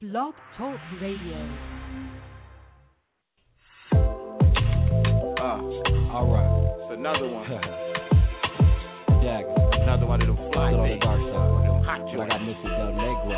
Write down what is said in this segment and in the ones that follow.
Blog Talk Radio. All right. It's another one. Jagger. Another one of them fly on the things. dark side. One of them hot Like joints. I miss it, Del Negro.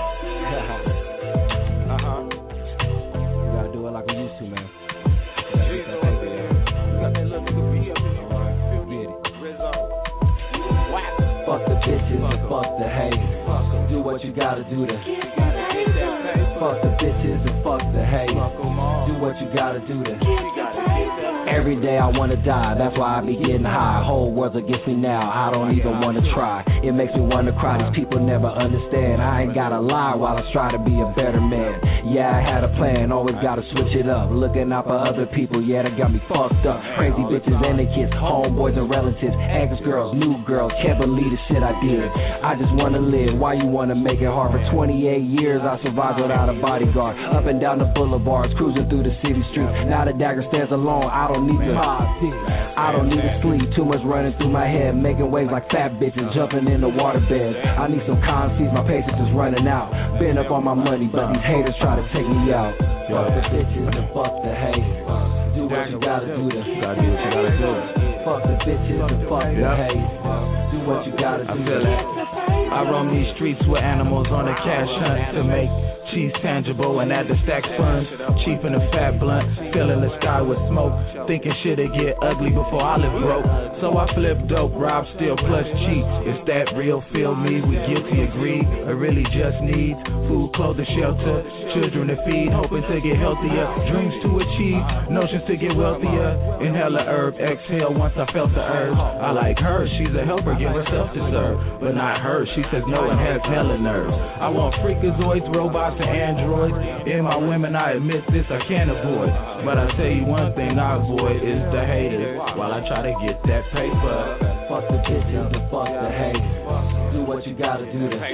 You gotta do it like we used to, man. You gotta get that paper, yeah. You got that little nigga be up in the All right. feel me? Get it. Rizzo. Whack. Fuck the bitches and fuck the hate. Do what you gotta do to You gotta get that paper. fuck the bitches and fuck the hate. Fuck 'em all. Do what you gotta do to You gotta get that every day I wanna die, that's why I be getting high. Whole world's against me now, I don't even wanna try. It makes me wanna cry, these people never understand. I ain't gotta lie while I try to be a better man. Yeah, I had a plan, always gotta switch it up. Looking out for other people, yeah, that got me fucked up. Crazy bitches and their kids, homeboys and relatives, ex-girls, new girls, can't believe the shit I did. I just wanna live, why you wanna make it hard? For 28 years I survived without a bodyguard. Up and down the boulevards, cruising through the city streets. Now the dagger stands alone, I don't need to I don't need to sleep, too much running through my head, making waves like fat bitches jumping in the waterbed. I need some conceits, my patience is running out. Been up on my money, but these haters try to take me out. Fuck the bitches and fuck the hate. Do what you gotta do to Gotta do what you gotta do. fuck the bitches and fuck the hate. Do what you gotta do. I feel it. I roam these streets with animals on a cash hunt to make cheese tangible and add the stack funds. Cheap in a fat blunt, filling the sky with smoke. Thinking shit'd get ugly before I live broke. So I flip dope, rob, steal, plus cheat. Is that real? Feel me? We guilty, agree. Or really just needs food, clothing, shelter, children to feed, hoping to get healthier, dreams to achieve, notions to get wealthier. Inhale a herb, exhale once I felt the urge. I like her, she's a helper, give herself to serve. But not her, she says no and has hella nerves. I want freakazoids, robots, and androids. In my women, I admit this I can't avoid. But I tell you one thing I avoid is the haters, while I try to get that paper. Fuck the bitches and fuck the hate. Do what you gotta do to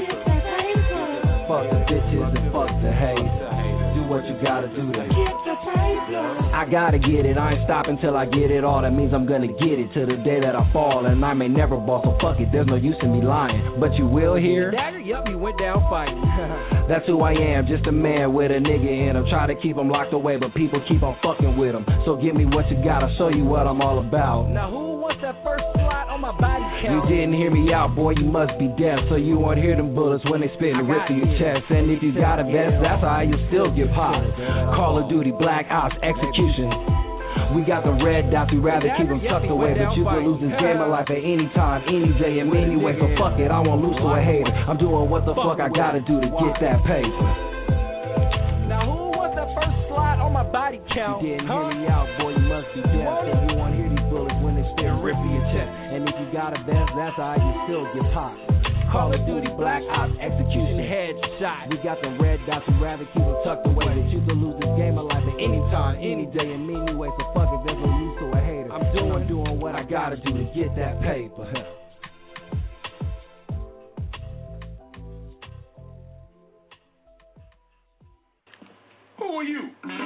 fuck the bitches and fuck the hate. Do what you gotta do to I gotta get it, I ain't stopping till I get it all. That means I'm gonna get it to the day that I fall. And I may never ball, so fuck it, there's no use in me lying. But you will hear Dagger, yup, he went down fighting. that's who I am, just a man with a nigga in him. Try to keep him locked away, but people keep on fucking with him. So give me what you got, I'll show you what I'm all about. Now who wants that first slot on my body You count? didn't hear me out, boy, you must be deaf. So you won't hear them bullets when they spit and rip through your chest. And if you got a vest, that's how you still get popped. Call of Duty, Black Ops, execution. We got the red dots, we rather keep them tucked away. But you can lose this game of life at any time, any day, and anyway. So fuck it, I won't lose to a hater. I'm doing what the fuck I gotta do to get that paper. Now who wants that first slot on my body count? You didn't hear me out, boy, you must be deaf. So you won't hear these bullets when they spit and rip through your chest. And if you got a vest, that's how you still get popped. Call of Duty, Black Ops, execution, Headshot. We got the red dots, we rather keep them tucked away. But you can lose this game of life at any time, any day, and anyway. So fuck it, there's no use to a hater. I'm doing what I gotta do to get that paper. Who are you?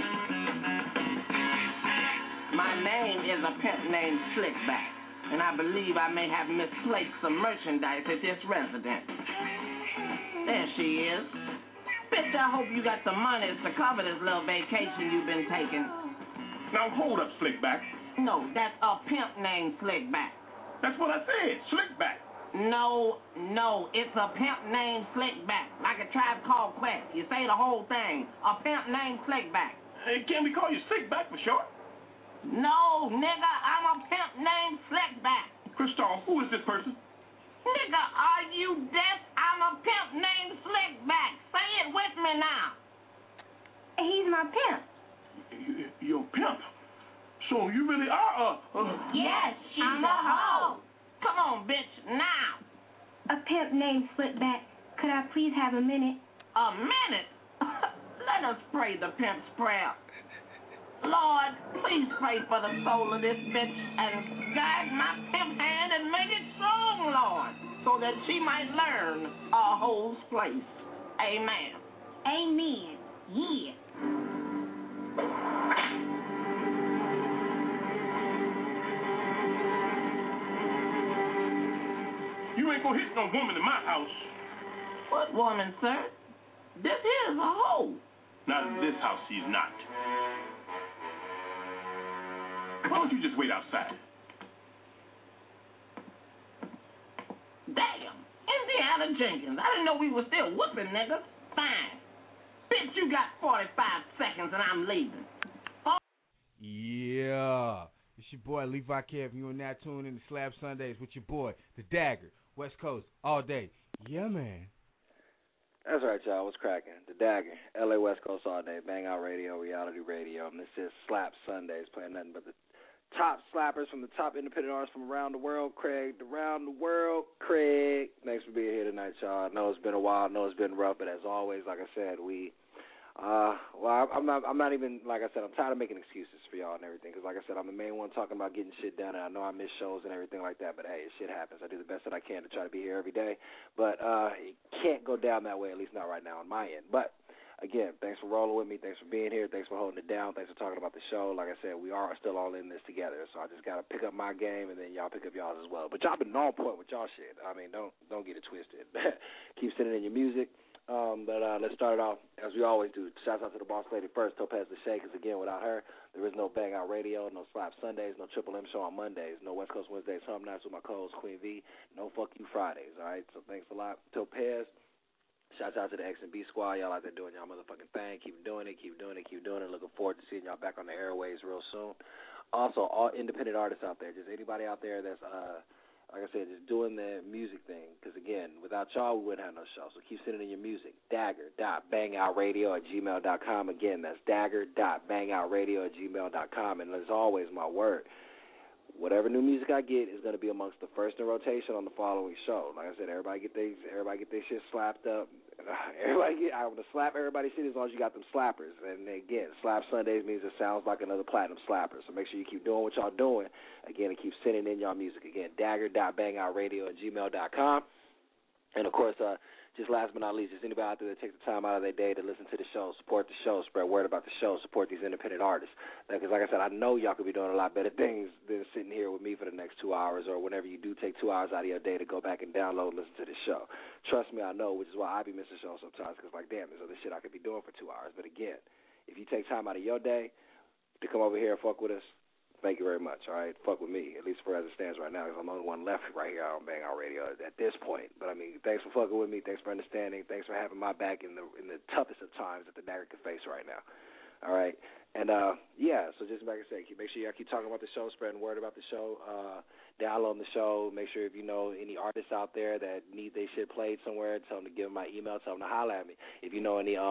My name is a pimp named Slickback, and I believe I may have misplaced some merchandise at this residence. There she is. Bitch, I hope you got the money to cover this little vacation you've been taking. Now hold up, Slickback. No, that's a pimp named Slickback. That's what I said, Slickback. No, it's a pimp named Slickback, like a Tribe Called Quest. You say the whole thing. A pimp named Slickback. Hey, can we call you Slickback for short? No, nigga, I'm a pimp named Slickback. Christoph, who is this person? Nigga, are you deaf? I'm a pimp named Slickback. Say it with me now. He's my pimp. You're a pimp. So you really are Yes, I'm a hoe. Come on, bitch, now. A pimp named Slickback. Could I please have a minute? A minute? Let us pray the pimp's prayer. Lord, please pray for the soul of this bitch and guide my pimp hand and make it strong, Lord, so that she might learn a hoe's place. Amen. Amen. Yeah. You ain't gonna hit no woman in my house. What woman, sir? This here's a hoe. Not in this house, she's not. Why don't you just wait outside? Damn, Indiana Jenkins. I didn't know we were still whooping niggas. Fine. Bitch, you got 45 seconds and I'm leaving. Yeah. It's your boy Levi Kev. You and that tune in the Slab Sundays with your boy, the Dagger, West Coast, all day. Yeah, man. That's right, y'all. What's cracking? The Dagger, LA West Coast all day, Bang Out Radio, Reality Radio, and this is Slap Sundays, playing nothing but the top slappers from the top independent artists from around the world. Craig, around the world, Craig. Thanks for being here tonight, y'all. I know it's been a while. I know it's been rough, but as always, like I said, I'm not even, like I said, I'm tired of making excuses for y'all and everything, because like I said, I'm the main one talking about getting shit done, and I know I miss shows and everything like that, but hey, shit happens. I do the best that I can to try to be here every day, but it can't go down that way, at least not right now on my end. But again, thanks for rolling with me, thanks for being here, thanks for holding it down, thanks for talking about the show. Like I said, we are still all in this together, so I just got to pick up my game, and then y'all pick up y'all's as well. But y'all been on point with y'all shit. I mean, don't get it twisted. Keep sending in your music. But let's start it off as we always do. Shouts out to the boss lady first, Topaz Lachey, because again, without her, there is no Bang Out Radio, no Slap Sundays, no Triple M Show on Mondays, no West Coast Wednesdays, Hum Nights with my co-host Queen V, no Fuck You Fridays, all right? So thanks a lot, Topaz. Shouts out to the X and B Squad. Y'all out there doing y'all motherfucking thing. Keep doing it, keep doing it, keep doing it. Looking forward to seeing y'all back on the airways real soon. Also, all independent artists out there, just anybody out there that's like I said, just doing the music thing. Because, again, without y'all, we wouldn't have no show. So keep sending in your music. Dagger.bangoutradio@gmail.com. Again, that's dagger.bangoutradio@gmail.com. And as always, my word, whatever new music I get is going to be amongst the first in rotation on the following show. Like I said, everybody get their shit slapped up. I'm going to slap everybody's shit as long as you got them slappers. And again, Slap Sundays means it sounds like another platinum slapper. So make sure you keep doing what y'all doing. Again, and keep sending in y'all music. Again, dagger.bangoutradio@gmail.com. And, of course, just last but not least, just anybody out there that takes the time out of their day to listen to the show, support the show, spread word about the show, support these independent artists. Because, like I said, I know y'all could be doing a lot better things than sitting here with me for the next 2 hours, or whenever you do take 2 hours out of your day to go back and download and listen to the show. Trust me, I know, which is why I be missing shows sometimes, because, like, damn, there's other shit I could be doing for 2 hours. But, again, if you take time out of your day to come over here and fuck with us, thank you very much, all right? Fuck with me, at least for as it stands right now, because I'm the only one left right here on Bang Out Radio at this point. But, I mean, thanks for fucking with me. Thanks for understanding. Thanks for having my back in the toughest of times that the Dagger can face right now, all right? And, yeah, so just like I said, make sure y'all keep talking about the show, spreading word about the show, downloading the show. Make sure if you know any artists out there that need their shit played somewhere, tell them to give them my email, tell them to holler at me. If you know any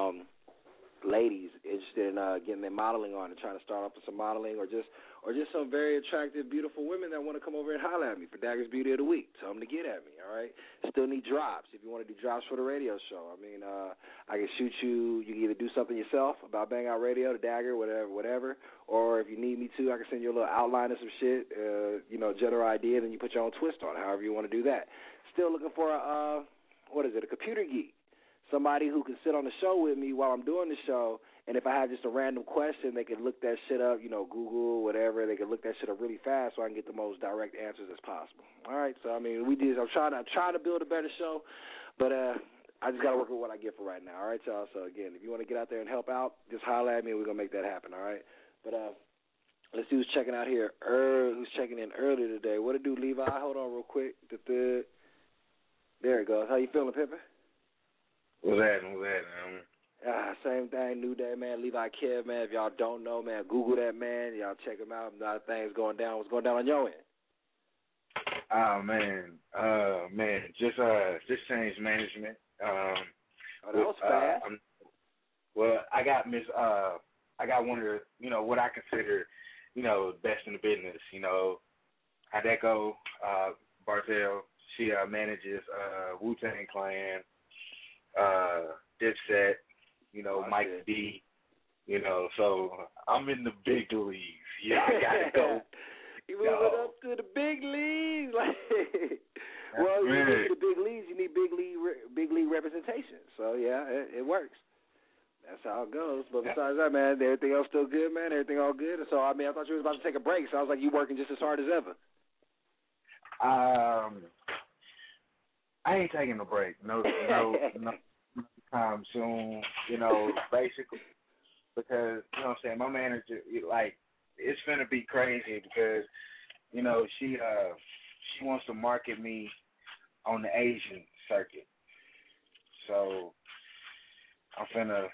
ladies interested in getting their modeling on and trying to start off with some modeling, or just some very attractive, beautiful women that want to come over and holler at me for Dagger's Beauty of the Week. Tell them to get at me, all right? Still need drops if you want to do drops for the radio show. I mean, I can shoot you. You can either do something yourself about Bang Out Radio, the Dagger, whatever, or if you need me to, I can send you a little outline of some shit, general idea, then you put your own twist on it, however you want to do that. Still looking for a computer geek. Somebody who can sit on the show with me while I'm doing the show, and if I have just a random question, they can look that shit up, Google, whatever. They can look that shit up really fast so I can get the most direct answers as possible. All right, so, I mean, I'm trying to build a better show, but I just got to work with what I get for right now. All right, y'all? So, again, if you want to get out there and help out, just holler at me, and we're going to make that happen, all right? But let's see who's checking out here. Who's checking in earlier today. What it do, Levi? Hold on real quick. There it goes. How you feeling, Pimpin'? What's happening? Same thing, new day, man. Levi Kev, man. If y'all don't know, man, Google that, man. Y'all check him out. A lot of things going down. What's going down on your end? Oh, man. Just changed management. That was fast. I got one of the, what I consider, best in the business. Hideko Bartel. She manages Wu-Tang Clan. Dipset, Mike D, so I'm in the big leagues. Yeah, I gotta go. You moving up to the big leagues, well, you need the big leagues. You need big league representation. So yeah, it works. That's how it goes. But besides that, man, everything else still good, man. Everything all good. So I mean, I thought you was about to take a break. Sounds like you working just as hard as ever. I ain't taking a break. No time soon. Basically, because, you know what I'm saying, my manager, like, it's gonna be crazy because, you know, she wants to market me on the Asian circuit. So I'm finna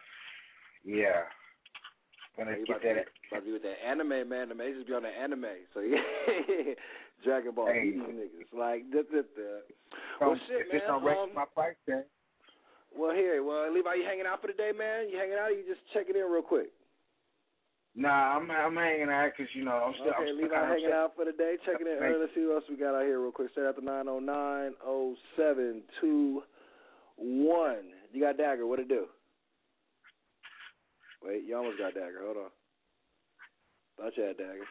get that. About to be with that anime, man. The Asians be on the anime. So yeah, Dragon Ball, these niggas like well, shit, man. It's gonna wreck my price tag. Well, Levi, you hanging out for the day, man? You hanging out, or you just checking in real quick? Nah, I'm hanging out because, you know, I'm still. Okay, Levi hanging out for the day, checking in early. Let's see what else we got out here real quick. Straight out the 909-0721. You got Dagger? What it do? Wait, you almost got Dagger. Hold on. Thought you had Dagger.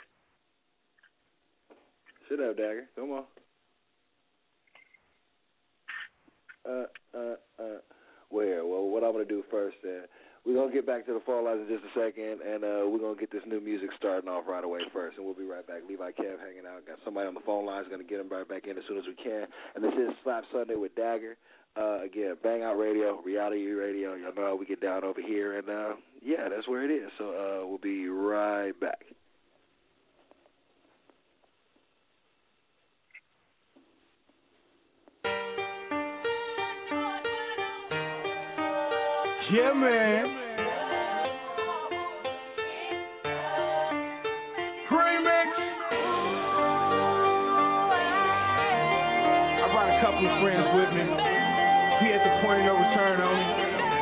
Should have Dagger. Come on. Well, what I'm going to do first, we're going to get back to the phone lines in just a second, and we're going to get this new music starting off right away first, and we'll be right back. Levi Kev hanging out. Got somebody on the phone lines, going to get him right back in as soon as we can. And this is Slap Sunday with Dagger. Again, Bang Out Radio, Reality Radio. Y'all know how we get down over here, and yeah, that's where it is. So we'll be right back. Yeah, man. Remix. I brought a couple of friends with me. We at the point of no return on it.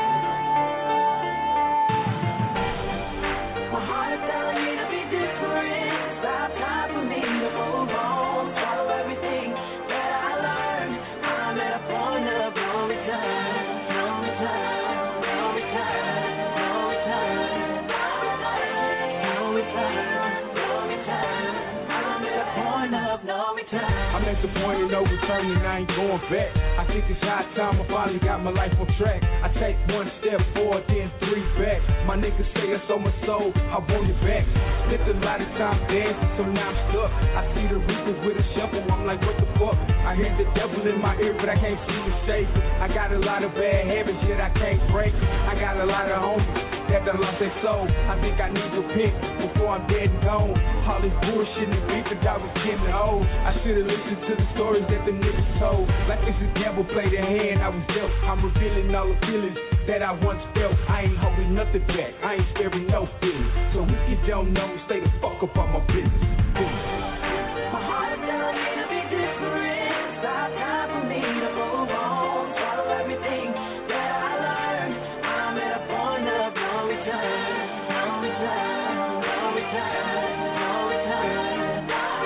My heart is telling me to be different. Stop time for me to move on. Follow everything that I learned. I'm at a point of no return. No return. I'm at the point of no return and I ain't going back. I think it's high time I finally got my life on track. I take one step forward, then three back. My niggas say it's on my soul, I want it back. Spent a lot of time dancing, so now I'm stuck. I see the reapers with a shovel, I'm like, what the fuck? I hear the devil in my ear, but I can't see the shade. I got a lot of bad habits, yet I can't break. I got a lot of homies that done lost their soul. I think I need to pick before I'm dead and gone. All this bullshit and beef that I was getting old. I should've listened to the stories that the niggas told. Like this is devil played a hand I was dealt. I'm revealing all the feelings that I once felt. I ain't holding nothing back, I ain't sparing no feelings. So if you don't know, stay the fuck up on my business. My heart is telling me to be different. Stop time for me to move on. Follow everything that I learned. I'm at a point of no return. No return. No return. No return.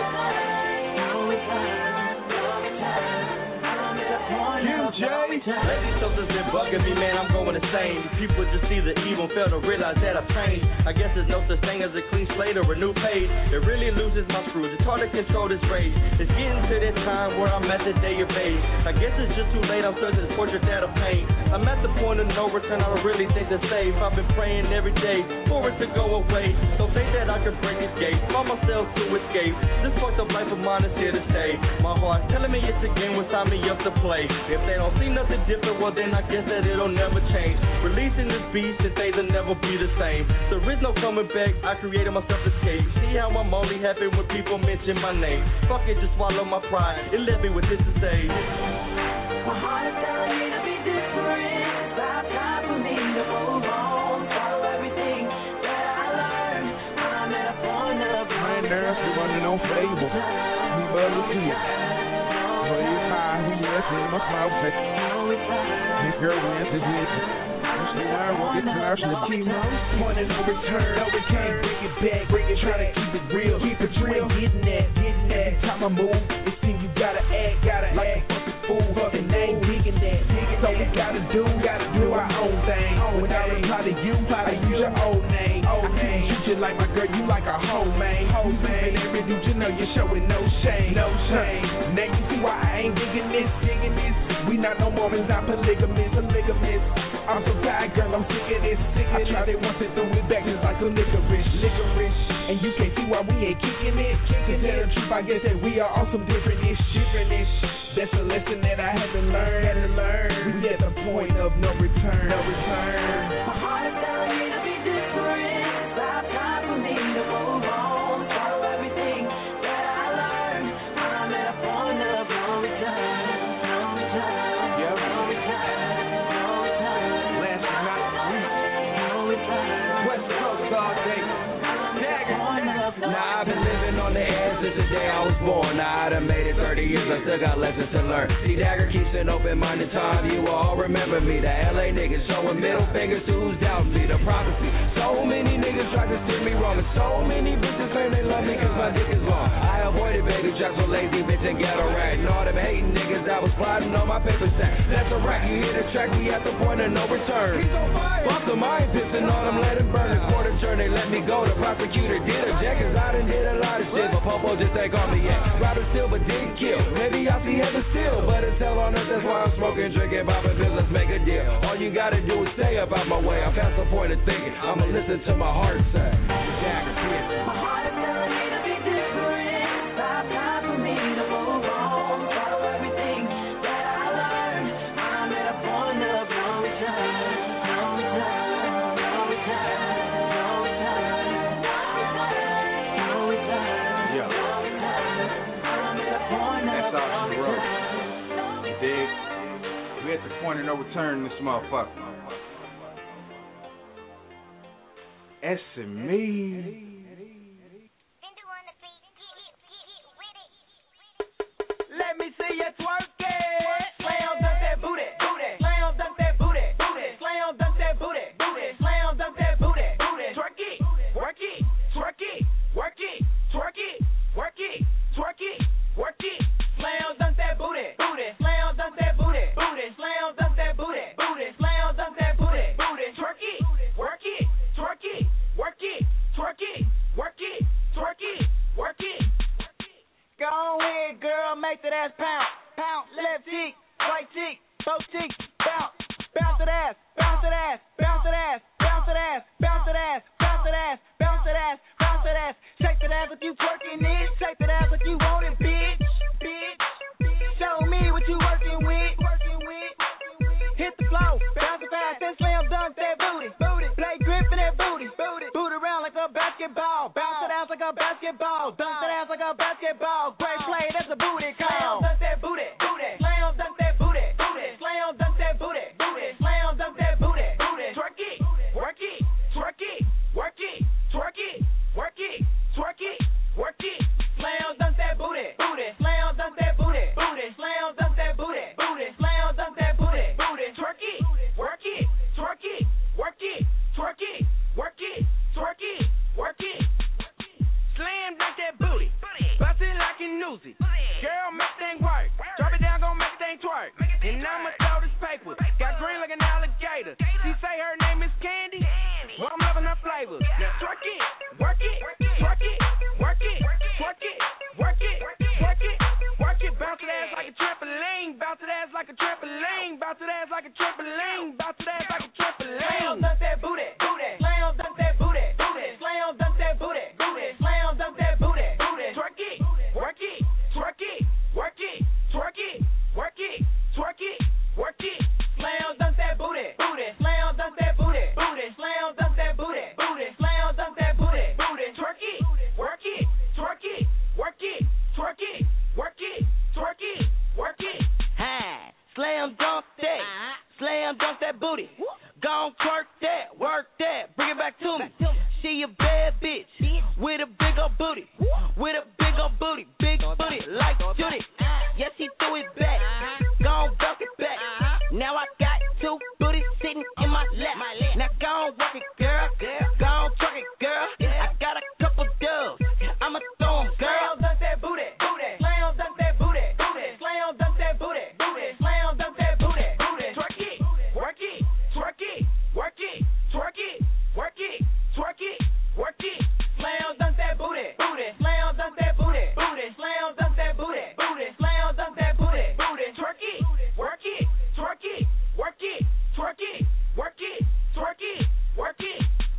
No return. No return. I'm at a point of no return. Lately, something's been bugging me, man. I'm going insane. People just see the evil, fail to realize that I've changed. I guess there's no such thing as a clean slate or a new page. It really loses my screws. It's hard to control this rage. It's getting to that time where I'm at the day of age. I guess it's just too late. I'm searching this portrait that of pain. I'm at the point of no return. I don't really think it's safe. I've been praying every day for it to go away. So think that I can break this gate, find myself to escape. This fucked up life of mine is here to stay. My heart telling me it's a game when sign me up to play. If they don't see nothing different, well then I guess that it'll never change. Releasing this beast and things will never be the same. There is no coming back. I created myself escape. See how I'm only happy when people mention my name. Fuck it, just swallow my pride. It left me with this to say. My heart is telling me to be different. Stop time for me to move on. Follow everything that I learned. I'm at a point of no return. We running on favor. We buzzer kids. Play it high, we in my mouth. This girl wins the business. She learn what gets her from the team. Point of no return. No, we can't bring it back. Try to keep it real. Keep it real. Getting that. Every time I move, it seems you gotta act like a fucking fool. And they ain't digging that. So we gotta do our own thing. Without reply to you, I use your old name. I can't treat you like my girl, you like a hoe, man. And every dude you know you're showing no shame. Now you see why I ain't digging this. We not no Mormons, not polygamists. I'm so tired, girl, I'm sick of this. I tried it once and threw it back just like a licorice. And you can't see why we ain't kicking it. To tell the truth, I guess that we are on some different-ish. That's a lesson that I had to learn. We at the point of no return. My heart is telling me to be different. day I was born. Now I done made it 30 years, I still got lessons to learn. See, Dagger keeps an open-minded time. You will all remember me. The LA niggas showing middle fingers to who's doubting me. The prophecy. So many niggas tried to steer me wrong, and so many bitches claim they love me cause my dick is long. I avoided baby traps with lazy bitch and ghetto rat. And all them hating niggas that was plotting on my paper sack. That's a rack. You hear the track, we at the point of no return. Fuck them, I ain't pissing on them, let them burn. The quarter turn, they let me go. The prosecutor did object cause I done did a lot of shit, but Popo just ain't call me yet. Robbed still, but didn't kill. Maybe I'll see heaven still, but it's hell on earth. That's why I'm smoking, drinking, popping pills. Let's make a deal. All you gotta do is stay up out my way. I'm past the point of thinking. I'ma listen to my heart say. Dagger Kid. My heart is telling me to be different. Stop time for me to move on. Follow everything that I learned. I'm at a point of no return. No return. No return. No return. No return. Yeah. No return. I'm at a point of That's all no she wrote. return. You dig? We at the point of no return in this motherfucker. SME. Let me see you twerk it. Slam dunk that booty, booty. Slam dunk that booty, booty. Slam dunk that booty, booty. Slam dunk that booty, booty. Twerk it, work it, twerk it, work it, twerk it, work it, twerk it, work it. Slam dunk that booty, booty. Slam dunk that booty, booty. Slam dunk that booty, booty. Slam dunk that booty, booty. Twerk it, work it, twerk it, work it, twerk it, work it, twerk it, work it. Go ahead, girl, make that ass pound. Pound, left cheek, right cheek, both cheeks, bounce. Bounce that ass, bounce that ass, bounce that ass, bounce that ass, bounce that ass, bounce that ass, bounce that ass, bounce that ass. Shake that ass if you twerking it, shake that ass if you want it, bitch, bitch. Show me what you working with. Hit the flow, bounce it fast, then slam dunk that booty. Play grip in that booty. Boot around like a basketball. Bounce it out like a basketball. Dunk that ass like a basketball. Great play, that's a booty call. Slam dunk that booty. Slam dunk that booty. Slam dunk that booty. Slam dunk that booty. Twerk it, work it, twerk it, work it, twerk it, work it, twerk it, work it. Slam dunk that booty. Slam dunk that booty. Slam dunk that booty. Slam dunk that booty. Twerk it, work it, twerk it, work it, twerk it, work it, twerk it, work it. Slam dunk that booty, bust it like a Uzi. Girl, make thing work. Drop it down, gon' make thing twerk. And I'ma throw this paper. Got green like an alligator. She say her name is Candy. Well, I'm loving her flavor. Now twerk it, work it, twerk it, work it, twerk it, work it, twerk it, work it. Bounce that ass like a trampoline. Bounce that ass like a trampoline. Bounce that ass like a trampoline. Bounce that ass like a trampoline. Slam dunk that booty. Slam dunk that booty. Slam dunk that booty. Slam dunk that booty. Twerk it, work it, twerk it, work it, twerk it, work it, twerk it, work it. Slam dunk that booty. Slam dunk that booty. Slam dunk that booty. Slam dunk that booty. Twerk it, work it, twerk it, work it, twerk it, work it, twerk it, work it. Hi, slam dunk that. Slam dunk that booty. Gon' twerk that, work that, bring it back to me. She a bad bitch with a big old booty, with a big old booty, like Judy. Yeah, she threw it back, gon' buck it back. Now I got two booties sitting in my lap. Now gon' work it, girl, gon' twerk it, girl. I got a couple dubs, I'ma throw 'em, girl. Slam dunk that booty, slam dunk that booty, slam dunk that booty, slam dunk that booty. Twerk it, work it, twerk it, work it, twerk it, work it, twerk it, work it. Slam dunk that booty, slam dunk that booty, slam dunk that booty, slam dunk that booty. Twerk it, work it, twerk it, work it, twerk it, work it, twerk it, work it.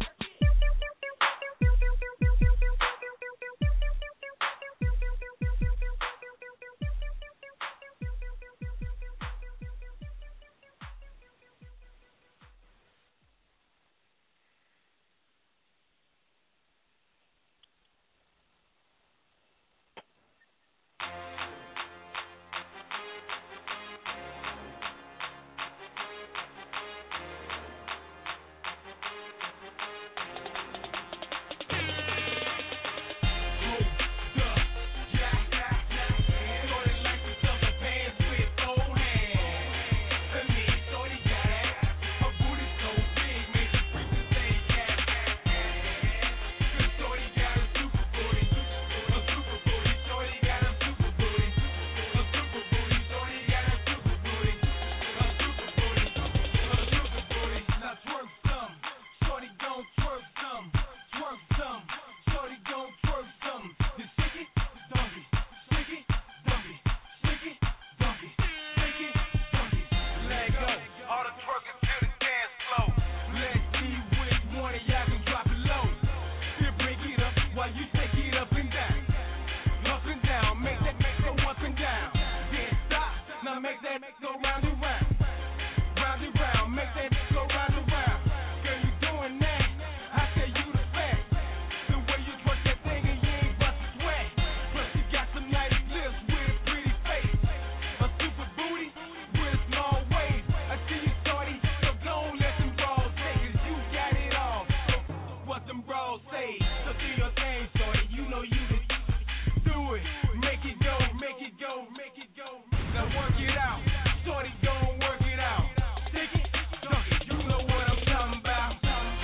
world say. So do your thing, shorty, you know you can do it. Make it go, make it go, make it go. Now work it out, shorty, don't work it out. Stick it, dunk it, you know what I'm talking about.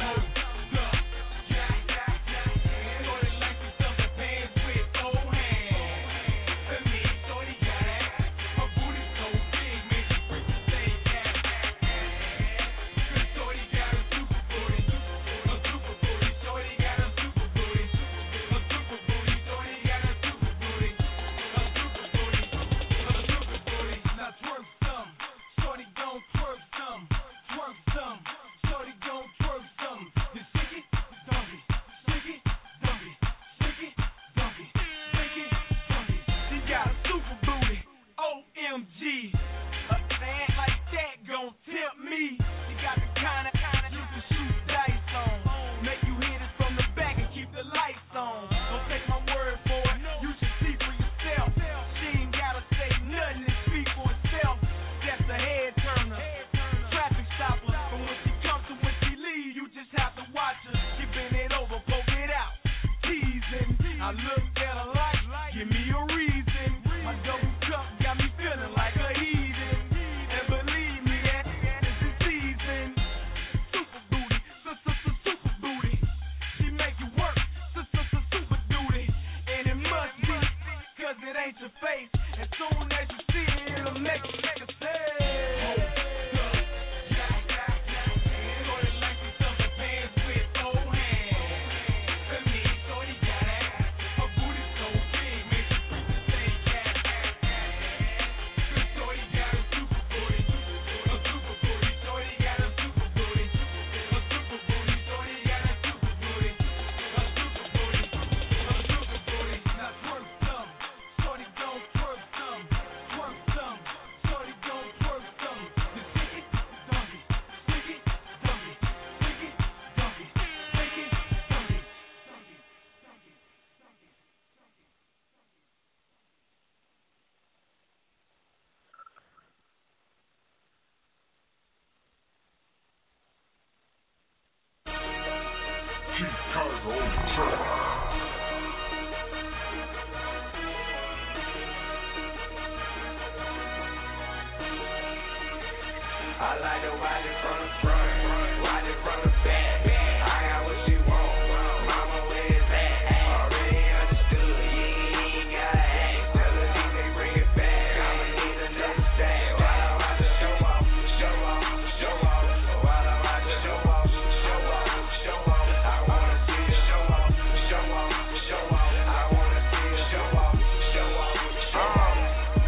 I like to watch it from the front, watch it from the back. I got what she want, mama, where is that? Already understood, you ain't gotta ask. Tell her DJ bring it back, I'ma need another stack. While I watch the show off, show off, show off. While I watch the show off, show off, show off. I wanna see the show off, show off, show off. I wanna see the show off, show off, show off.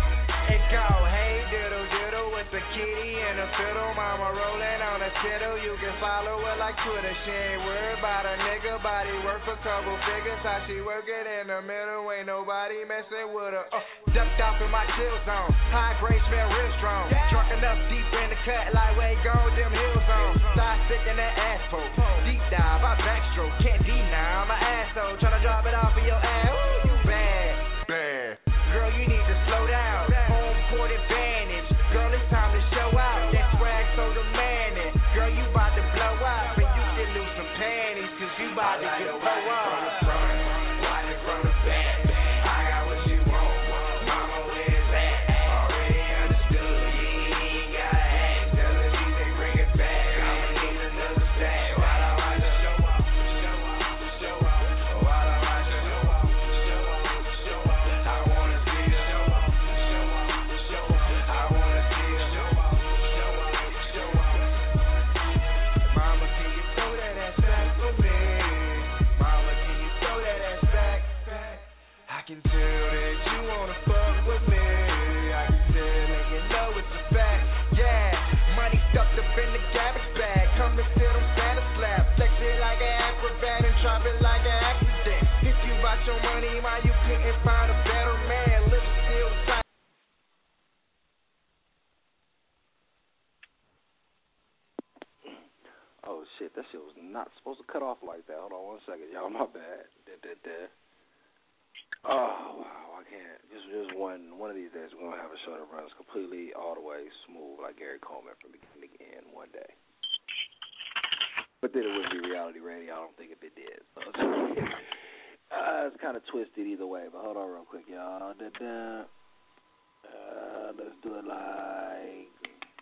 It go, hey diddle diddle with the kitty and the fiddle, mama rolling on a tittle. You can follow her like Twitter. She ain't worried about a nigga body work for couple figures. How she work it in the middle, ain't nobody messing with her. Ducked off in my chill zone, high grade smell real strong. Drunk enough deep in the cut, like way gone, them hills on. Side stick in that asphalt, deep dive, I backstroke, can't deny I'm an asshole. Tryna drop it off of your ass, ooh, you bad, bad. Girl, you need to slow down, home court advantage. Girl, it's time to show out, that swag so demanding. Girl, you bout to blow up, and you can lose some panties, cause you bout to get blow up. Watch it from the back, I got what you want, mama, where is that? Already understood, you ain't gotta ask. Tell her DJ bring it back, I'ma need another stack. While I watch the show off, show off, show off. While I watch the show off, show off, show off. I wanna see the show off, show off, show off. I wanna see the show off, show off, show off. Mama, can you throw that ass back for me? Mama, can you throw that ass back? I can tell that you wanna fuck with me. I can tell and you know it's a fact. Yeah, money stuffed up in the garbage bag. Come and sit on Santa slap. Flex it like an acrobat and drop it like an accident. If you bought your money, why you couldn't find a better man? Lips still tight. Oh shit, that shit was not supposed to cut off like that. Hold on 1 second, y'all. My bad. Oh wow, I can't. Just one of these days we're gonna have a show that runs completely all the way smooth like Gary Coleman from beginning to end one day. But then it wouldn't be reality radio, I don't think, if it did. So it's kind of twisted either way. But hold on real quick, y'all. Let's do it like...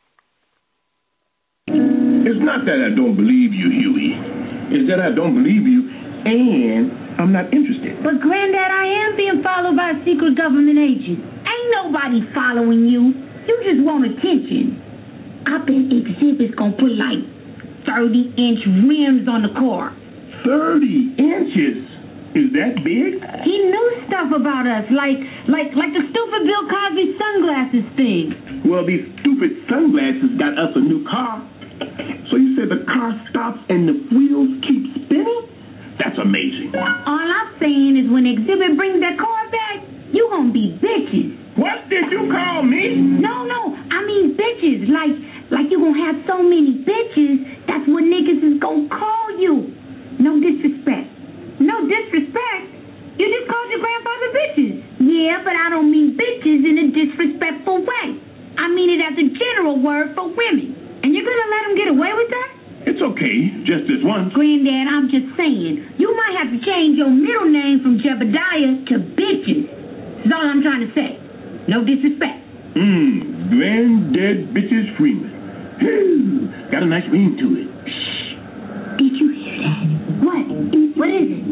It's not that I don't believe you, Huey. It's that I don't believe you, and I'm not interested. But, Granddad, I am being followed by a secret government agent. Ain't nobody following you. You just want attention. I bet Exhibit's gonna put like 30-inch rims on the car. 30 inches? Is that big? He knew stuff about us, like the stupid Bill Cosby sunglasses thing. Well, these stupid sunglasses got us a new car. So you said the car stops and the wheels keep spinning? That's amazing. All I'm saying is when Exhibit brings that car back, you gonna be bitches. What did you call me? No, I mean bitches. Like you gonna have so many bitches, that's what niggas is gonna call you. No disrespect. No disrespect? You just called your grandfather bitches. Yeah, but I don't mean bitches in a disrespectful way. I mean it as a general word for women. And you're gonna let him get away with that? It's okay, just this once. Granddad, I'm just saying, you might have to change your middle name from Jebediah to Bitches. That's all I'm trying to say. No disrespect. Granddad Bitches Freeman. Got a nice ring to it. Shh. Did you hear that? What? What is it?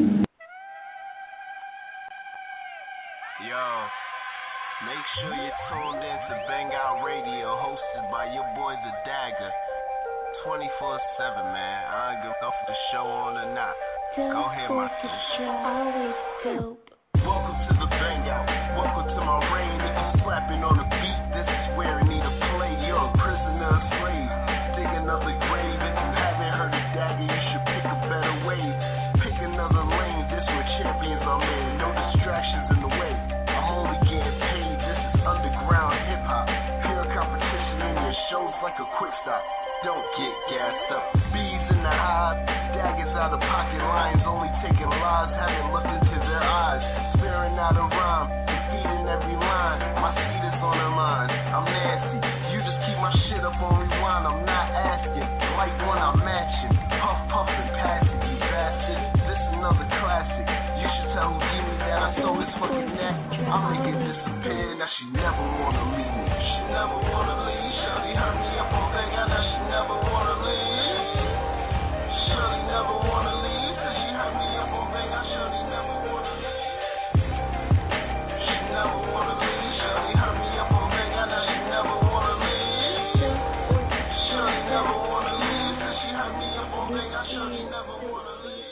Yo, make sure you're tuned in to Bang Out Radio, hosted by your boy The Dagger. 24/7, man. I don't give a fuck if the show on or not. Go ahead, my sis. Welcome to the Bang Out. Welcome to my reign. If you slapping on the beat, this is where it need to play. You're a prisoner, a slave. Dig another grave. If you haven't heard the Dagger, you should pick a better way. Pick another lane. This where champions are made. No distractions in the way. I'm only getting paid. This is underground hip hop. Pure competition in your shows like a quick stop. Don't get gassed up. Bees in the hive, daggers out of pocket lines, only taking lives, haven't looked into their eyes. Sparing out a rhyme, defeating every line. My seat is on the line. I'm nasty. You just keep my shit up on rewind. I'm not asking. Like one I'm matching. Puff, puff, and passing. You bastard. This is another classic. You should tell who gave me that. I stole his fucking neck. I make it disappear. Now she never wanna leave me. She never wanna leave. Shawty hurt me up on Vega. Now she never wanna leave. Shawty never wanna leave. Cause she hurt me up on Vega. Shawty never wanna leave. She never wanna leave. Shawty hurt me up on Vega. Now she never wanna leave. Shawty never wanna leave. Cause she hurt me up on Vega. Shawty never wanna leave.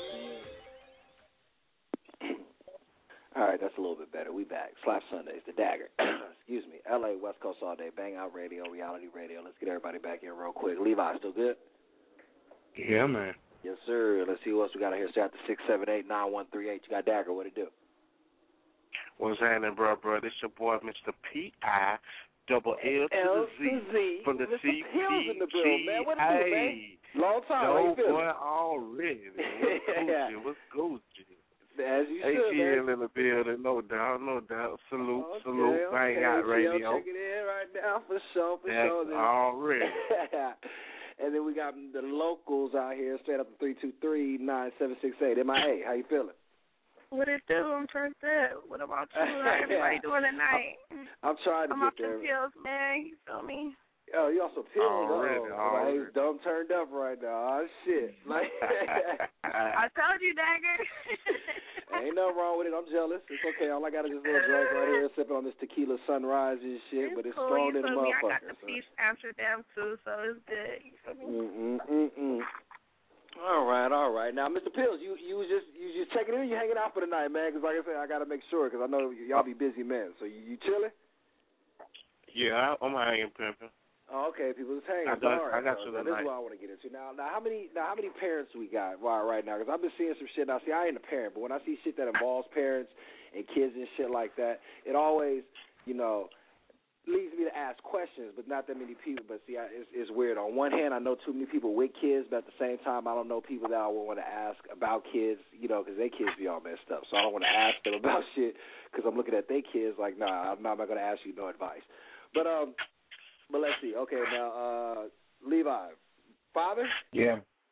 All right, that's a little bit better. We back. Slap Sundays, The Dagger. Excuse me. LA, West Coast all day. Bang Out Radio, Reality Radio. Let's get everybody back in real quick. Levi, still good? Yeah, man. Yes, sir. Let's see what else we got out here. Start at 678-9138. You got Dagger. What it do? What's happening, bro? This your boy, Mr. P.I. Double L to the Z from the Hills in the building, man. What it do, man? Long time. How you feeling? Boy, already. What's Gucci? As you should, ATL in the building, no doubt. Salute, Bang Out Radio. Check it in right now for sure. That's already. And then we got the locals out here, straight up to 323-9768. MIA, how you feeling? What it do? I'm turned up. What about you? How everybody doing tonight? I'm trying to get there. I'm off the pills, man. You feel me? Oh, you also pills? Already. He's dumb turned up right now. Oh, shit. Like, I told you, Dagger. Ain't nothing wrong with it. I'm jealous. It's okay. All I got is this little drink right here, sipping on this tequila sunrise and shit, but it's cool. strong in the motherfucker. I got the Peach Amsterdam, too, so it's good. You feel me? All right. Now, Mr. Pills, you just checking in or you hanging out for the night, man? Because like I said, I got to make sure because I know y'all be busy men. So you chilling? Yeah, I'm hanging, pimping. Oh, okay, people just hanging. I got you tonight. This is what I want to get into. Now how many parents we got right now? Because I've been seeing some shit. Now, see, I ain't a parent, but when I see shit that involves parents and kids and shit like that, it always, leads me to ask questions, but not that many people. But see, it's weird. On one hand, I know too many people with kids, but at the same time, I don't know people that I would want to ask about kids, because their kids be all messed up. So I don't want to ask them about shit because I'm looking at their kids like, nah, I'm not going to ask you no advice. But let's see. Okay, now, Levi, father? Yeah.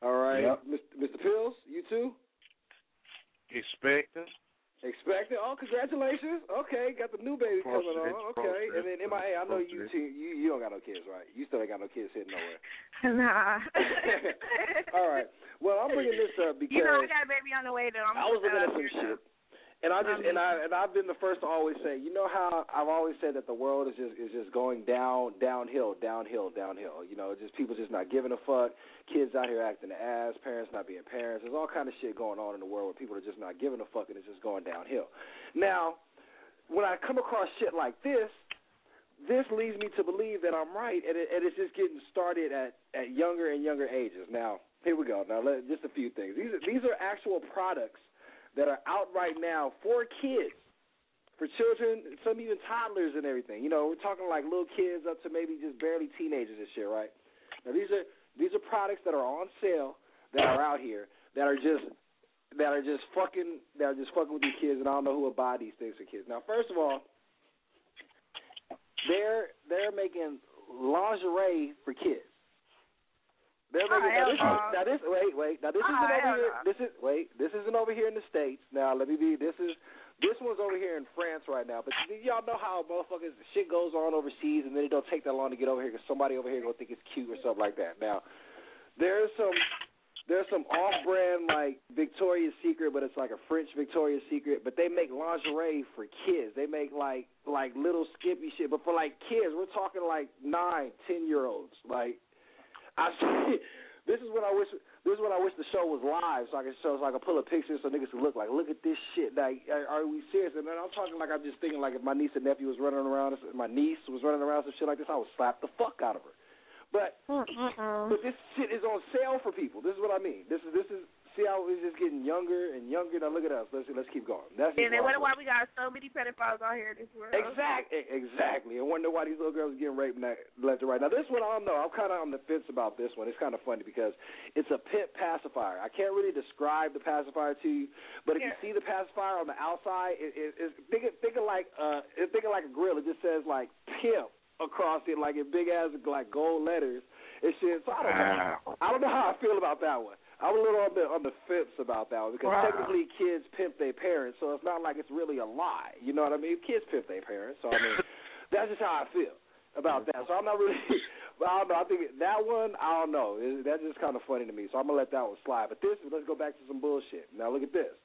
All right. Yep. Mr. Pills, you too? Expecting. Oh, congratulations. Okay, got the new baby coming on. Okay. And then MIA, I know you too. You don't got no kids, right? You still ain't got no kids sitting nowhere. Nah. All right. Well, I'm bringing this up because I got a baby on the way though. I was looking at some shit. And I've been the first to always say, you know how I've always said that the world is just going downhill. You know, just people just not giving a fuck, kids out here acting the ass, parents not being parents. There's all kind of shit going on in the world where people are just not giving a fuck and it's just going downhill. Now, when I come across shit like this leads me to believe that I'm right, and it's just getting started at younger and younger ages. Now, here we go. Now, just a few things. These are actual products that are out right now for kids, for children, some even toddlers and everything. You know, we're talking like little kids up to maybe just barely teenagers and shit, right? Now these are products that are on sale that are out here that are just fucking with these kids, and I don't know who would buy these things for kids. Now, first of all, they're making lingerie for kids. They're making, this isn't over here in the States. Now this one's over here in France right now. But y'all know how motherfuckers shit goes on overseas, and then it don't take that long to get over here because somebody over here gonna think it's cute or something like that. Now there's some off-brand like Victoria's Secret, but it's like a French Victoria's Secret. But they make lingerie for kids. They make like little skimpy shit, but for like kids. We're talking like 9, 10-year-olds. Like. This is what I wish the show was live, so I could pull a picture so niggas could look at this shit. Like, are we serious? And then I'm talking like I'm just thinking like if my niece and nephew was running around, some shit like this, I would slap the fuck out of her. But this shit is on sale for people. This is what I mean. This is see how it's just getting younger and younger. Now look at us. Let's keep going. That's and they wonder why we got so many pedophiles out here in this world. Exactly. And wonder why these little girls are getting raped left and right. Now this one I don't know. I'm kind of on the fence about this one. It's kind of funny because it's a pimp pacifier. I can't really describe the pacifier to you, but if you see the pacifier on the outside, think of like a grill. It just says like pimp across it, like in big ass like gold letters and shit. So I don't know how I feel about that one. I'm a little on the fence about that one because technically kids pimp their parents, so it's not like it's really a lie. You know what I mean? Kids pimp their parents, so I mean that's just how I feel about that. So I'm not really. I don't know. I think that one. I don't know. That's just kind of funny to me. So I'm gonna let that one slide. But let's go back to some bullshit. Now look at this.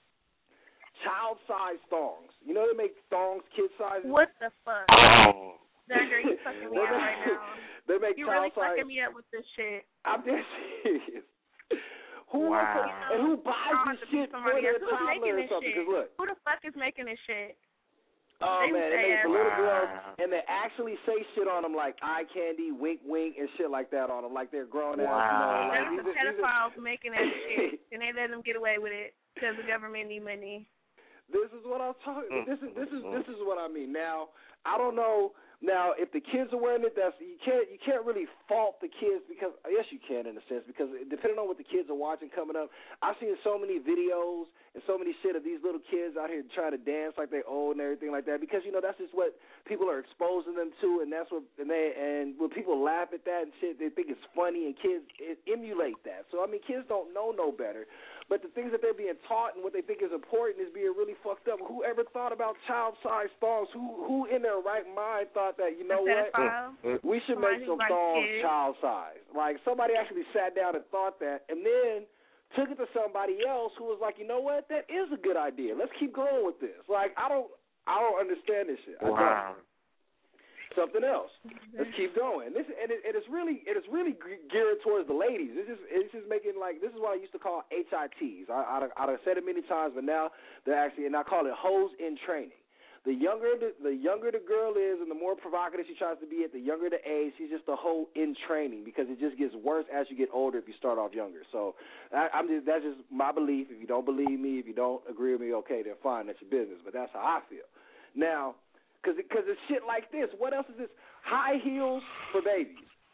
Child-sized thongs. You know they make thongs kid sizes. What the fuck? Xander, you fucking me up right now. They make you really fucking me up with this shit. I'm dead serious. Who buys this shit for their toddler or something? Because look, who the fuck is making this shit? Oh man, they make little girls, and they actually say shit on them like eye candy, wink, wink, and shit like that on them, like they're grown ass. There's some pedophiles making that shit, and they let them get away with it because the government need money. This is what I'm talking. This is what I mean. Now I don't know. Now, if the kids are wearing it, you can't really fault the kids because yes, you can in a sense because depending on what the kids are watching coming up, I've seen so many videos and so many shit of these little kids out here trying to dance like they're old and everything like that because that's just what people are exposing them to, and that's what and when people laugh at that and shit, they think it's funny and kids emulate that. So I mean, kids don't know no better. But the things that they're being taught and what they think is important is being really fucked up. Whoever thought about child-sized thongs? Who in their right mind thought that, you know what, we should make some thongs child-sized? Like, somebody actually sat down and thought that and then took it to somebody else who was like, you know what, that is a good idea. Let's keep going with this. Like, I don't understand this shit. I don't. Something else. Let's keep going. It's really geared towards the ladies. It's just making like this is what I used to call HITs. I've said it many times, but now they're actually, and I call it hoes in training. The younger the girl is, and the more provocative she tries to be at, the younger the age. She's just a hoe in training because it just gets worse as you get older if you start off younger. So that's just my belief. If you don't believe me, if you don't agree with me, okay, then fine, that's your business. But that's how I feel. Now. Because it's shit like this. What else is this? High heels for babies.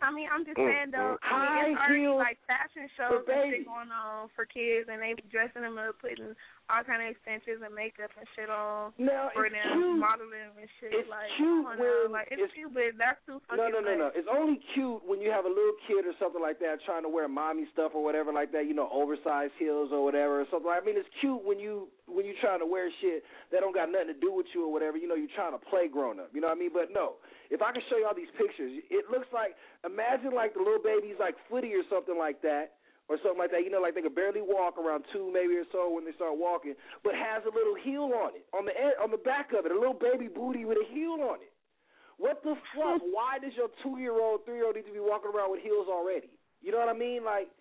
I mean, I'm just saying though. I mean, it's already like fashion shows and shit going on for kids, and they be dressing them up, putting all kind of extensions and makeup and shit on for them, modeling and shit. It's like, cute it's cute, but that's too fucking much. No. It's only cute when you have a little kid or something like that trying to wear mommy stuff or whatever like that. You know, oversized heels or whatever or something. I mean, it's cute when you trying to wear shit that don't got nothing to do with you or whatever. You know, you're trying to play grown up. You know what I mean? But no, if I can show you all these pictures, it looks like, imagine like the little baby's like Footy or something like that, or something like that. You know, like they could barely walk, around 2 maybe or so when they start walking, but has a little heel on it, on the back of it, a little baby booty with a heel on it. What the fuck? Why does your 2-year-old, 3-year-old need to be walking around with heels already? You know what I mean? Like,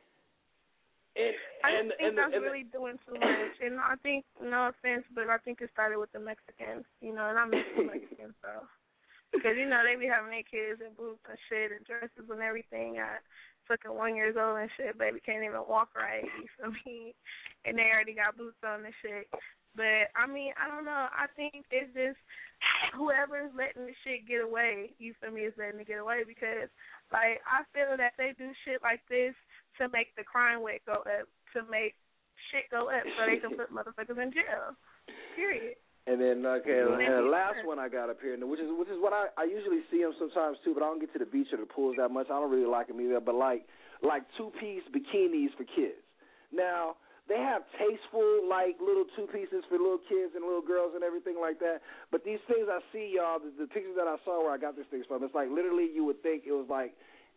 I think that's really doing too much. And I think, no offense, but I think it started with the Mexicans, you know, and I miss the Mexicans, so. Because, you know, they be having their kids in boots and shit and dresses and everything at fucking 1 year old and shit. Baby can't even walk right, you feel me? And they already got boots on and shit. But, I mean, I don't know. I think it's just whoever's letting the shit get away, you feel me, is letting it get away. Because, like, I feel that they do shit like this to make the crime rate go up, to make shit go up so they can put motherfuckers in jail. Period. And then, okay, and the last one I got up here, which is what I usually see them sometimes too, but I don't get to the beach or the pools that much. I don't really like them either. But like 2-piece bikinis for kids. Now they have tasteful like little 2-pieces for little kids and little girls and everything like that. But these things I see, y'all, the pictures that I saw where I got these things from, it's like literally you would think it was like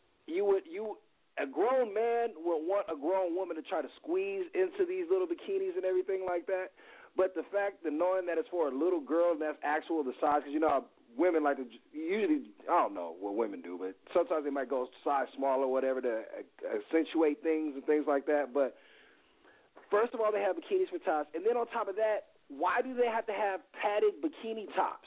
a grown man would want a grown woman to try to squeeze into these little bikinis and everything like that. But the fact that knowing that it's for a little girl and that's actual the size, because you know how women like to usually, I don't know what women do, but sometimes they might go size small or whatever to accentuate things and things like that. But first of all, they have bikinis for tops, and then on top of that, why do they have to have padded bikini tops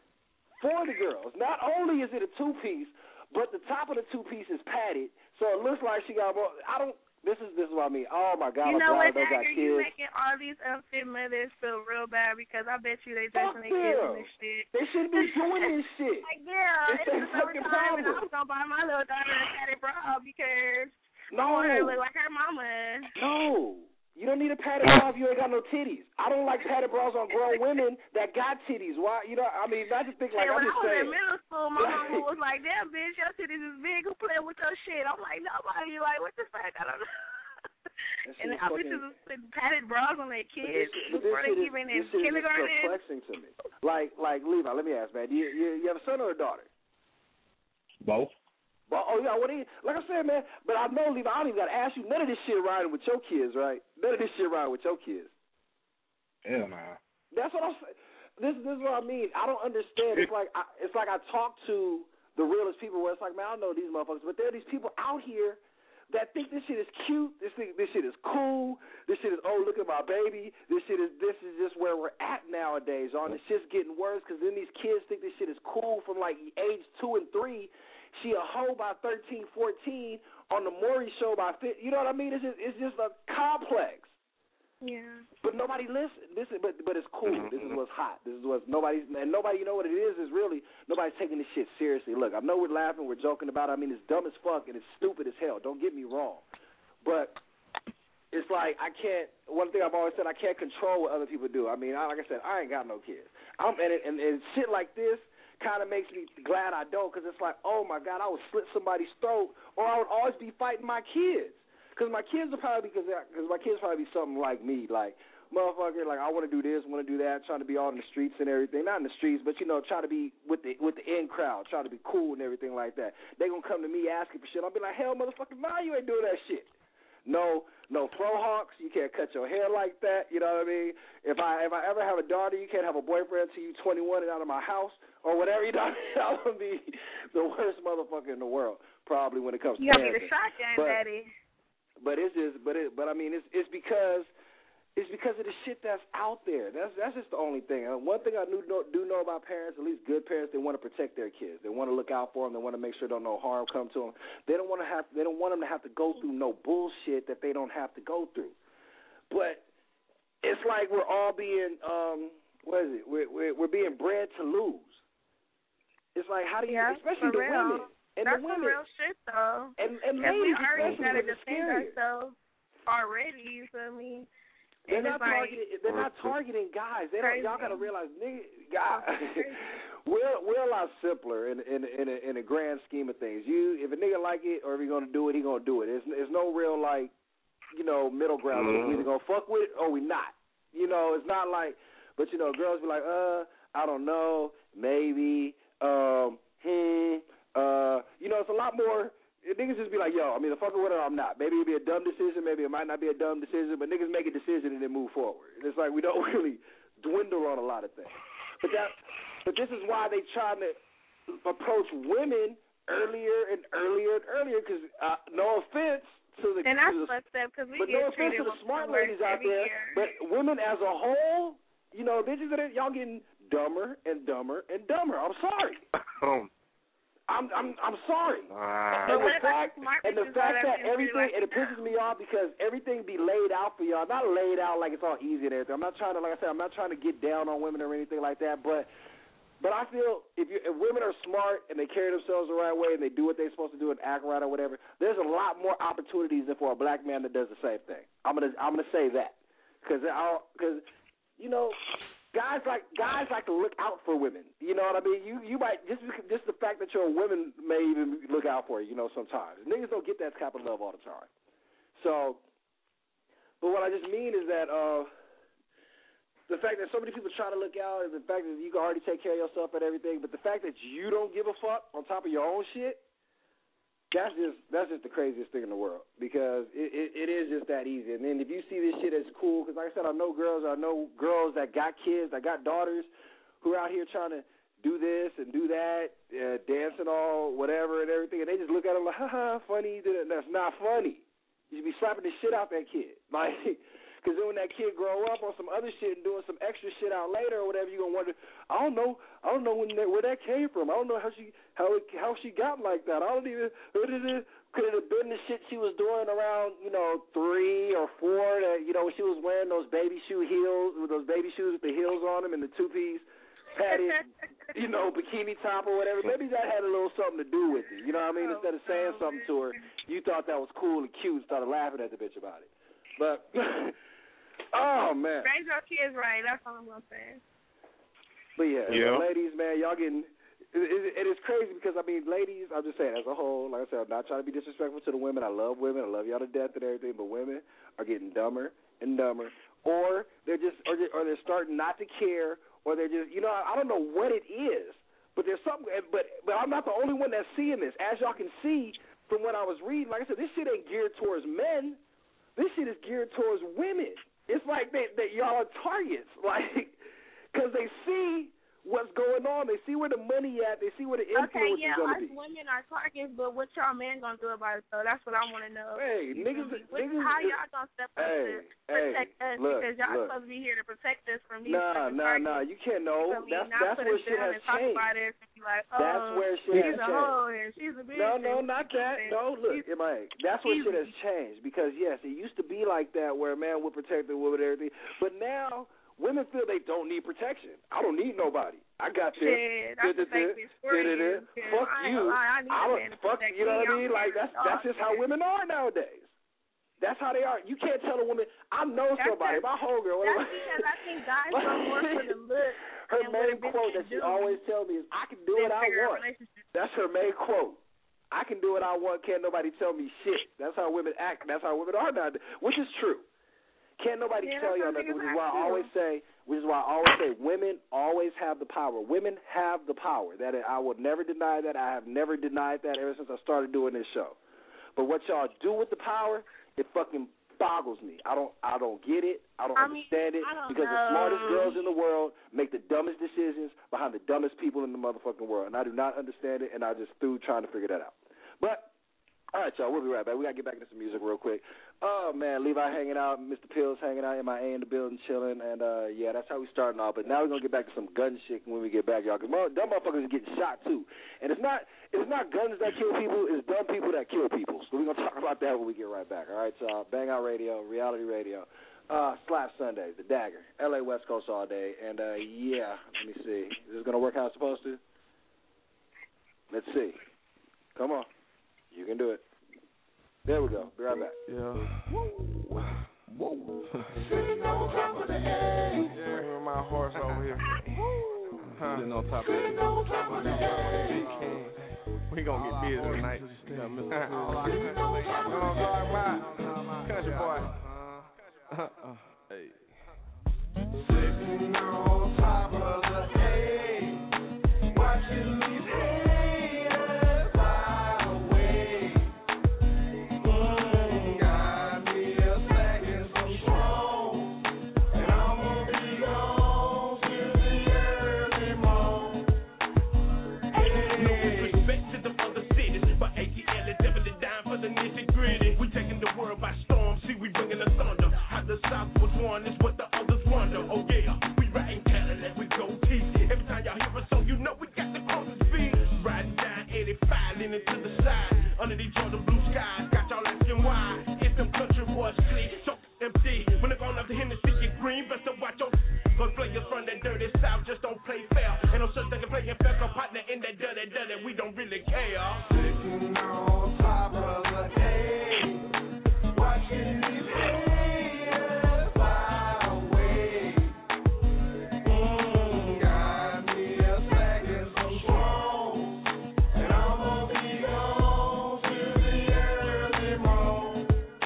for the girls? Not only is it a 2-piece, but the top of the 2-piece is padded, so it looks like she got more. This is what I mean. Oh my God! You know what, they got kids. You making all these unfit mothers feel real bad because I bet you they dressing their kids in this shit. They shouldn't be doing this shit. Like, yeah, it's the first time, and I was gonna buy my little daughter a padded bra because I want her to look like her mama. No. You don't need a padded bra if you ain't got no titties. I don't like padded bras on grown women that got titties. Why? You know, I mean, I just think like when I'm just saying. When I was in middle school, my mama was like, "Damn, bitch, your titties is big. Who playing with your shit?" I'm like, nobody. Like, what the fuck? I don't know. And I bitches was putting padded bras on their kids before they even in kindergarten. This is perplexing to me. Like Levi, let me ask, man. You have a son or a daughter? Both. Well, like I said, man, but I know, Levi, I don't even got to ask you, none of this shit riding with your kids, right? None of this shit riding with your kids. Hell nah. That's what I'm saying. This is what I mean. I don't understand. It's like I talk to the realest people where it's like, man, I don't know these motherfuckers, but there are these people out here that think this shit is cute, this shit is cool, this shit is, oh, look at my baby, this is just where we're at nowadays, and it's just getting worse because then these kids think this shit is cool from like age 2 and 3. She a hoe by 13, 14 on the Maury show by 50. You know what I mean? It's just a complex. Yeah. But nobody listens. But it's cool. This is what's hot. This is what's nobody. You know what it is really nobody's taking this shit seriously. Look, I know we're laughing, we're joking about it. I mean, it's dumb as fuck and it's stupid as hell. Don't get me wrong. But it's like I can't. One thing I've always said, I can't control what other people do. I mean, like I said, I ain't got no kids. And shit like this kind of makes me glad I don't, because it's like, oh my God, I would slit somebody's throat, or I would always be fighting my kids, because my kids will probably be something like me, like motherfucker, like I want to do this, want to do that, trying to be all in the streets and everything, not in the streets, but you know, try to be with the in crowd, try to be cool and everything like that. They gonna come to me asking for shit. I'll be like, hell, motherfucker, nah, you ain't doing that shit. No frohawks. You can't cut your hair like that. You know what I mean? If I ever have a daughter, you can't have a boyfriend until you 21 and out of my house or whatever. You know, I'm gonna be the worst motherfucker in the world probably when it comes to parenting. You gotta be the shotgun daddy. But it's just, I mean, it's because of the shit that's out there. That's just the only thing. And one thing I do know about parents, at least good parents, they want to protect their kids. They want to look out for them. They want to make sure no harm come to them. They don't want them to have to go through no bullshit that they don't have to go through. But it's like we're all being what is it? We're being bred to lose. It's like, how do you, especially the women, And that's the women, some real shit, though. And we ladies, already especially, gotta is defend scarier. ourselves already. You feel me? They're And not targeting. They're not targeting guys. They don't. Y'all gotta realize, nigga, guys, we're a lot simpler in a grand scheme of things. If a nigga like it or if he gonna do it, he gonna do it. There's no real like, middle ground. We either gonna fuck with it or we not. It's not like. But girls be like, I don't know, maybe, it's a lot more. Niggas just be like, yo, I'm either fucking with it or I'm not. Maybe it'll be a dumb decision, maybe it might not be a dumb decision, but niggas make a decision and then move forward. And it's like we don't really dwindle on a lot of things. But this is why they trying to approach women earlier and earlier and earlier. Because no offense to the, and that's fucked up because we but get no offense treated to the with smart ladies out there, but women as a whole, bitches, y'all getting dumber and dumber and dumber. I'm sorry. I'm sorry. And the fact that everything, and it pisses me off because everything be laid out for y'all. Not laid out like it's all easy and everything. I'm not trying to, like I said, I'm not trying to get down on women or anything like that. But I feel if women are smart and they carry themselves the right way and they do what they're supposed to do and act right or whatever, there's a lot more opportunities than for a black man that does the same thing. I'm gonna say that because Guys like to look out for women. You know what I mean? You might just the fact that you're a woman may even look out for you. Sometimes niggas don't get that type of love all the time. So, but what I just mean is that the fact that so many people try to look out, and the fact that you can already take care of yourself and everything, but the fact that you don't give a fuck on top of your own shit, that's just the craziest thing in the world because it is just that easy. And then if you see this shit as cool, because like I said, I know girls that got kids, that got daughters who are out here trying to do this and do that, dance and all, whatever and everything, and they just look at them like, haha, funny. That's not funny. You should be slapping the shit out that kid. Like, because then when that kid grow up on some other shit and doing some extra shit out later or whatever, you're going to wonder, I don't know where that came from. I don't know how she got like that. I don't even, could it have been the shit she was doing around, 3 or 4 that, when she was wearing those baby shoe heels, with those baby shoes with the heels on them and the two-piece padded, bikini top or whatever. Maybe that had a little something to do with it. You know what I mean? Instead of saying something to her, you thought that was cool and cute and started laughing at the bitch about it. But... oh, man. Raise your kids right. That's all I'm going to say. But, ladies, man, y'all getting... It is crazy because, ladies, I'm just saying, as a whole, like I said, I'm not trying to be disrespectful to the women. I love women. I love y'all to death and everything, but women are getting dumber and dumber. Or they're they're starting not to care, or they're just, I don't know what it is, but there's something, but I'm not the only one that's seeing this. As y'all can see from what I was reading, like I said, this shit ain't geared towards men. This shit is geared towards women. It's like that y'all are targets, like, because they see what's going on. They see where the money at. They see where the influence is going to be. Okay, women are targets, but what y'all men going to do about it, though? That's what I want to know. Hey, niggas. How y'all going to step up to protect us? Because y'all supposed to be here to protect us from these Nah, you can't know. That's where shit has changed. Like, that's where shit has changed. She's a hoe and she's a bitch. No, not that. No, look, that's where shit has changed. Because, yes, it used to be like that where a man would protect the woman and everything. But now... women feel they don't need protection. I don't need nobody. I got this. That's fuck you. Fuck you. Know what I mean? Like that's just how women are nowadays. That's how they are. You can't tell a woman. I know somebody. My homegirl. That's because I think guys go more for the look. Her main quote that she always tells me is, "I can do what I want." That's her main quote. I can do what I want. Can't nobody tell me shit. That's how women act. That's how women are nowadays, which is true. Can't nobody tell y'all nothing, which is why I always say, women always have the power. Women have the power. That I will never deny that. I have never denied that ever since I started doing this show. But what y'all do with the power, it fucking boggles me. I don't get it. I don't understand it because the smartest girls in the world make the dumbest decisions behind the dumbest people in the motherfucking world, and I do not understand it. And I just through trying to figure that out. But all right, y'all, we'll be right back. We got to get back into some music real quick. Oh, man, Levi hanging out, Mr. Pills hanging out, MIA in the building chilling, and, that's how we starting off. But now we're going to get back to some gun shit when we get back, y'all, because dumb motherfuckers are getting shot, too. And it's not guns that kill people, it's dumb people that kill people. So we're going to talk about that when we get right back, all right? So Bang Out Radio, Reality Radio, Slap Sunday, The Dagger, L.A. West Coast all day, and, let me see. Is this going to work how it's supposed to? Let's see. Come on. You can do it. There we go. Be right back. Yeah. Whoa. Yeah, my horse over here. Sitting on top of it. We gonna get busy tonight. Country boy. Hey. Sitting on top of the hay, watching these haters fly away. Got me a second so strong, and I'm gonna be gone till the early morning. No disrespect to the other cities, but ATL is definitely down for the nitty gritty. We taking the world by storm, see we bringing the thunder. How the South was won is what the others wonder. Oh yeah, we riding Cadillac, we go teeth. Every time y'all hear a song, you know we got the closest speed. Riding down 85, leaning to the side, under these Jordan blue skies. Got y'all asking why? It's them country boys sleep, so empty. When they're going up to Hennessy, get green, best to watch your. Cause players from that dirty South just don't play fair. Ain't no such thing as playing fair, cause partner in that dirty, we don't really care. Sitting on top of the hay, watching these haters fly away. Got me a second so strong, and I'm gonna be gone till the early morning.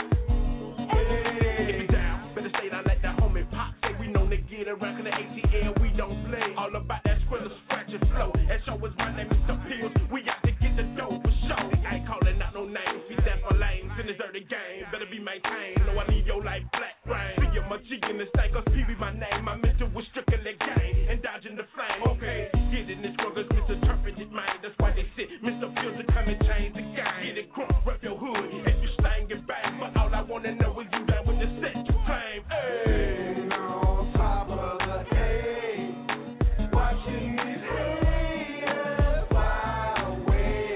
If you down, better stay down like that homie Pop. Say we know they get around, cause the ATL we don't play. All about that squirrel, scratch and flow. And show us my name, Mr. Pills. We out to get the dough for sure. I ain't calling out no names, we stand for lanes in this dirty game. Better be maintained, no I need your life black brain. See my G in this thing, cause P be my name. My mental was stricken the game and dodging the flame. Okay, get in this world, cause misinterpreted mind. That's why they sit, Mr. Pills to come and change the game. Get it crunk, rep your hood, and you slang it bang. But all I wanna know is you down with the set you claim. Sitting on top of the hay, watching these haters fly away.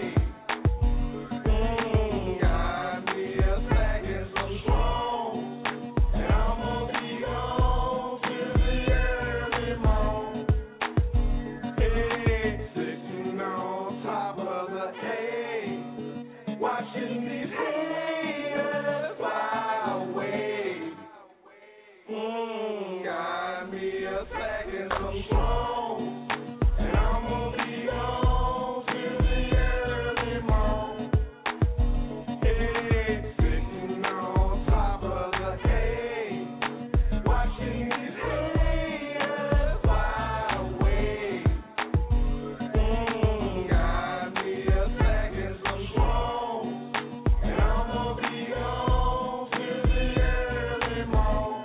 Got me a second so strong, and I'm gonna be gone till the early morning. Sitting on top of the hay, watching these haters fly away. Got me a second so strong, and I'm gonna be gone till the early morning. Sitting on top of the hay, watching these haters fly away. Got me a second so strong, and I'm gonna be gone till the early morning.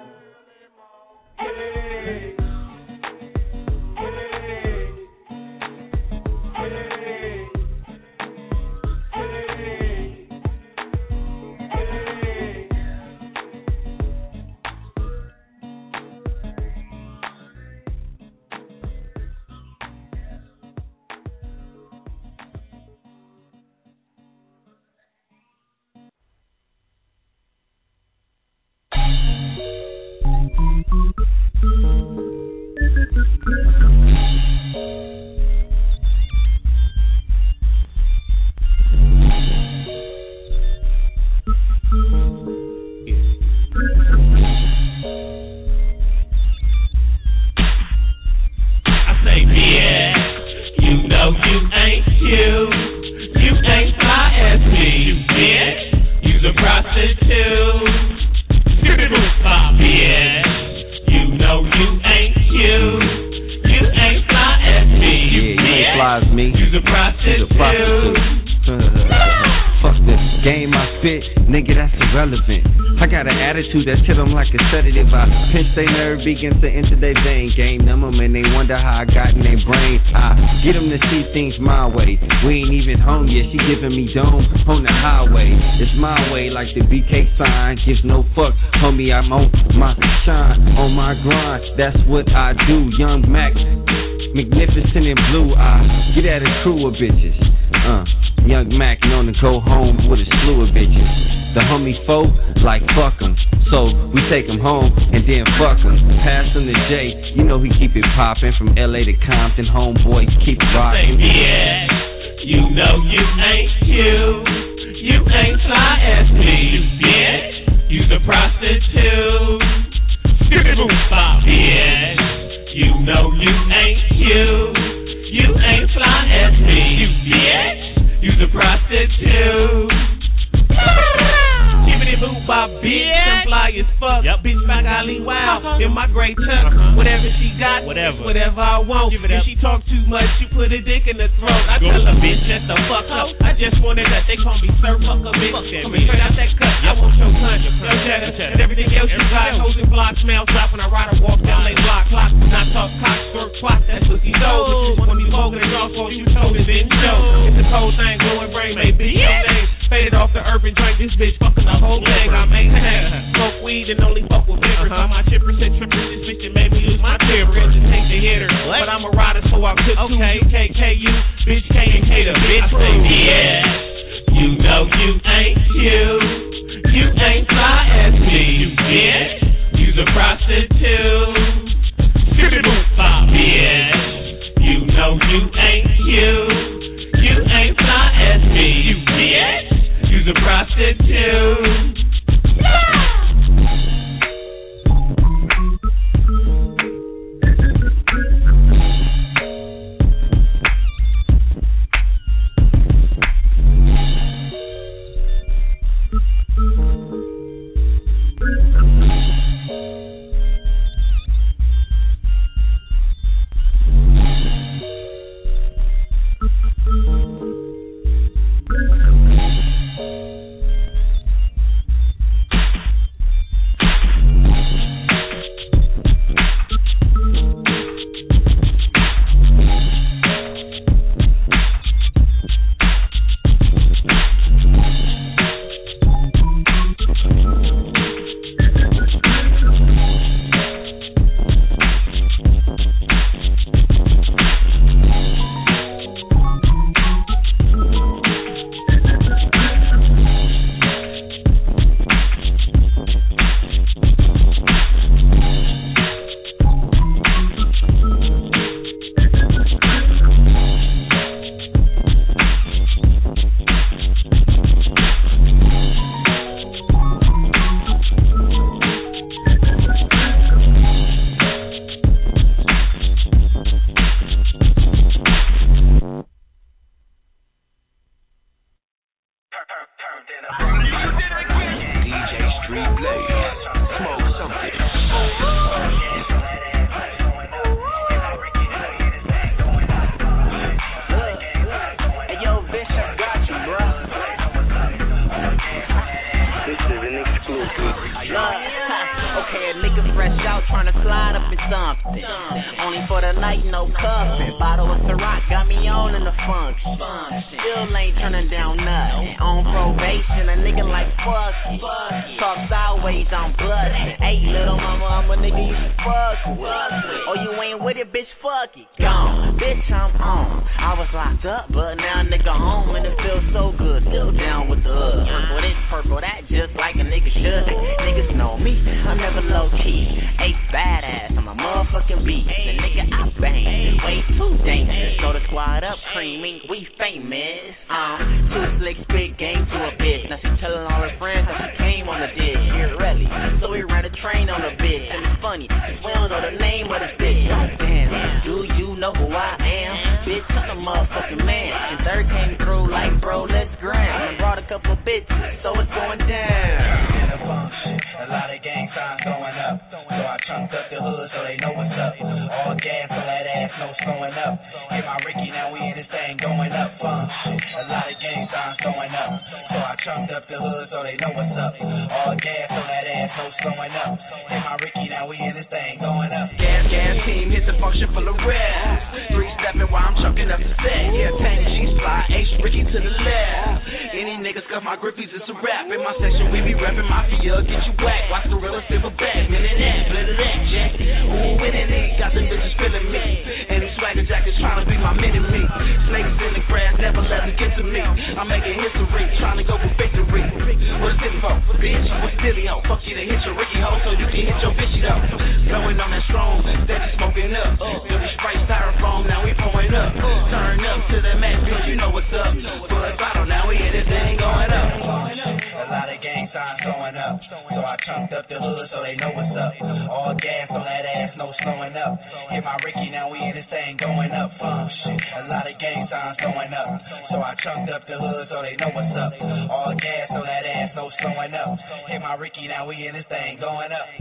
That hit them like a sedative. I pinch their nerve, begins to enter their vein. Game them and they wonder how I got in their brain. I get them to see things my way. We ain't even home yet, she giving me dome on the highway. It's my way like the BK sign. Gives no fuck, homie, I'm on my shine. On my grind, that's what I do. Young Mac, magnificent in blue. I get at a crew of bitches. Young Mac known to go home with a slew of bitches. The homie folk, like fuck 'em. So we take him home and then fuck him. Pass him to Jay, you know he keep it poppin'. From LA to Compton, homeboy keep it rockin'. Yeah, You know you ain't cute. You ain't fly as me, bitch. You's a prostitute. Bitch. You know you ain't cute. You ain't fly as me, bitch. You's a prostitute. Boo by bitch, I'm fly as fuck. Bitch, back Ali Wow in my gray tuck. Whatever she got, whatever I want. If she talk too much, she put a dick in the throat. I tell her, bitch, shut the fuck up. I just wanted that. They call me Sir Fucker, bitch. Coming straight out that cut. I want your punch, your cheddar, and everything else you got. Hoes and blocks, mouth drop when I ride or walk down they block. Clock, not talk cock, squirt, twat. That's pussy soul. When we smoking and all for you told it didn't show. It's a cold thing, blowing brain, baby. Your name faded off the urban drink. This bitch fucking the whole thing. I maintain. Smoke weed and only fuck with beavers. I'm my chipper said tripping this bitch and made me lose my temper. Just take the hitter. But I'm a rider, so I put two UKKU. Bitch K and K the bitch. I say, yeah. You know you ain't cute. You ain't fly as me, you bitch. You's a prostitute. Bitch. You know you ain't cute. You ain't fly as me, you bitch. You's a prostitute. Up. Turn up to the max, cause you know what's up. the hood so they know what's up. All gas on that ass, no slowing up. Hit my Ricky, now we in this thing going up. Shit, a lot of gang signs going up. So I chunked up the hood so they know what's up. All gas on that ass, no slowing up. Hit my Ricky, now we in this thing going up.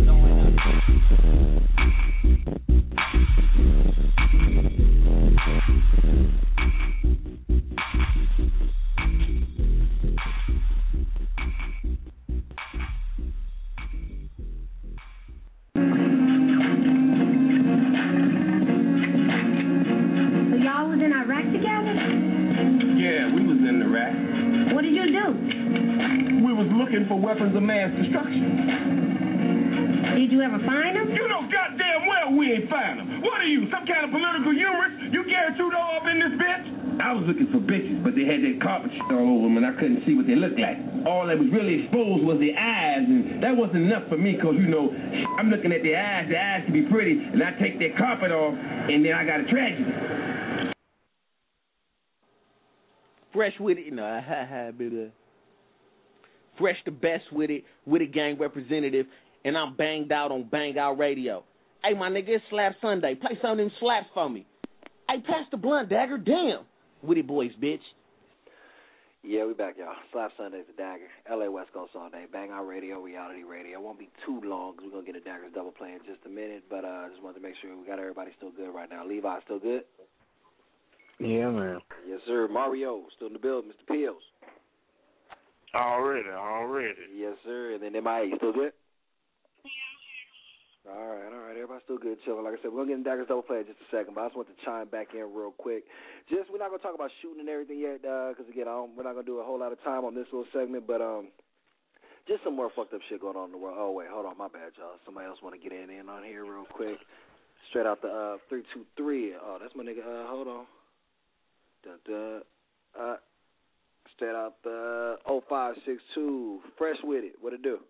Looking for weapons of mass destruction. Did you ever find them? You know goddamn well we ain't find them. What are you, some kind of political humorist? You Gary Trudeau up in this bitch? I was looking for bitches, but they had that carpet shit all over them, and I couldn't see what they looked like. All that was really exposed was the eyes, and that wasn't enough for me, because, you know, I'm looking at the eyes can be pretty, and I take that carpet off, and then I got a tragedy. Fresh with it, Fresh the best with it gang representative, and I'm banged out on Bang Out Radio. Hey, my nigga, it's Slap Sunday. Play some of them slaps for me. Hey, pass the blunt, Dagger. Damn. With it, boys, bitch. Yeah, we back, y'all. Slap Sunday's the Dagger. LA West Coast all day. Bang Out Radio, Reality Radio. It won't be too long because we're going to get a Dagger's double play in just a minute, but I just wanted to make sure we got everybody still good right now. Levi, still good? Yeah, man. Yes, sir. Mario, still in the building. Mr. Peels. Already. Yes, sir. And then MIA, still good? All right. Everybody's still good, chilling. Like I said, we're going to get in Dagger's double play in just a second, but I just want to chime back in real quick. We're not going to talk about shooting and everything yet, because, again, we're not going to do a whole lot of time on this little segment, but just some more fucked up shit going on in the world. Oh, wait, hold on. My bad, y'all. Somebody else want to get in on here real quick. Straight out the 323. Oh, that's my nigga. Hold on. Straight out the 0562. Fresh with it. What it do?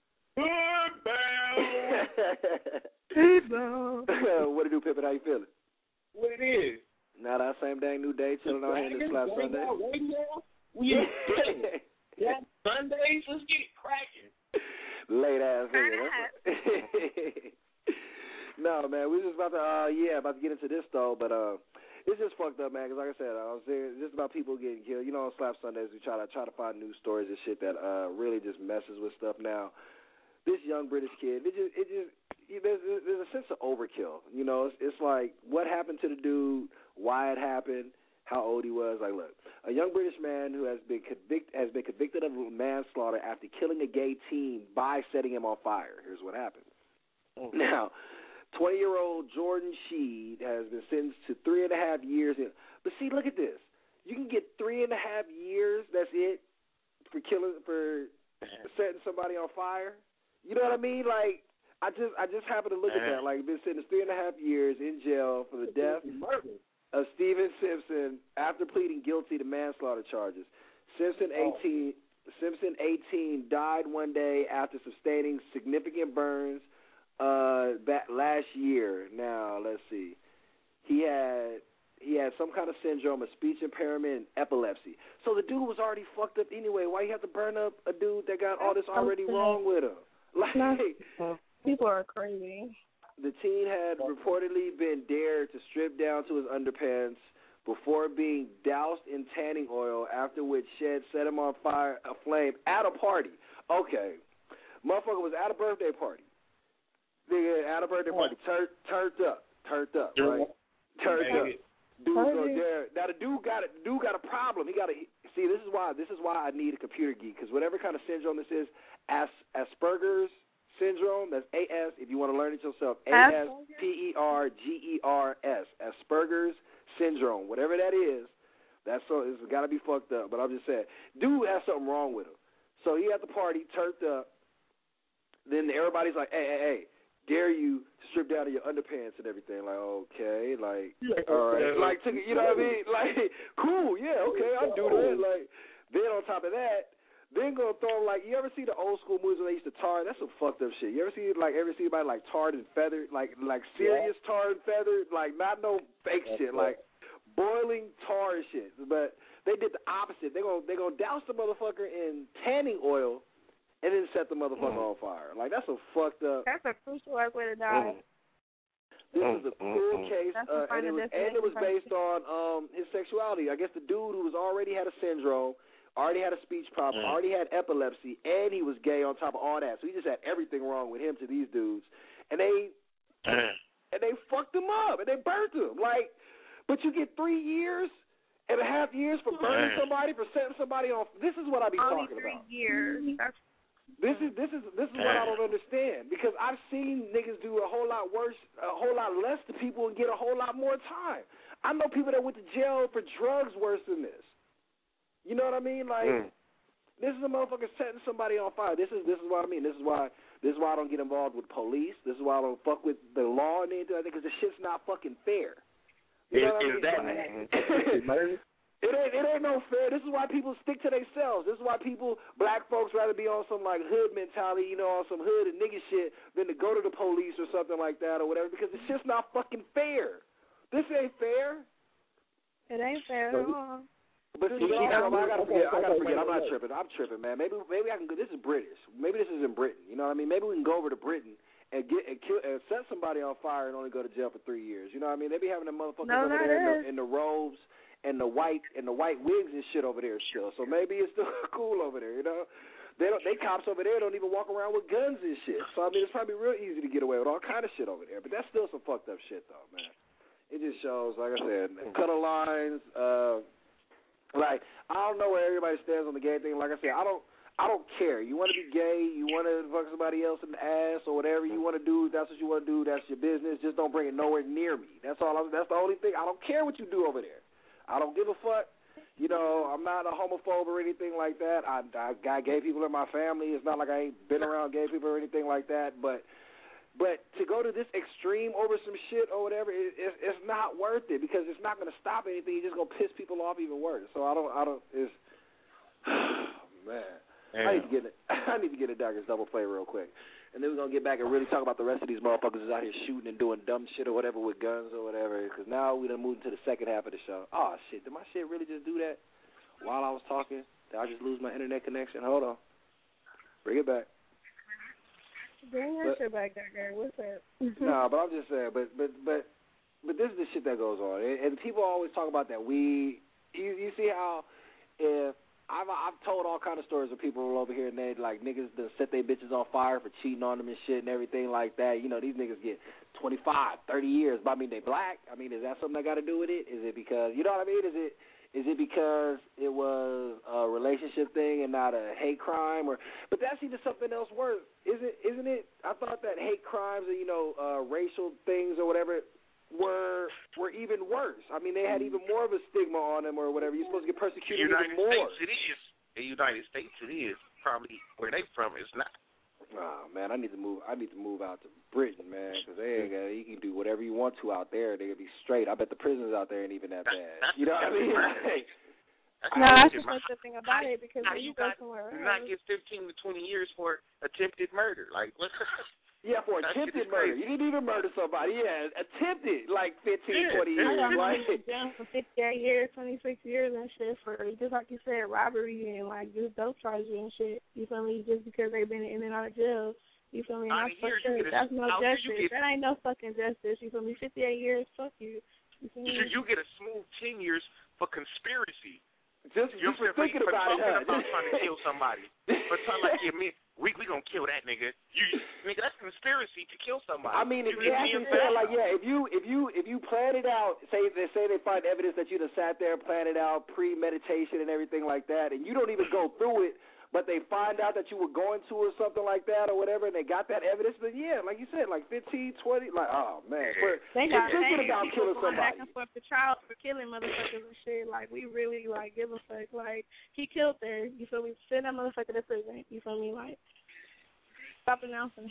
What it do, Pippin? How you feeling? What it is? Now that same dang new day, chilling out here in this Slap Sunday. We yeah, Sundays, let's get it cracking. Late ass nigga. No, man, we just about to get into this though, but it's just fucked up, man. Because like I said, I was there just about people getting killed. You know, on Slap Sundays, we try to find news stories and shit that really just messes with stuff. Now, this young British kid, there's a sense of overkill. You know, it's like what happened to the dude, why it happened, how old he was. Like, look, a young British man who has been convicted of manslaughter after killing a gay teen by setting him on fire. Here's what happened. Now, 20-year-old Jordan Sheed has been sentenced to 3.5 years. But see, look at this. You can get 3.5 years. That's it for setting somebody on fire. You know what I mean? Like, I just happened to look at that. Like, been sentenced 3.5 years in jail for the death of Steven Simpson after pleading guilty to manslaughter charges. Simpson, 18, died one day after sustaining significant burns last year. Now, let's see. He had some kind of syndrome, a speech impairment, and epilepsy. So the dude was already fucked up anyway. Why you have to burn up a dude that got all this already wrong with him? Like, people are crazy. The teen had reportedly been dared to strip down to his underpants before being doused in tanning oil, after which Shed set him on fire, aflame at a party. Okay. Motherfucker was at a birthday party. Nigga, at a birthday party. Turned up, right? Turned up. Dude go there. Now the dude got a problem. He got to see. This is why I need a computer geek, because whatever kind of syndrome this is, Asperger's syndrome. That's AS. If you want to learn it yourself, ASPERGERS. Asperger's syndrome. Whatever that is, it's got to be fucked up. But I'm just saying, dude has something wrong with him. So he at the party, turned up. Then everybody's like, hey. Dare you to strip down to your underpants and everything? Like, okay, like, all right, like, you know what I mean? Like, cool, yeah, okay, I'll do that. Like, then on top of that, then gonna throw him, like, you ever see the old school movies where they used to tar? That's some fucked up shit. You ever see anybody like tarred and feathered, like serious tarred and feathered, like not no fake shit, like boiling tar and shit. But they did the opposite. They gonna douse the motherfucker in tanning oil and then set the motherfucker on fire. Like, that's a fucked up. That's a crucial way to die. This is a cool case, and it was based on his sexuality. I guess the dude who already had a syndrome, already had a speech problem, already had epilepsy, and he was gay on top of all that. So he just had everything wrong with him to these dudes, and they fucked him up and they burnt him. Like, but you get 3 years and a half years for burning somebody, for setting somebody off. This is what I be Only talking 3 about. years. This is what I don't understand, because I've seen niggas do a whole lot worse, a whole lot less to people and get a whole lot more time. I know people that went to jail for drugs worse than this. You know what I mean? Like, this is a motherfucker setting somebody on fire. This is what I mean. This is why I don't get involved with police. This is why I don't fuck with the law and anything like that, because the shit's not fucking fair. You know what I mean? It ain't no fair. This is why people stick to themselves. This is why black folks rather be on some like hood mentality, you know, on some hood and nigga shit than to go to the police or something like that or whatever, because the shit's not fucking fair. This ain't fair. It ain't fair at all. But see, I gotta forget. I'm not tripping. I'm tripping, man. Maybe I can go. This is British. Maybe this is in Britain. You know what I mean? Maybe we can go over to Britain and set somebody on fire and only go to jail for 3 years. You know what I mean? They be having them motherfuckers over there in the robes and the white wigs and shit over there still. So maybe it's still cool over there. You know? They cops over there don't even walk around with guns and shit. So I mean, it's probably real easy to get away with all kind of shit over there. But that's still some fucked up shit, though, man. It just shows, like I said, cut of lines. Like, I don't know where everybody stands on the gay thing. Like I said, I don't care. You want to be gay, you want to fuck somebody else in the ass or whatever you want to do, that's what you want to do, that's your business. Just don't bring it nowhere near me. That's the only thing. I don't care what you do over there. I don't give a fuck. You know, I'm not a homophobe or anything like that. I got gay people in my family. It's not like I ain't been around gay people or anything like that. But to go to this extreme over some shit or whatever, it's not worth it, because it's not going to stop anything. You're just going to piss people off even worse. So I don't. It's man. I need to get a Daggers double play real quick, and then we're gonna get back and really talk about the rest of these motherfuckers who's out here shooting and doing dumb shit or whatever with guns or whatever. Because now we done moved into the second half of the show. Oh shit! Did my shit really just do that while I was talking? Did I just lose my internet connection? Hold on. Bring it back. Bring your shit back, Dagger. What's up? Nah, but I'm just saying. But this is the shit that goes on, and people always talk about that weed. You see how if I've told all kind of stories of people over here and they like niggas that set their bitches on fire for cheating on them and shit and everything like that. You know, these niggas get 25, 30 years. But I mean, they black. I mean, is that something that got to do with it? Is it because, you know what I mean? Is it because it was a relationship thing and not a hate crime? But that's even something else worse, isn't it? I thought that hate crimes and, you know, racial things or whatever were even worse. I mean, they had even more of a stigma on them or whatever. You're supposed to get persecuted even more. The United States it is. Probably where they from is not. Oh man, I need to move out to Britain, man, because you can do whatever you want to out there. They could be straight. I bet the prisons out there ain't even that bad. You know what I mean? No, that's just one good thing about it, because when you go somewhere else, you not get 15 to 20 years for attempted murder. Like what? Yeah, for attempted murder. You didn't even murder somebody. Yeah, attempted, like 15, 20 years. Right? Down for 58 years, 26 years and shit for, just like you said, robbery and like just dope charges and shit. You feel me? Just because they've been in and out of jail. You feel me? That's no justice. That ain't no fucking justice. You feel me? 58 years, fuck you. You get a smooth 10 years for conspiracy. Just for thinking about it. About trying to kill somebody. But something like, yeah, man, we gonna kill that nigga. Nigga, that's conspiracy to kill somebody. I mean, if you actually say like, yeah, if you plan it out, say they find evidence that you done sat there and planned it out, premeditation and everything like that, and you don't even go through it, but they find out that you were going to or something like that or whatever, and they got that evidence, but yeah, like you said, like 15, 20, like, oh man, they got thinking about killing somebody. Back and forth to trial for killing motherfuckers and shit. Like, we really like give a fuck. Like, he killed her. You feel me? Send that motherfucker to prison. You feel me? Like, stop announcing.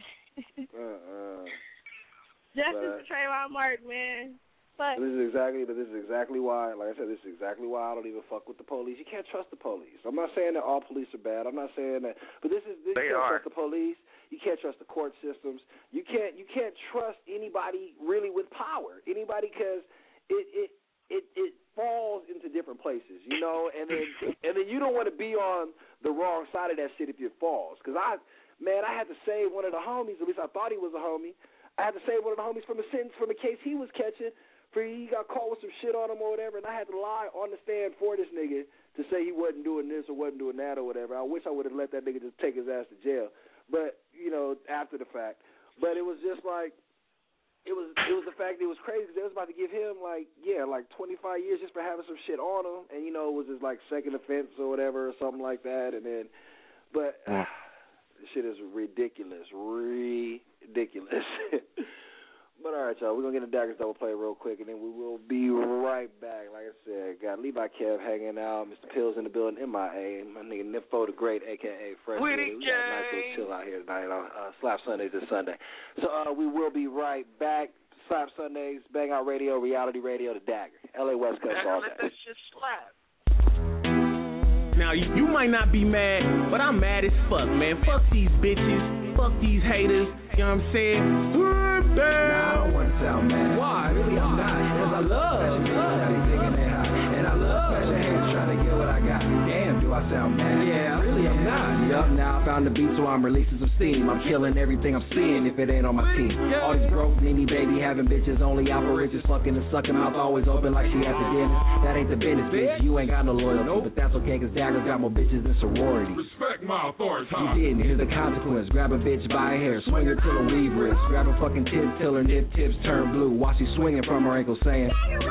Justice for Trayvon Martin, man. But this is exactly why, like I said, this is exactly why I don't even fuck with the police. You can't trust the police. I'm not saying that all police are bad. I'm not saying that, but you can't trust the police. You can't trust the court systems. You can't trust anybody really with power. Anybody, because it falls into different places, you know, and then you don't want to be on the wrong side of that shit if it falls. Because I had to save one of the homies, at least I thought he was a homie. I had to save one of the homies from a sentence from a case he was catching. He got caught with some shit on him or whatever, and I had to lie on the stand for this nigga to say he wasn't doing this or wasn't doing that or whatever. I wish I would have let that nigga just take his ass to jail, but, you know, after the fact. But it was just like, It was the fact that it was crazy because they was about to give him like 25 years just for having some shit on him, and you know it was his like second offense or whatever or something like that, and then, but this shit is ridiculous. But all right, y'all, we're gonna get a Daggers Double Play real quick, and then we will be right back. Like I said, got Levi Kev hanging out, Mr. Pills in the building, MIA, my nigga Nympho the Great, aka Fresh. We got a nice little chill out here tonight on Slap Sundays this Sunday. So we will be right back. Slap Sundays, Bang Out Radio, Reality Radio, the Dagger, LA West Coast all day. Let that shit slap. Now, you might not be mad, but I'm mad as fuck, man. Fuck these bitches. Fuck these haters. You know what I'm saying? Nah, I don't want to sound mad. Why? Really, I'm not. Because I love everything they hot. And I love special haters trying to get what I got. Damn, do I sound mad? Yeah. Really, I'm not. Yup, now I found the beat, so I'm releasing some steam. I'm killing everything I'm seeing if it ain't on my team. All these broke, mini baby having bitches only out for riches. Fucking and sucking mouth always open like she at the dentist. That ain't the business, bitch. You ain't got no loyalty. But that's okay, because Daggers got more bitches than sorority. Respect my authority. You didn't hear the consequence. Grab a bitch by her hair, swing her till her weave wrist. Grab a fucking tip till her nip tips turn blue. While she swinging from her ankle saying,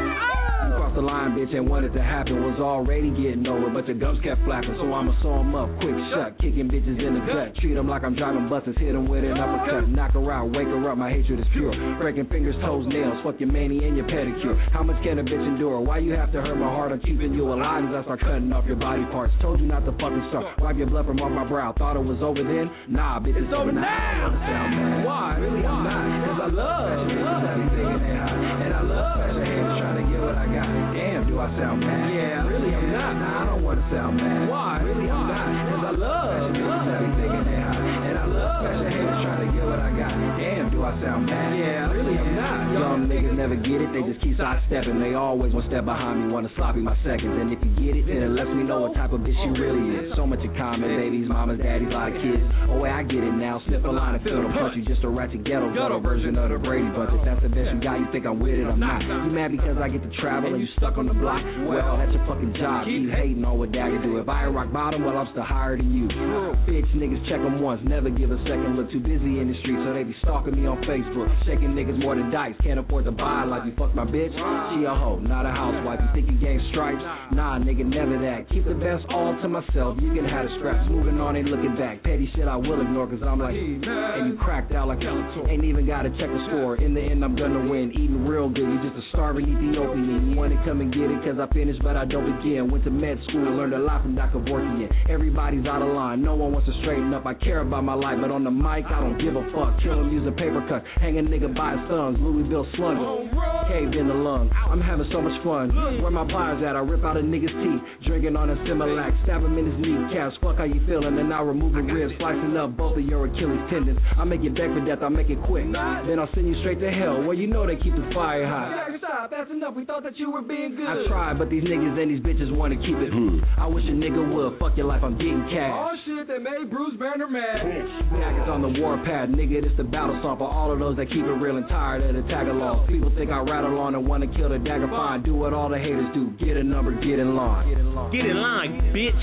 you crossed the line, bitch, and wanted to happen. Was already getting over, but your gums kept flapping. So I'ma sew them up, quick shut. Kicking bitches in the gut. Treat them like I'm driving buses. Hit them with an uppercut. Knock her out, wake her up. My hatred is pure. Breaking fingers, toes, nails. Fuck your mani and your pedicure. How much can a bitch endure? Why you have to hurt my heart? I'm keeping you alive as I start cutting off your body parts. Told you not to fucking start. Wipe your blood from off my brow. Thought it was over then? Nah, bitch, it's over now. I don't sound mad. Why? Really, I'm not. Because I love everything in that hot. And I love special haters trying to get what I got. Damn, do I sound mad? Yeah. Really, I'm not. Nah, I don't want to sound mad. Why? Really, I'm not. Because I love everything in that hot. And I love special haters trying to get what I got. Damn, do I sound mad? Yeah. Really, I'm not. Some niggas never get it. They just keep sidestepping. They always one step behind me. Want to sloppy my seconds. And if you get it, then it lets me know what type of bitch you really is. So much in common. Babies, mamas, daddies, lot of kids. Oh, wait, I get it now. Sniff a line and feel the punch. You just a ratchet ghetto version of the Brady Bunch. If that's the best you got, you think I'm with it, I'm not. You mad because I get to travel and you stuck on the block? Well, that's your fucking job. Keep hating on what Dagger do. If I ain't rock bottom, well, I'm still higher than you. Bitch, niggas check them once, never give a second look. Too busy in the street, so they be stalking me on Facebook. Shaking niggas more than dice, can't afford to buy like you fuck my bitch. She a hoe, not a housewife. You think you gain stripes? Nah, nigga, never that. Keep the best all to myself. You can have the scraps. Moving on, ain't looking back. Petty shit I will ignore, cause I'm like, and you cracked out like ain't even gotta check the score. In the end, I'm gonna win. Eating real good. You just a starving Ethiopian. You wanna come and get it, cause I finished, but I don't begin. Went to med school, learned a lot from Dr. Vorkian. Everybody's out of line. No one wants to straighten up. I care about my life, but on the mic, I don't give a fuck. Kill him using paper cuts. Hang a nigga by his thumbs. Louisville slugging. Caved in the lung. I'm having so much fun. Where my pliers at? I rip out a nigga's teeth. Drinking on a Similac. Stab him in his kneecaps. Fuck how you feeling, and I'll remove the ribs. Slicing up both of your Achilles tendons. I'll make you beg for death. I'll make it quick. Then I'll send you straight to hell, where you know they keep the fire hot. Stop, that's enough. We thought that you were being good. I tried, but these niggas and these bitches want to keep it. I wish a nigga would. Fuck your life, I'm getting cash. Oh shit, they made Bruce Banner mad. Daggers on the warpath, nigga, this the battle song for all of those that keep it real and tired of the tag-along. People think I rattle on and want to kill the Dagger fine. Do what all the haters do. Get a number, get in line. Get in line, bitch.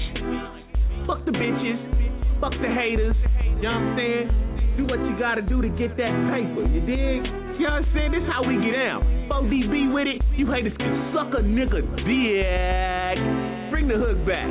Fuck the bitches. Fuck the haters. You know what I'm saying? Do what you gotta do to get that paper, you dig? You know what I'm saying? This how we get down. 4DB with it, you haters can suck a nigga dick. Bring the hook back.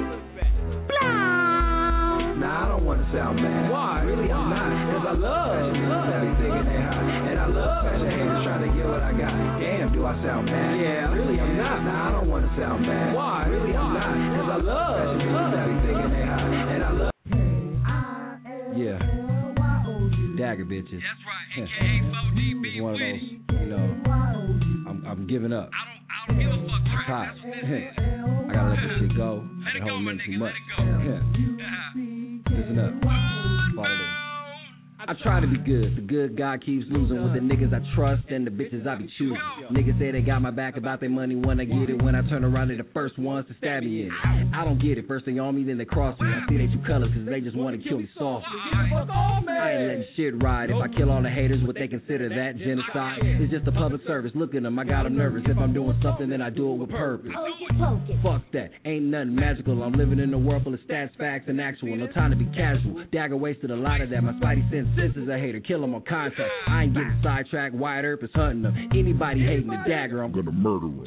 Blah. Nah, I don't want to sound mad. Why? Really, I'm not. Cause I love everything in that hot. And I love special haters trying to get what I got. Damn, do I sound mad? Yeah. Really, I'm not. Nah, I don't want to sound mad. Why? Really, I'm not. Cause I love everything in that hot. And I love. Yeah. Dagger bitches. That's right, aka 4DB. It's one of those, you know, I'm giving up. I don't give a fuck. It's hot. I gotta let this shit go. Let it go, my nigga. Too much. Let it go. Listen up. Follow this. I I try to be good. The good God keeps losing with the niggas I trust and the bitches I be choosing. Niggas say they got my back about their money when I get it. When I turn around, they're the first ones to stab me in it. I don't get it. First they on me, then they cross me. I see they true colors because they just want to kill me soft. I ain't letting shit ride. If I kill all the haters, would they consider that genocide? It's just a public service. Look at them, I got them nervous. If I'm doing something, then I do it with purpose. Fuck that, ain't nothing magical. I'm living in a world full of stats, facts, and actual. No time to be casual. Dagger wasted a lot of that. My spidey sense is a hater. Kill him on contact. I ain't getting sidetracked. Wyatt Earp is hunting them. Anybody hating the Dagger, I'm gonna murder him.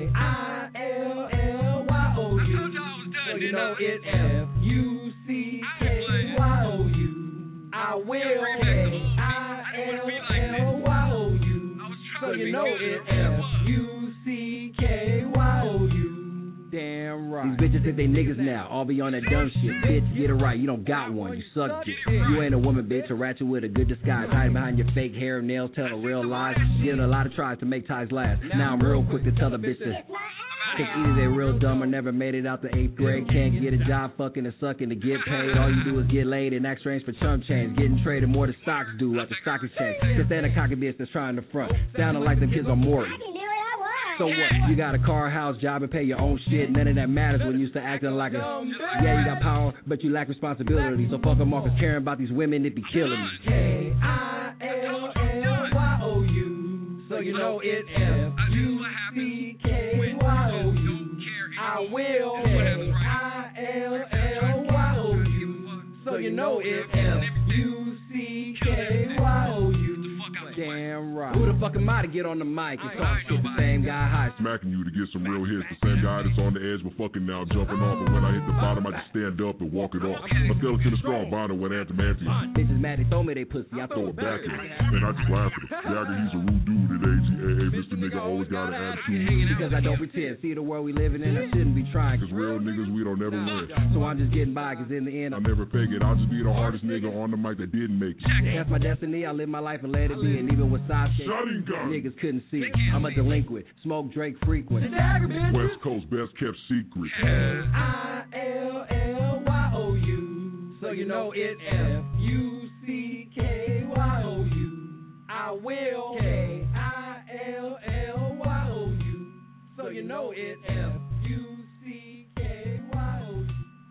K-I-L-L-Y-O-U. So you know it F-U-C-K-Y-O-U. I will K-I-L-L-Y-O-U. So you know it F-U-C-K-Y-O-U. Damn right. These bitches think they niggas now. All be on that dumb shit. Bitch, get it right. You don't got one. You suck dick. You ain't a woman, bitch. A ratchet with a good disguise. Hiding behind your fake hair and nails, telling real lies. Getting a lot of tries to make ties last. Now I'm real quick to tell the bitch that. Cause either they real dumb or never made it out the 8th grade. Can't get a job, fucking and sucking to get paid. All you do is get laid and act strange for chump change. Getting traded more than stocks do at the stock exchange. Cause they a cocky bitch that's trying to front. Sounding like them kids on Morty. So what? You got a car, house, job, and pay your own shit. None of that matters when you used to acting like a. Yeah, you got power, but you lack responsibility. So fuck them off, cause caring about these women, it be killing me. K-I-L-L-Y-O-U. So you know it F-U-C-K-Y-O-U. I will K-I-L-L-Y-O-U. So you know it F-U-C-K-Y-O-U. Damn right. Who the fuck am I to get on the mic and talk shit? The same guy high smacking you to get some real hits. The same guy that's on the edge but fucking now jumping off. And when I hit the bottom, I just stand up and walk it off. My skeleton is strong, bonding with antimantium. Bitches mad they throw me they pussy, I throw it back at him. And I just laugh at him. Dagger, he's a rude dude at AGAA. Mr. Nigga always got an attitude. Because I don't pretend. See the world we living in, I shouldn't be trying. Cause real niggas, we don't never win. So I'm just getting by, cause in the end I never fake it. I'll just be the hardest nigga on the mic that didn't make it. That's my destiny, I live my life and let it be. And even with side shit, niggas couldn't see. I'm a delinquent, smoke Drake frequent. West Coast best kept secret. K-I-L-L-Y-O-U. So you know it F-U-C-K-Y-O-U. I will K-I-L-L-Y-O-U. So you know it F-U-C-K-Y-O-U.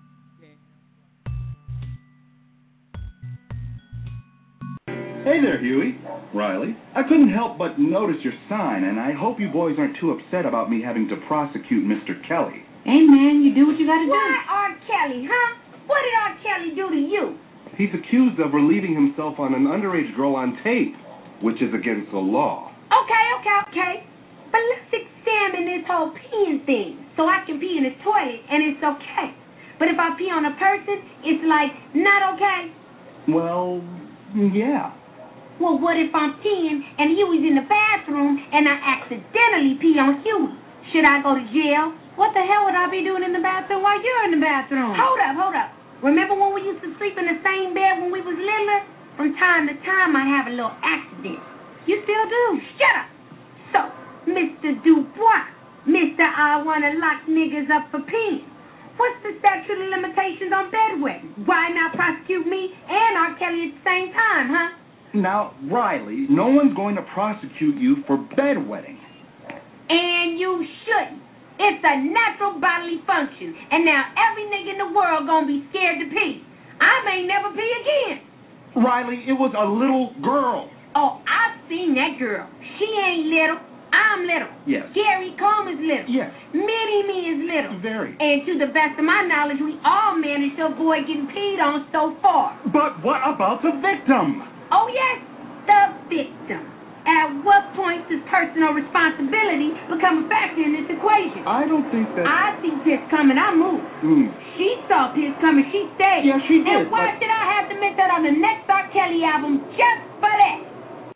Hey there, Huey. Riley. I couldn't help but notice your sign, and I hope you boys aren't too upset about me having to prosecute Mr. Kelly. Hey, man, you do what you gotta do. Why R. Kelly, huh? What did R. Kelly do to you? He's accused of relieving himself on an underage girl on tape, which is against the law. Okay. But let's examine this whole peeing thing. So I can pee in the toilet, and it's okay. But if I pee on a person, it's like not okay? Well, yeah. Well, what if I'm peeing and Huey's in the bathroom and I accidentally pee on Huey? Should I go to jail? What the hell would I be doing in the bathroom while you're in the bathroom? Hold up. Remember when we used to sleep in the same bed when we was littler? From time to time, I'd have a little accident. You still do? Shut up. So, Mr. Dubois, Mr. I want to lock niggas up for peeing. What's the statute of limitations on bedwetting? Why not prosecute me and R. Kelly at the same time, huh? Now, Riley, no one's going to prosecute you for bedwetting. And you shouldn't. It's a natural bodily function. And now every nigga in the world gonna be scared to pee. I may never pee again. Riley, it was a little girl. Oh, I've seen that girl. She ain't little. I'm little. Yes. Gary Coleman's little. Yes. Mini-Me is little. Very. And to the best of my knowledge, we all managed to avoid getting peed on so far. But what about the victim? Oh, yes, the victim. At what point does personal responsibility become a factor in this equation? I don't think that... I see piss coming, I moved. She saw piss coming, she stayed. Yeah, she did. And why should I have to miss that on the next R. Kelly album just for that?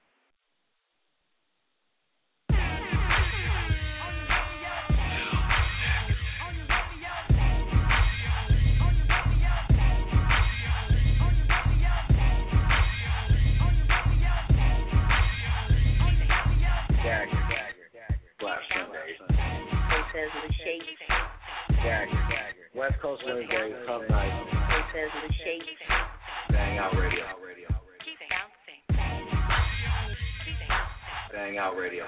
West Coast Wednesday, Tough Night. Bang Out Radio. Bang Out Radio.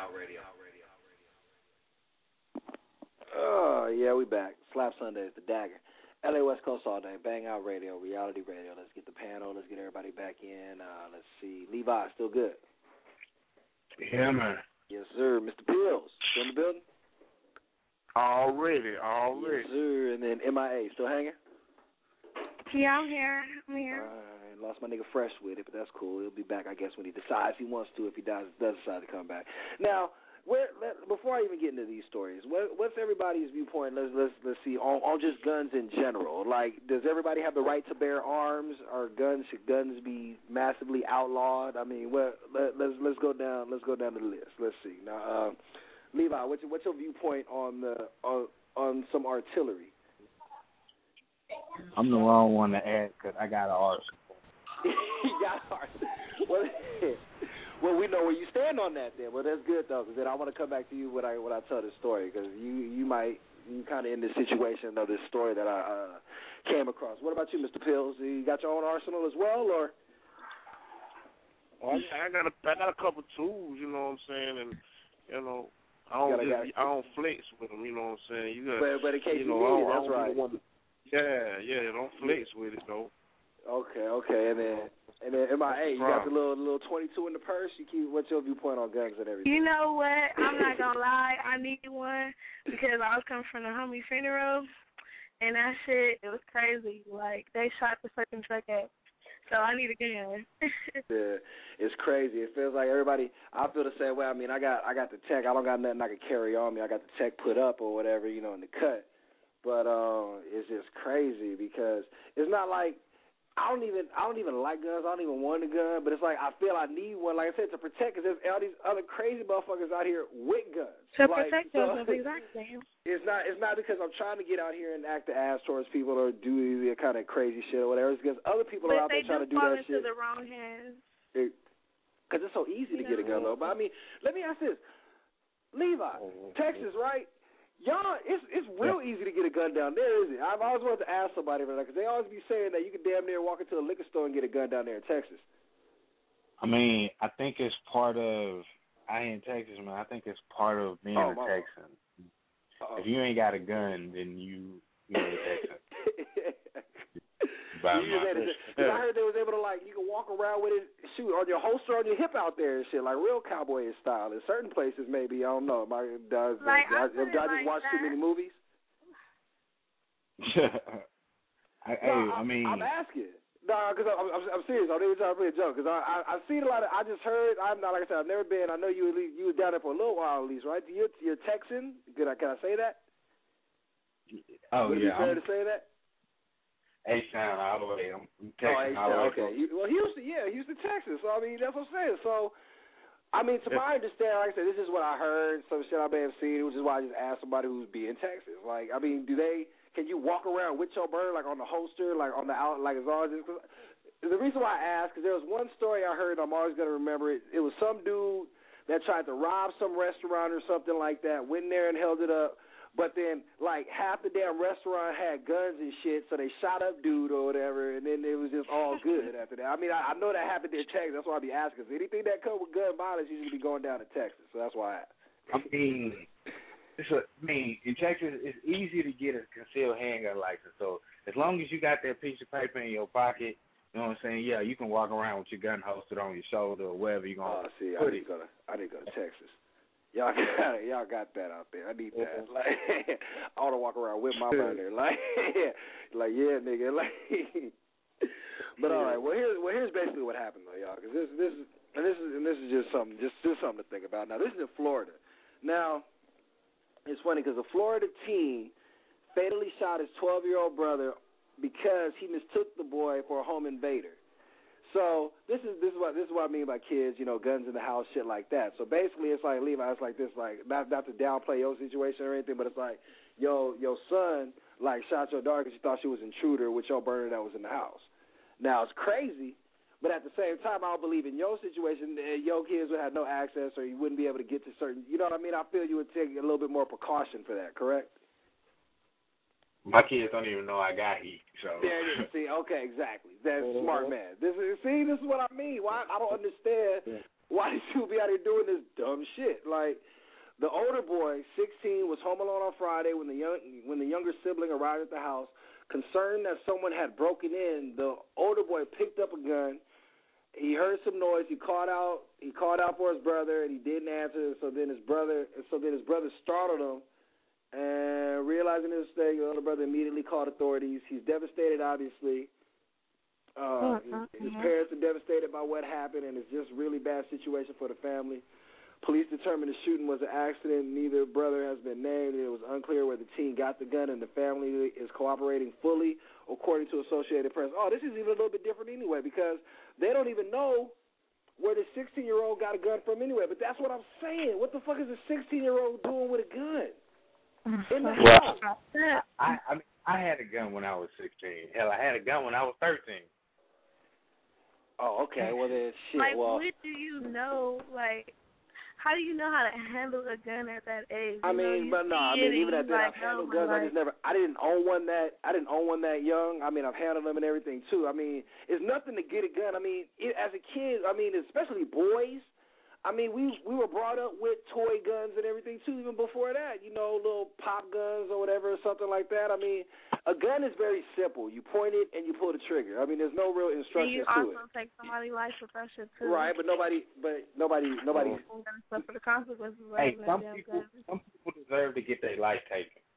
Oh, yeah, we back. Slap Sundays, the Dagger. LA West Coast all day. Bang Out Radio, reality radio. Let's get the panel. Let's get everybody back in. Let's see. Levi, still good? Yeah, man. Yes, sir. Mr. Pills, still in the building? Already. Yes, sir. And then MIA, still hanging? Yeah, I'm here. Lost my nigga Fresh with it, but that's cool. He'll be back, I guess, when he decides he wants to, if he does decide to come back. Now, before I even get into these stories, what's everybody's viewpoint? Let's see on just guns in general. Like, does everybody have the right to bear arms? Or should guns be massively outlawed? I mean, let's go down the list. Let's see. Now, Levi, what's your viewpoint on some artillery? I'm the wrong one to ask because I got an arsenal. You got arsenal. Well, we know where you stand on that then. Well, that's good, though, because then I want to come back to you when I tell this story, because you kind of in this situation of this story that I came across. What about you, Mr. Pills? You got your own arsenal as well, or? Well, I got a couple tools, you know what I'm saying, and I don't flex with them, you know what I'm saying. But in case you need it, that's right. Don't flex with it though. Okay, and then MIA, you got the little 22 in the purse. What's your viewpoint on guns and everything? You know what? I'm not gonna lie. I need one because I was coming from the homie funeral, and that shit, it was crazy. Like, they shot the fucking truck up. So I need a gun. Yeah, it's crazy. It feels like everybody. I feel the same way. I mean, I got the tech. I don't got nothing I can carry on me. I got the tech put up or whatever, in the cut. But it's just crazy because it's not like I don't even like guns. I don't even want a gun. But it's like I feel I need one. Like I said, to protect. Because there's all these other crazy motherfuckers out here with guns. To protect yourself, exactly. It's not because I'm trying to get out here and act the ass towards people or do the kind of crazy shit or whatever. It's because other people are out there trying to do that shit. But they do fall into the wrong hands. Because it's so easy to get a gun, though. But I mean, let me ask this: Levi, Texas, right? Y'all, it's real easy to get a gun down there, is it? I've always wanted to ask somebody about that because they always be saying that you can damn near walk into a liquor store and get a gun down there in Texas. I mean, I think it's part of. I ain't in Texas, man. I think it's part of being a Texan. If you ain't got a gun, then you ain't Texan. I heard they was able to, like, you can walk around with it, shoot, on your holster on your hip out there and shit, like real cowboy style. In certain places, maybe, I don't know. I just watch too many movies? I'm asking. No, because I'm serious. I'm even trying to play a joke. Because I've seen a lot of. I just heard. I'm not, like I said, I've never been. I know you were down there for a little while at least, right? You're Texan. Can I say that? Oh, Would it be fair to say that? H-Town all the way. I'm Texan all the way. Okay. Houston, Texas. So I mean, that's what I'm saying. So, I mean, to my understanding, like I said, this is what I heard. Some shit I may have seen, which is why I just asked somebody who's in Texas. Like, I mean, can you walk around with your burn, like on the holster, like on the out, like as long as it's, the reason why I asked, because there was one story I heard, I'm always going to remember it. It was some dude that tried to rob some restaurant or something like that, went in there and held it up, but then, like, half the damn restaurant had guns and shit, so they shot up dude or whatever, and then it was just all good after that. I mean, I know that happened in Texas. That's why I be asking. So anything that comes with gun violence usually be going down to Texas, so that's why I asked. I mean, in Texas, it's easy to get a concealed handgun license. So as long as you got that piece of paper in your pocket, you know what I'm saying? Yeah, you can walk around with your gun holstered on your shoulder or wherever you're going to put it. I didn't go to Texas. Y'all got that out there. I need that. Like, I want to walk around with my burner. Like, yeah, nigga. Like, but all right. Well, here's basically what happened though, y'all. Because this is just something to think about. Now, this is in Florida. Now, it's funny because a Florida teen fatally shot his 12-year-old brother because he mistook the boy for a home invader. So this is what I mean by kids, guns in the house, shit like that. So basically, it's like Levi, it's like this, like not to downplay your situation or anything, but it's like your son like shot your daughter because she thought she was an intruder with your burner that was in the house. Now it's crazy, but at the same time, I don't believe in your situation, your kids would have no access or you wouldn't be able to get to certain. You know what I mean? I feel you would take a little bit more precaution for that. Correct? My kids don't even know I got heat. So see, okay, exactly. That's smart man. This is what I mean. Why I don't understand Why these people be out here doing this dumb shit? Like, the older boy, 16, was home alone on Friday when the younger sibling arrived at the house. Concerned that someone had broken in, the older boy picked up a gun. He heard some noise. He called out for his brother, and he didn't answer. So then his brother startled him, and realizing his mistake, the older brother immediately called authorities. He's devastated, obviously. His parents are devastated by what happened, and it's just a really bad situation for the family. Police determined the shooting was an accident. Neither brother has been named. It was unclear where the teen got the gun, and the family is cooperating fully, according to Associated Press. Oh, this is even a little bit different anyway, because they don't even know where the 16-year-old got a gun from anyway. But that's what I'm saying. What the fuck is a 16-year-old doing with a gun in the house? I had a gun when I was 16. Hell, I had a gun when I was 13. Oh, okay. Well, then, shit. Like, what do you know, like, how do you know how to handle a gun at that age? Even at that, I've handled guns. I didn't own one that young. I mean, I've handled them and everything too. I mean, it's nothing to get a gun. I mean, as a kid, especially boys. I mean, we were brought up with toy guns and everything too. Even before that, little pop guns or whatever, or something like that. I mean, a gun is very simple. You point it and you pull the trigger. I mean, there's no real instructions to it. You also take somebody's life with that shit too. Right, but nobody. Suffer the consequences. Hey, some people deserve to get their life taken.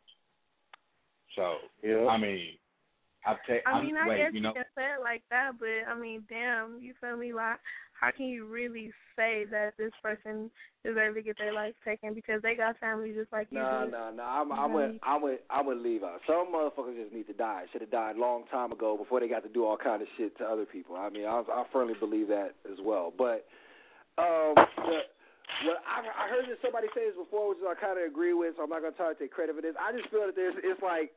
So, I mean, I guess you can say it like that, but I mean, damn, you feel me? Like, how can you really say that this person deserves to get their life taken because they got family just like you do? No. I would leave out. Some motherfuckers just need to die. Should have died a long time ago before they got to do all kind of shit to other people. I mean, I firmly believe that as well. But I heard somebody say this before, which I kind of agree with, so I'm not going to try to take credit for this. I just feel that it's like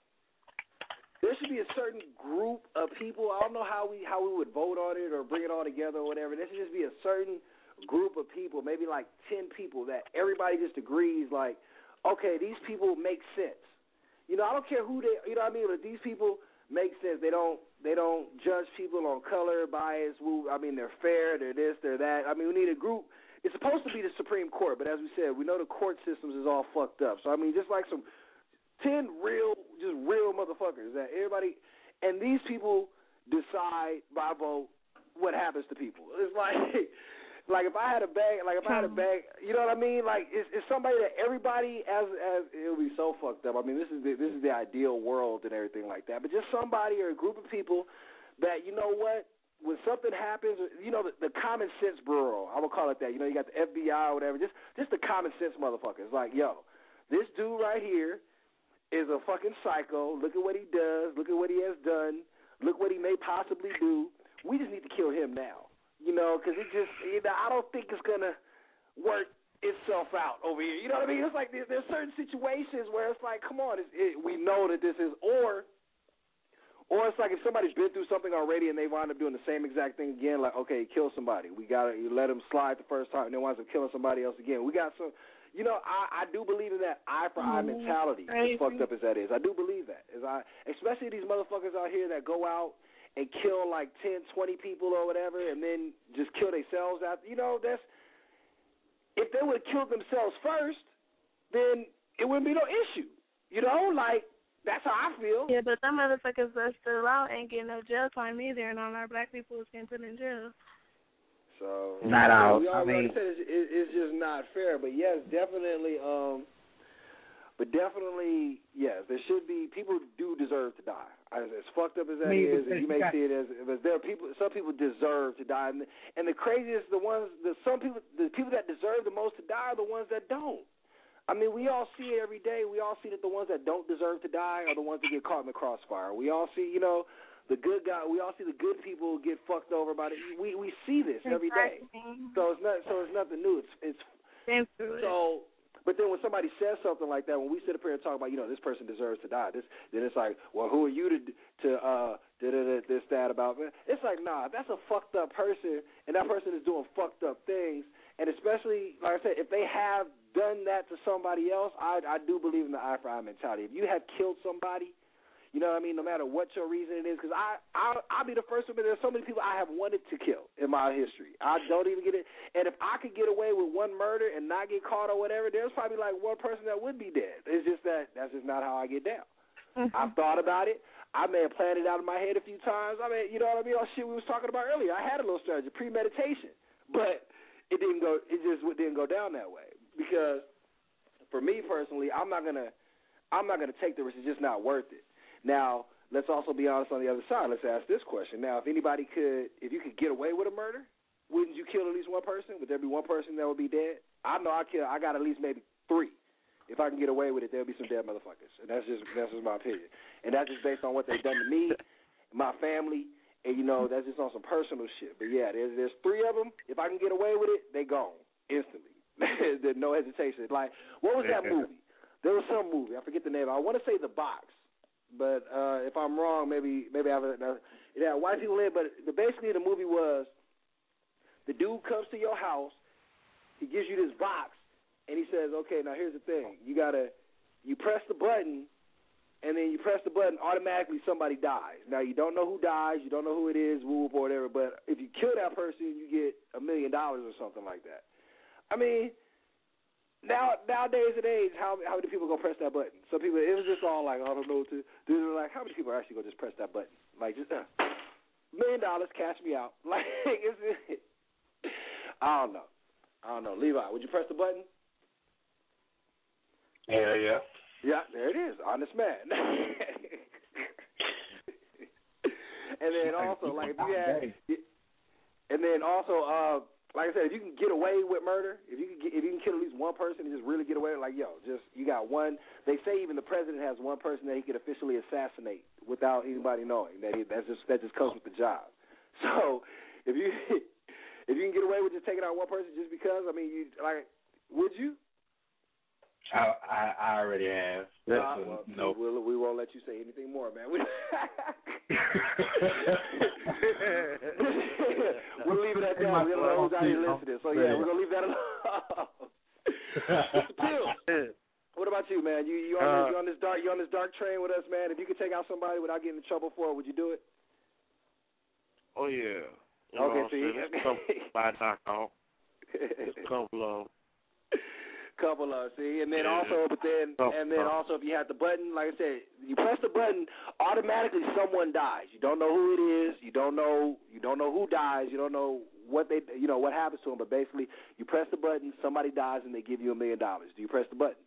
there should be a certain group of people. I don't know how we would vote on it or bring it all together or whatever. There should just be a certain group of people, maybe like 10 people, that everybody just agrees, like, okay, these people make sense. I don't care who they, what I mean, but these people make sense. They don't judge people on color, bias. They're fair, they're this, they're that. I mean, we need a group. It's supposed to be the Supreme Court, but as we said, we know the court systems is all fucked up. So, I mean, just like some 10 real motherfuckers that everybody, and these people decide by vote what happens to people. It's like if I had a bag, you know what I mean? Like it's somebody that everybody as it would be so fucked up. I mean, this is the ideal world and everything like that. But just somebody or a group of people that, you know what, when something happens, the common sense bureau, I would call it that. You got the FBI or whatever. Just the common sense motherfuckers. Like, yo, this dude right here is a fucking psycho. Look at what he does. Look at what he has done. Look what he may possibly do. We just need to kill him now, because it just, I don't think it's going to work itself out over here. You know what I mean? It's like there's certain situations where it's like, come on, we know that this is, or it's like if somebody's been through something already and they wind up doing the same exact thing again, like, okay, kill somebody. You let them slide the first time and then winds up killing somebody else again. We got some. I do believe in that eye for eye mentality, as fucked up as that is. I do believe that. Especially these motherfuckers out here that go out and kill like 10, 20 people or whatever and then just kill themselves after. If they would have killed themselves first, then it wouldn't be no issue. That's how I feel. Yeah, but some motherfuckers that's still out ain't getting no jail time either, and all our black people is getting put in jail. So not out. It's just not fair. But yes, definitely. Yes, there should be. People do deserve to die. As fucked up as that is, and you may see it as there are people. Some people deserve to die, and the craziest, the people that deserve the most to die are the ones that don't. I mean, we all see it every day. We all see that the ones that don't deserve to die are the ones that get caught in the crossfire. We all see, the good guy. We all see the good people get fucked over by it. We see this every day. So it's nothing new. It's so. But then when somebody says something like that, when we sit up here and talk about, this person deserves to die, then it's like, well, who are you to this that about? It's like, nah, that's a fucked up person, and that person is doing fucked up things. And especially, like I said, if they have done that to somebody else, I do believe in the eye for eye mentality. If you have killed somebody, You know what I mean? No matter what your reason it is, because I'll be the first one. There's so many people I have wanted to kill in my history. I don't even get it. And if I could get away with one murder and not get caught or whatever, there's probably like one person that would be dead. It's just that's just not how I get down. I've thought about it. I may have planned it out in my head a few times. I mean, you know what I mean? All shit we was talking about earlier. I had a little strategy, premeditation, but it didn't go. It just didn't go down that way because for me personally, I'm not gonna take the risk. It's just not worth it. Now, let's also be honest on the other side. Let's ask this question. Now, if you could get away with a murder, wouldn't you kill at least one person? Would there be one person that would be dead? I know I got at least maybe 3. If I can get away with it, there'll be some dead motherfuckers. And that's just my opinion. And that's just based on what they've done to me, my family, and, you know, that's just on some personal shit. But, yeah, there's 3 of them. If I can get away with it, they gone instantly. There's no hesitation. Like, what was that movie? There was some movie. I forget the name. I want to say The Box. But if I'm wrong, maybe I have it had white people in it. But basically the movie was the dude comes to your house. He gives you this box. And he says, okay, now here's the thing. You press the button, and then you press the button, automatically somebody dies. Now, you don't know who dies. You don't know who it is, whoop, or whatever. But if you kill that person, you get $1 million or something like that. I mean, nowadays and age, how many people going to press that button? Some people, it was just all like, I don't know what to do. Like, how many people are actually going to just press that button? Like, just $1 million, cash me out. Like, I don't know. Levi, would you press the button? Yeah. Yeah, there it is. Honest man. And then also, like, like I said, if you can get away with murder, if you can kill at least one person and just really get away, like, you got one. They say even the president has one person that he could officially assassinate without anybody knowing. That just comes with the job. So if you can get away with just taking out one person just because, I mean, would you? I already have. No. We won't let you say anything more, man. We'll leave it at that. We don't know who's out here listening. So, yeah, we're going to leave that alone. Mr. Pills, what about you, man? You on this dark train with us, man? If you could take out somebody without getting in trouble for it, would you do it? Oh, yeah. Okay, see? There's a couple of, see, and then also, also, if you have the button, like I said, you press the button, automatically someone dies. You don't know who it is. You don't know who dies. You don't know what happens to them. But basically, you press the button, somebody dies, and they give you $1 million. Do you press the button?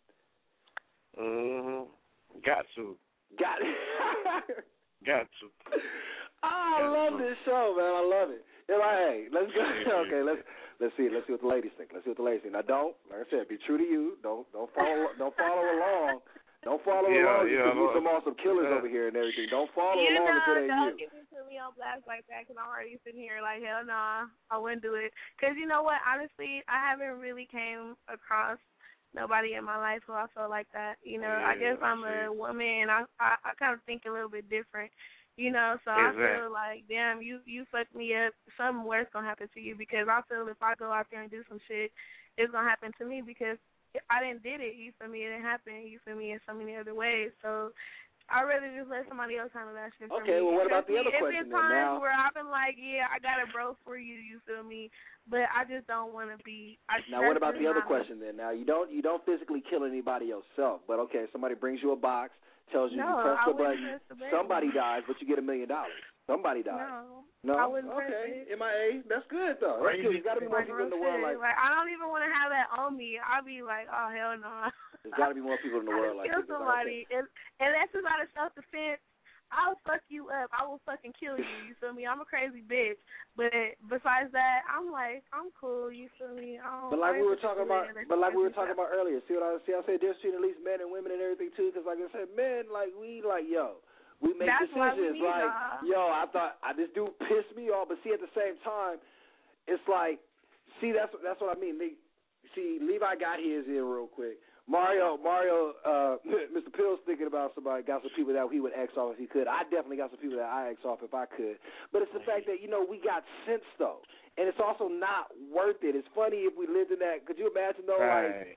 Got to. Got it. Got to. I love this show, man. I love it. Hey, let's go. Okay, let's see what the ladies think. Now, like I said, be true to you. Don't follow along. Don't follow along. Yeah. There's some awesome killers over here and everything. Don't follow along if it ain't don't get me on blast like that because I'm already sitting here like, hell nah, I wouldn't do it. Because you know what? Honestly, I haven't really came across nobody in my life who I feel like that. You know, I guess I'm a woman and I kind of think a little bit different. You know, so I feel like, damn, you fucked me up. Something worse gonna happen to you because I feel if I go out there and do some shit, it's gonna happen to me because I didn't did it. You feel me? It didn't happen. You feel me? In so many other ways. So I'd rather just let somebody else handle that shit for me. Okay, well, what about the other question then? It's been times where I've been like, yeah, I got a bro for you. You feel me? But I just don't want to be. Now, what about the other question then? Now, you don't physically kill anybody yourself, but okay, somebody brings you a box. Tells you press the button, somebody dies, but you get $1 million. Somebody dies. No, I wouldn't press it. MIA, that's good though. That's good. There's got to be more people in the world like I don't even want to have that on me. I'll be like, oh hell no. There's got to be more people in the world like kill somebody, and that's just out of self-defense. I'll fuck you up. I will fucking kill you. You feel me? I'm a crazy bitch. But besides that, I'm like, I'm cool. You feel me? But like we were talking about earlier. See what I said? There's between at least men and women and everything too. Because like I said, men we make decisions like, I thought this dude pissed me off. But see, at the same time, it's like, see, that's what I mean. Levi got his in real quick. Mario, Mr. Pill's thinking about somebody, got some people that he would X off if he could. I definitely got some people that I X off if I could. But it's the fact that, we got sense, though. And it's also not worth it. It's funny if we lived in that. Could you imagine, though, like,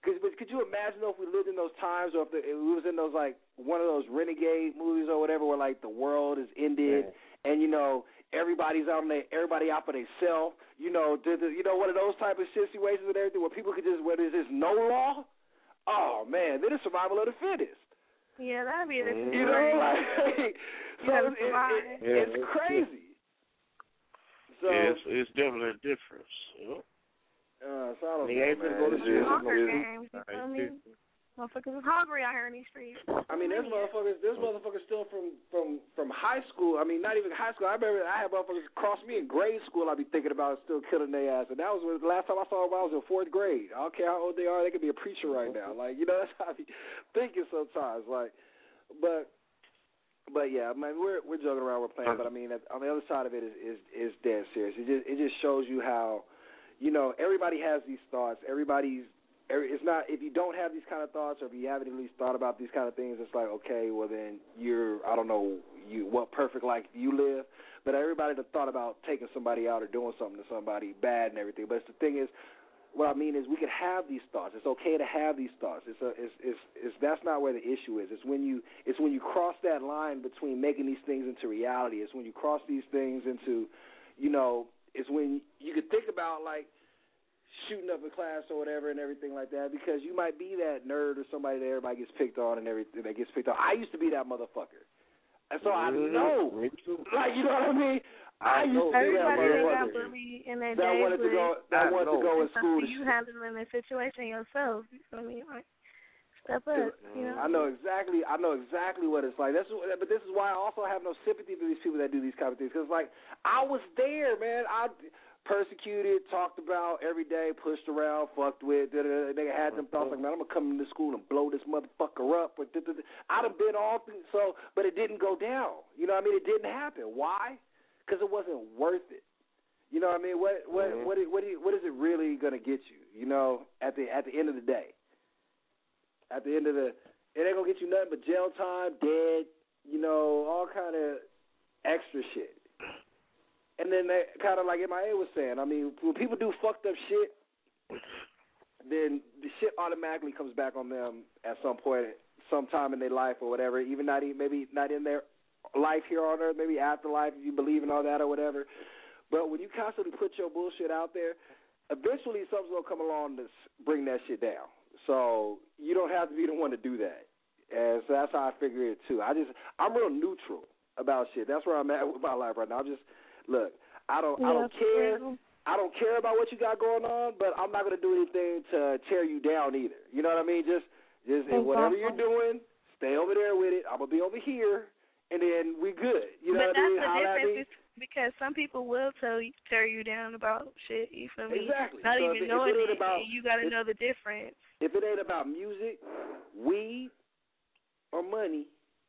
But could you imagine though if we lived in those times, or if we was in those like one of those renegade movies or whatever, where like the world is ended and everybody out for themselves, one of those type of situations and everything where people could where there's just no law. Oh man, then it's survival of the fittest. Yeah, that'd be the it's crazy. So it's definitely a difference. So I don't know, ain't man. Go to jail. Motherfuckers is hungry out here in these streets. I mean, there's motherfuckers still from high school. I mean, not even high school. I remember I had motherfuckers cross me in grade school. I'd be thinking about still killing their ass, and that was the last time I saw them. I was in 4th grade. I don't care how old they are; they could be a preacher right now. Like, that's how I be thinking sometimes. Like, but yeah, I mean, we're joking around, we're playing, but I mean, on the other side of it is dead serious. It just shows you how, everybody has these thoughts. It's not, if you don't have these kind of thoughts, or if you haven't at least thought about these kind of things, it's like, okay, well then I don't know what perfect life you live, but everybody that thought about taking somebody out or doing something to somebody bad and everything. But the thing is, what I mean is, we can have these thoughts. It's okay to have these thoughts. That's not where the issue is. It's when you cross that line between making these things into reality. It's when you cross these things into, it's when you could think about like shooting up a class or whatever and everything like that, because you might be that nerd or somebody that everybody gets picked on and everything that gets picked on. I used to be that motherfucker, and so I know, like, you know what I mean. I used to be that motherfucker that wanted to go in school. You handling the situation yourself. I mean, like, step up. I know exactly what it's like. But this is why I also have no sympathy for these people that do these kind of things, because like I was there, man. I persecuted, talked about every day, pushed around, fucked with. They had them thoughts like, man, I'm gonna come into school and blow this motherfucker up. But I'd have been all through, but it didn't go down. You know what I mean? It didn't happen. Why? Because it wasn't worth it. You know what I mean? What is it really gonna get you? At the end of the day. At the end of it ain't gonna get you nothing but jail time, dead. All kind of extra shit. And then they kind of like MIA was saying, I mean, when people do fucked up shit, then the shit automatically comes back on them at some point, sometime in their life or whatever, even maybe not in their life here on earth, maybe afterlife if you believe in all that or whatever. But when you constantly put your bullshit out there, eventually something's going to come along to bring that shit down. So you don't have to be the one to do that. And so that's how I figure it too. I'm real neutral about shit. That's where I'm at with my life right now. Look, I don't care. I don't care about what you got going on, but I'm not going to do anything to tear you down either. You know what I mean? Just whatever you're doing, stay over there with it. I'm going to be over here, and then we good. You know what I mean? But that's the difference, because some people will tear you down about shit, you feel me? Exactly. Not even knowing it, you got to know the difference. If it ain't about music, weed, or money,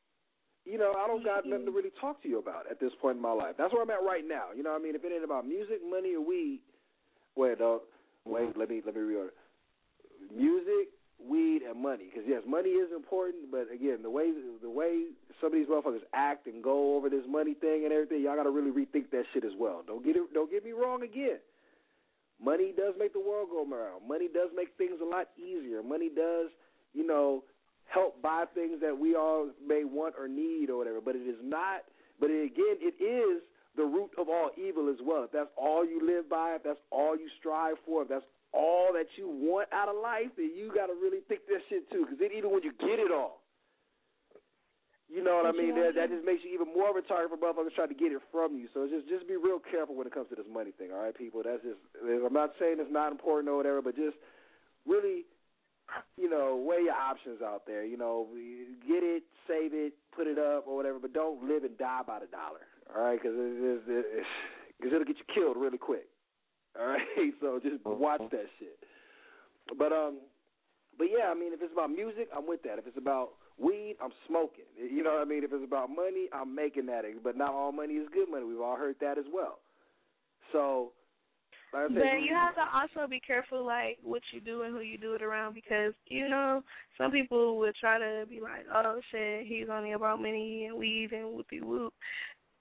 I don't got nothing to really talk to you about at this point in my life. That's where I'm at right now. You know what I mean? If it ain't about music, money, or weed, let me reorder. Music, weed, and money. Because yes, money is important, but again, the way some of these motherfuckers act and go over this money thing and everything, y'all got to really rethink that shit as well. Don't get me wrong again. Money does make the world go around. Money does make things a lot easier. Money does, help buy things that we all may want or need or whatever, but it is not. But again, it is the root of all evil as well. If that's all you live by, if that's all you strive for, if that's all that you want out of life, then you got to really think that shit too. Because then even when you get it all, you know what I mean? That just makes you even more retarded for motherfuckers trying to get it from you. So just be real careful when it comes to this money thing, all right, people? That's just. I'm not saying it's not important or whatever, but just really, weigh your options out there. Get it, save it, put it up or whatever, but don't live and die by the dollar, all right? Because it'll get you killed really quick, all right? So just watch that shit. But yeah, I mean, if it's about music, I'm with that. If it's about weed, I'm smoking. You know what I mean? If it's about money, I'm making that. But not all money is good money. We've all heard that as well. So, like I said, but you have to also be careful, like, what you do and who you do it around, because, some people would try to be like, oh, shit, he's only about money and weed and whoopie-whoop.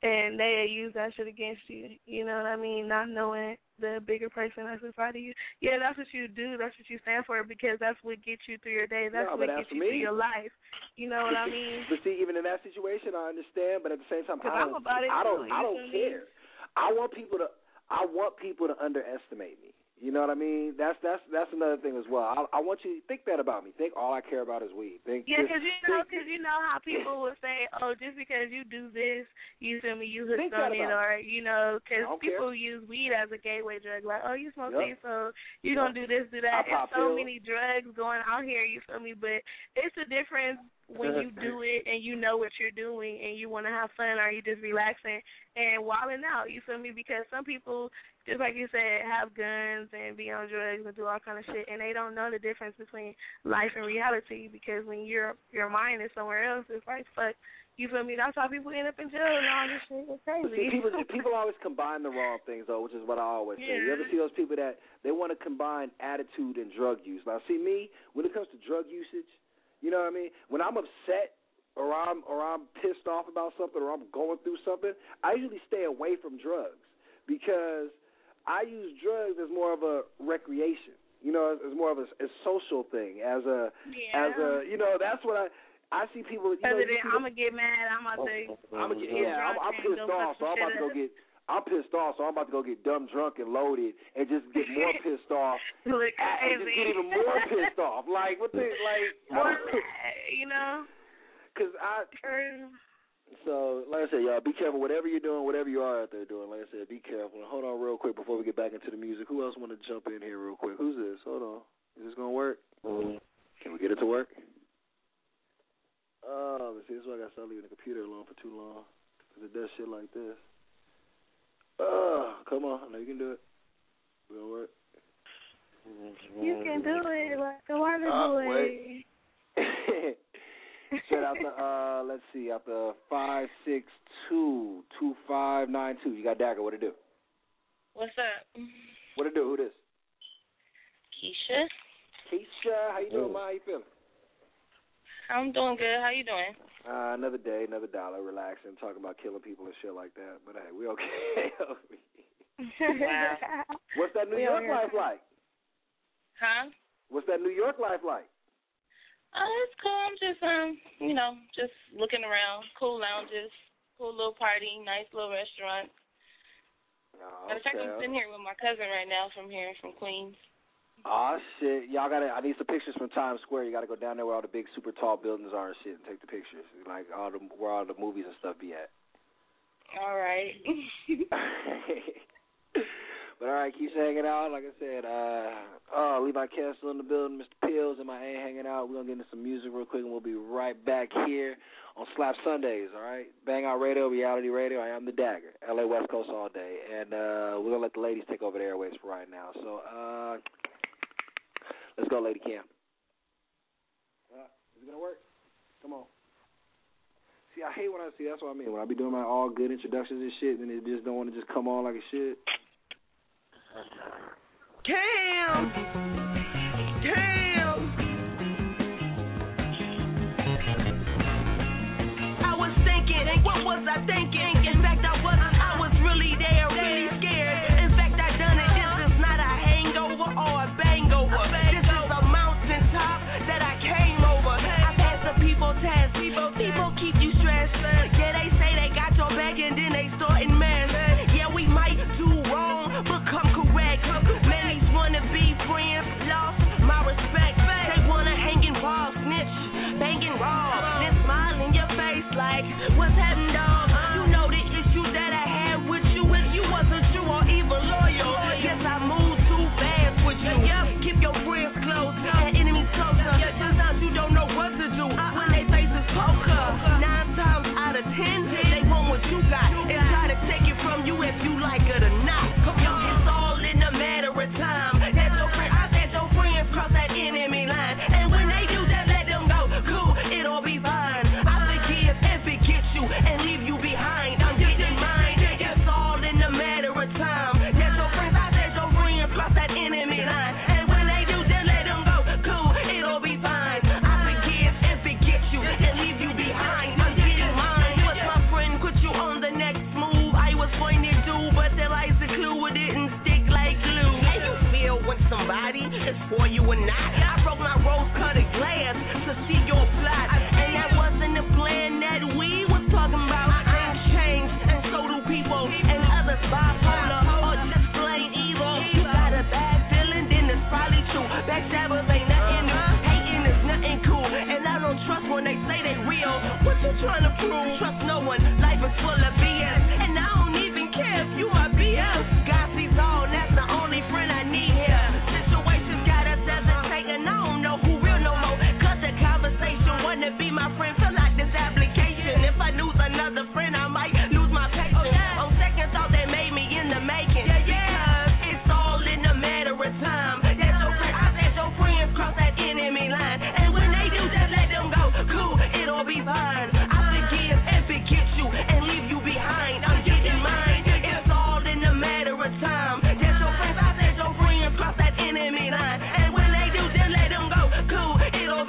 and they use that shit against you. You know what I mean? Not knowing the bigger person that's inside of you. Yeah, that's what you do. That's what you stand for, because that's what gets you through your day. That's what gets you through your life. You know what I mean? But see, even in that situation, I understand. But at the same time, I don't care. I want people to underestimate me. You know what I mean? That's another thing as well. I want you to think that about me. Think all I care about is weed. Because you know how people will say, oh, just because you do this, you feel me, you hooked on it, or because people use weed as a gateway drug. Like, oh, you smoke weed, so you gonna do this, do that. There's so many drugs going out here. You feel me? But it's a difference when you do it and you know what you're doing and you want to have fun, or you just relaxing and wilding out. You feel me? Because some people, just like you said, have guns and be on drugs and do all kind of shit, and they don't know the difference between life and reality, because when your mind is somewhere else, it's like, fuck, you feel me? That's how people end up in jail and all this shit. It's crazy. See, people always combine the wrong things, though, which is what I always say. You ever see those people that they want to combine attitude and drug use? Now, see, me, when it comes to drug usage, you know what I mean? When I'm upset or I'm pissed off about something, or I'm going through something, I usually stay away from drugs, because I use drugs as more of a recreation, as more of a social thing, as a, that's what I see people. I'm gonna get mad. I'm pissed off, so I'm pissed off, so I'm about to go get dumb drunk and loaded and just get more pissed off, and just get even more pissed off. Like what the Because So, like I said, y'all, be careful. Whatever you're doing, whatever you are out there doing, like I said, be careful. And hold on real quick before we get back into the music. Who else want to jump in here real quick? Who's this? Hold on. Is this going to work? Can we get it to work? Let's see. This is why I got to start leaving the computer alone for too long, because it does shit like this. Come on. I know you can do it. It's going to work. You can do it. Like a water boy. Straight out the, let's see, out the 562-2592. You got Dagger. What it do? What's up? What it do? Who this? Keisha. Keisha, how you doing, Ma? How you feeling? I'm doing good. How you doing? Another day, another dollar, relaxing, talking about killing people and shit like that. But hey, we okay. Wow. What's that New York life like? Huh? What's that New York life like? It's cool. I'm just, just looking around. Cool lounges, cool little party, nice little restaurant. Matter of fact, I'm sitting here with my cousin right now from Queens. Oh, shit. I need some pictures from Times Square. You got to go down there where all the big, super tall buildings are and shit and take the pictures. Like, where all the movies and stuff be at. All right. But, all right, keep hanging out. Like I said, Levi Castle in the building, Mr. Pills, and my A hanging out. We're going to get into some music real quick, and we'll be right back here on Slap Sundays, all right? Bang Out Radio, Reality Radio. I am the Dagger, L.A. West Coast all day. And we're going to let the ladies take over the airways for right now. So, let's go, Lady Cam. Is it going to work? Come on. See, I hate when I see, that's what I mean. When I be doing my all good introductions and shit, and it just don't want to just come on like a shit. Cam! I was thinking, what was I thinking? In fact, I was really there, really scared. In fact, I done it. This is not a hangover or a bangover. This is a mountaintop that I came over. I passed the people test. People keep you stressed. Yeah, they say they got your back and then they starting mess. Yeah, we might do wrong, but come correct. Ladies wanna be friends,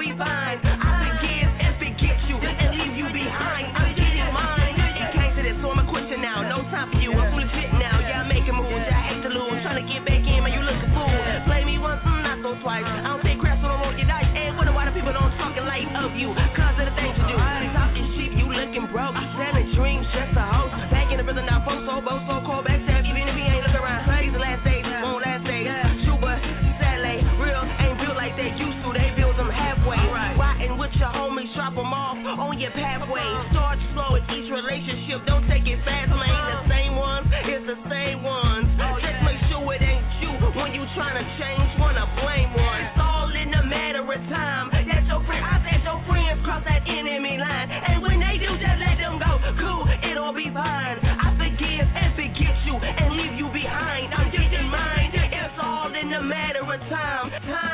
be fine. I forgive and forget you and leave you behind. I'm getting mine. It came to this, so I'ma quit you now. No time for you. I'm full of shit now. Y'all making moves. Y'all hate to lose. Trying to get back in, man. You look a fool. Play me once, not so twice. I don't take crap, so don't roll your dice. And wonder why the people don't talking light of you. Cause of the things you do. Talking sheep, you looking broke. Selling dreams, just a host. Back in the prison now, folks so both so cold. Back tab, even if he ain't look around. Today's the last day, won't last day. Super, Saturday, real ain't real like they used to. They build them halfway. Riding with your homies, drop them off on your pathway. Start slow in each relationship, don't take it fast, man. The same ones, it's the same ones. Just make sure it ain't you when you tryna change, wanna blame one. It's all in a matter of time. That's your friend, I said your friends cross that enemy line. And when they do, just let them go. Cool, it'll be fine. I forgive and forget you and leave you behind. I'm getting mine. It's all in a matter of time.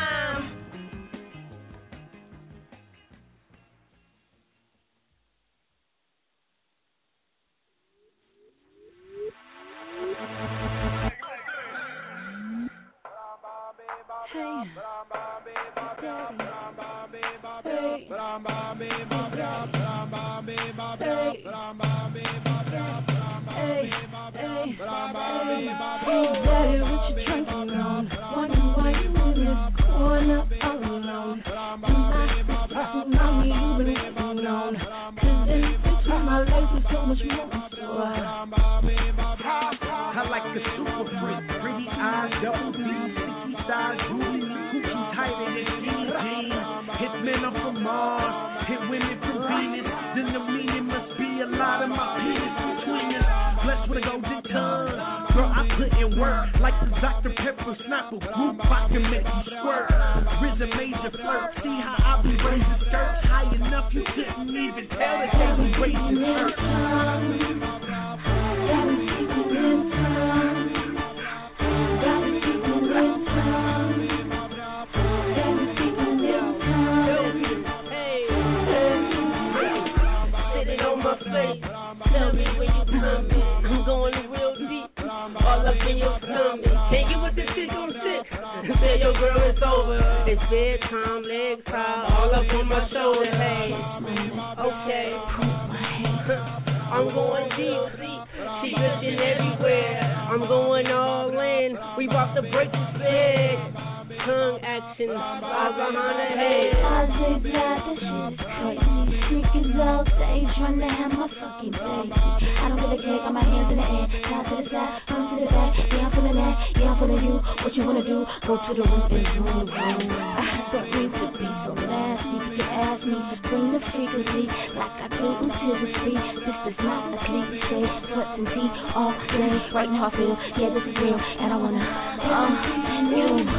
Daddy, what you drinking on? Wonder why you in this corner all alone. Mommy, you been waiting on. Cause in between my legs is so much more. I like a super freak, pretty eyes, double D, sticky thighs, groovy, coochie tighter than skinny jeans. Hit men up from Mars, hit women from Venus. Then the meaning must be a lot of my penis between us. Blessed with a golden tongue. Girl, I put in work like the Dr. Pepper snapper. Group I can make you squirt. Risen major flirt. See how I be raising skirts high enough you couldn't even tell that they was raising skirts. Sit it on my face. Tell me when you coming. I'm going real deep. All up in your stomach. Can't get with this shit gon' sit. Tell your girl it's over. It's bedtime, legs high, all up on my shoulder. Hey, okay. I'm going deep. She looking everywhere. I'm going all in. We about to break the bed. Tongue action, all behind the head. I said that this shit is crazy. Sneakers all day, trying to have my fucking baby. I don't give a care, got my hands in the air. Down to the side, come to the back. Yeah, I'm feeling that, yeah, I'm feeling you. What you wanna do? Go to the roof and zoom. I don't need to be so nasty. You can ask me, bring the frequency. Like I do until the sea. This is not a cliche. Sweat and tea all day. Right now I feel, yeah, this is real. And I wanna, you.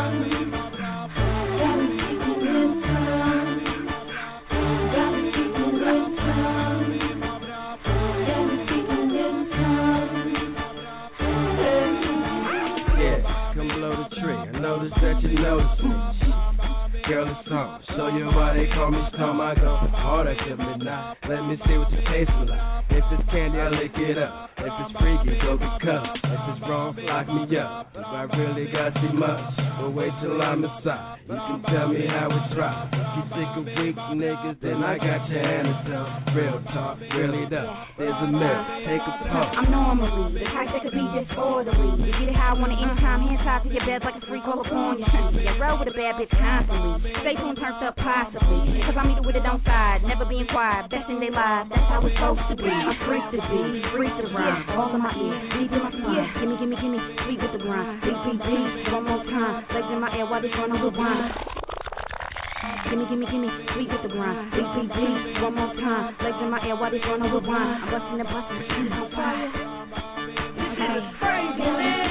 Notice that you notice me. Girl, it's on. Show you why they call me Storm. I go harder till midnight. Let me see what you taste like. If it's candy, I lick it up. If it's freaky, go get cut. If it's wrong, lock me up. If I really got too much, but wait till I'm inside. You can tell me how it's right. If you sick of weak niggas, then I got your antidote. Real talk, really though. There's a myth, take a puff. I'm normally the type that could be disorderly. You get it how I want it anytime, hands tied to your bed like a freak all upon your feet. You roll with a bad bitch constantly. Stay tuned, turned up possibly. Cause I'm either with it on side, never being quiet, best in their lives. That's how it's supposed to be. I'm free to be, free to rhyme. All in my ears, deep in my spine. Gimme, sleep with the grind. BBG, one more time. Legs in my air while this run over wine. Gimme, sleep with the grind. BBG, one more time. Legs in my air while this run over wine. I'm busting, she's on fire. This shit is crazy, man.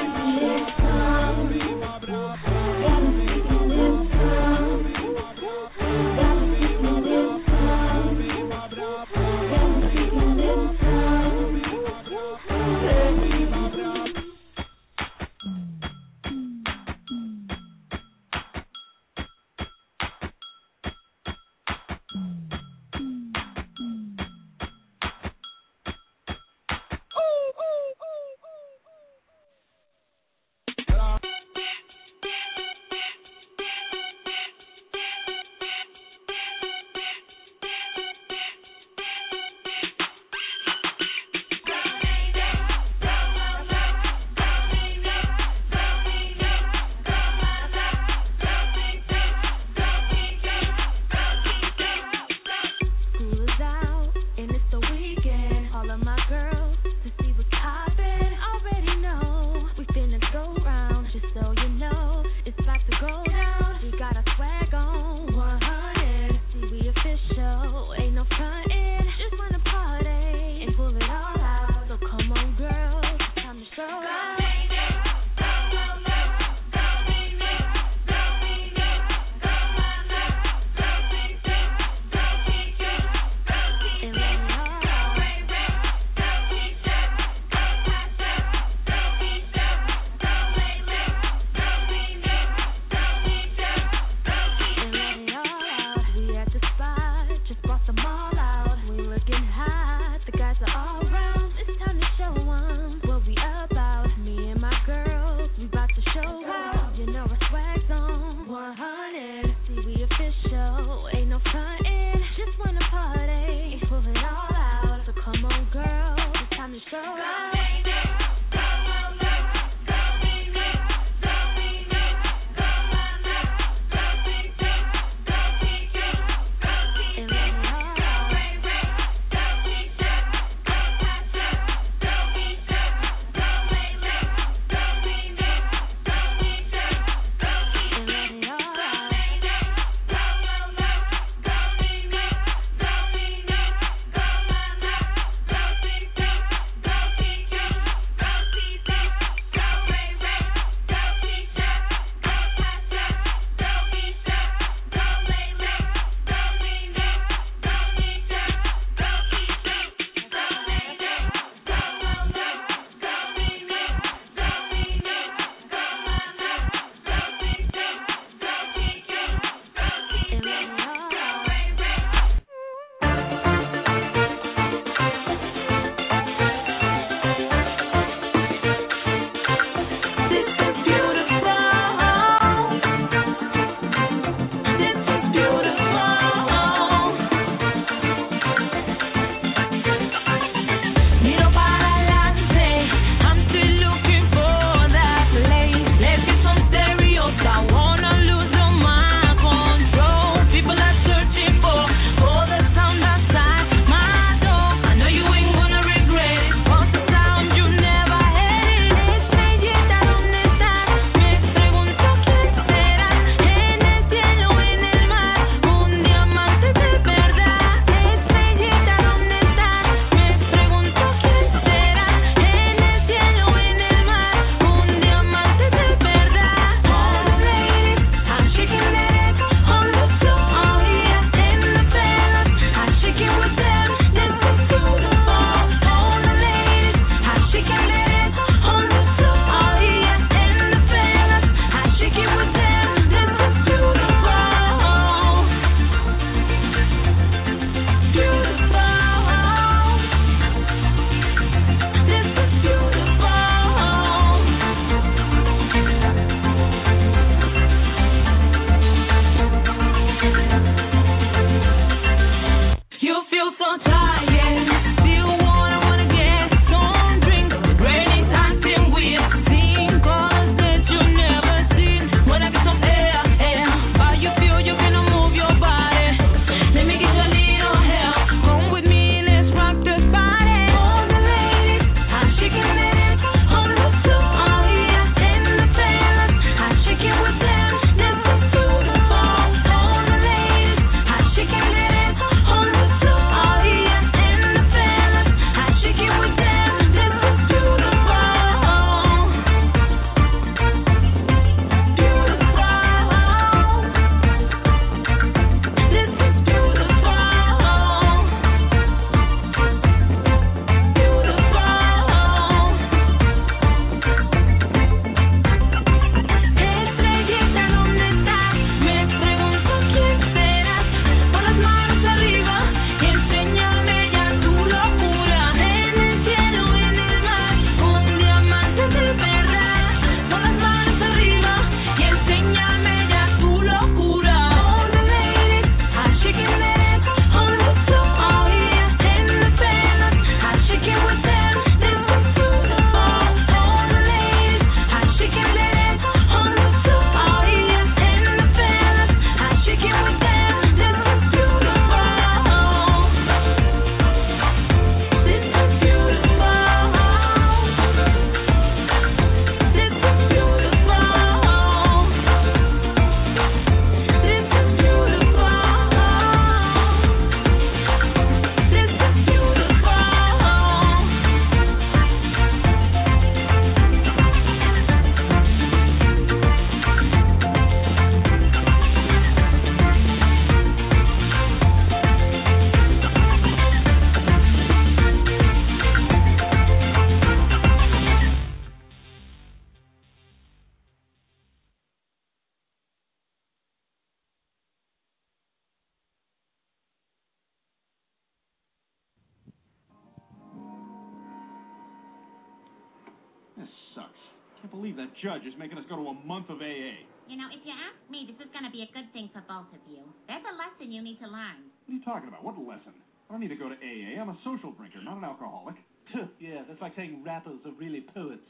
believe that judge is making us go to a month of AA. You know, if you ask me, this is going to be a good thing for both of you. There's a lesson you need to learn. What are you talking about? What lesson? I don't need to go to AA. I'm a social drinker, not an alcoholic. Yeah, that's like saying rappers are really poets.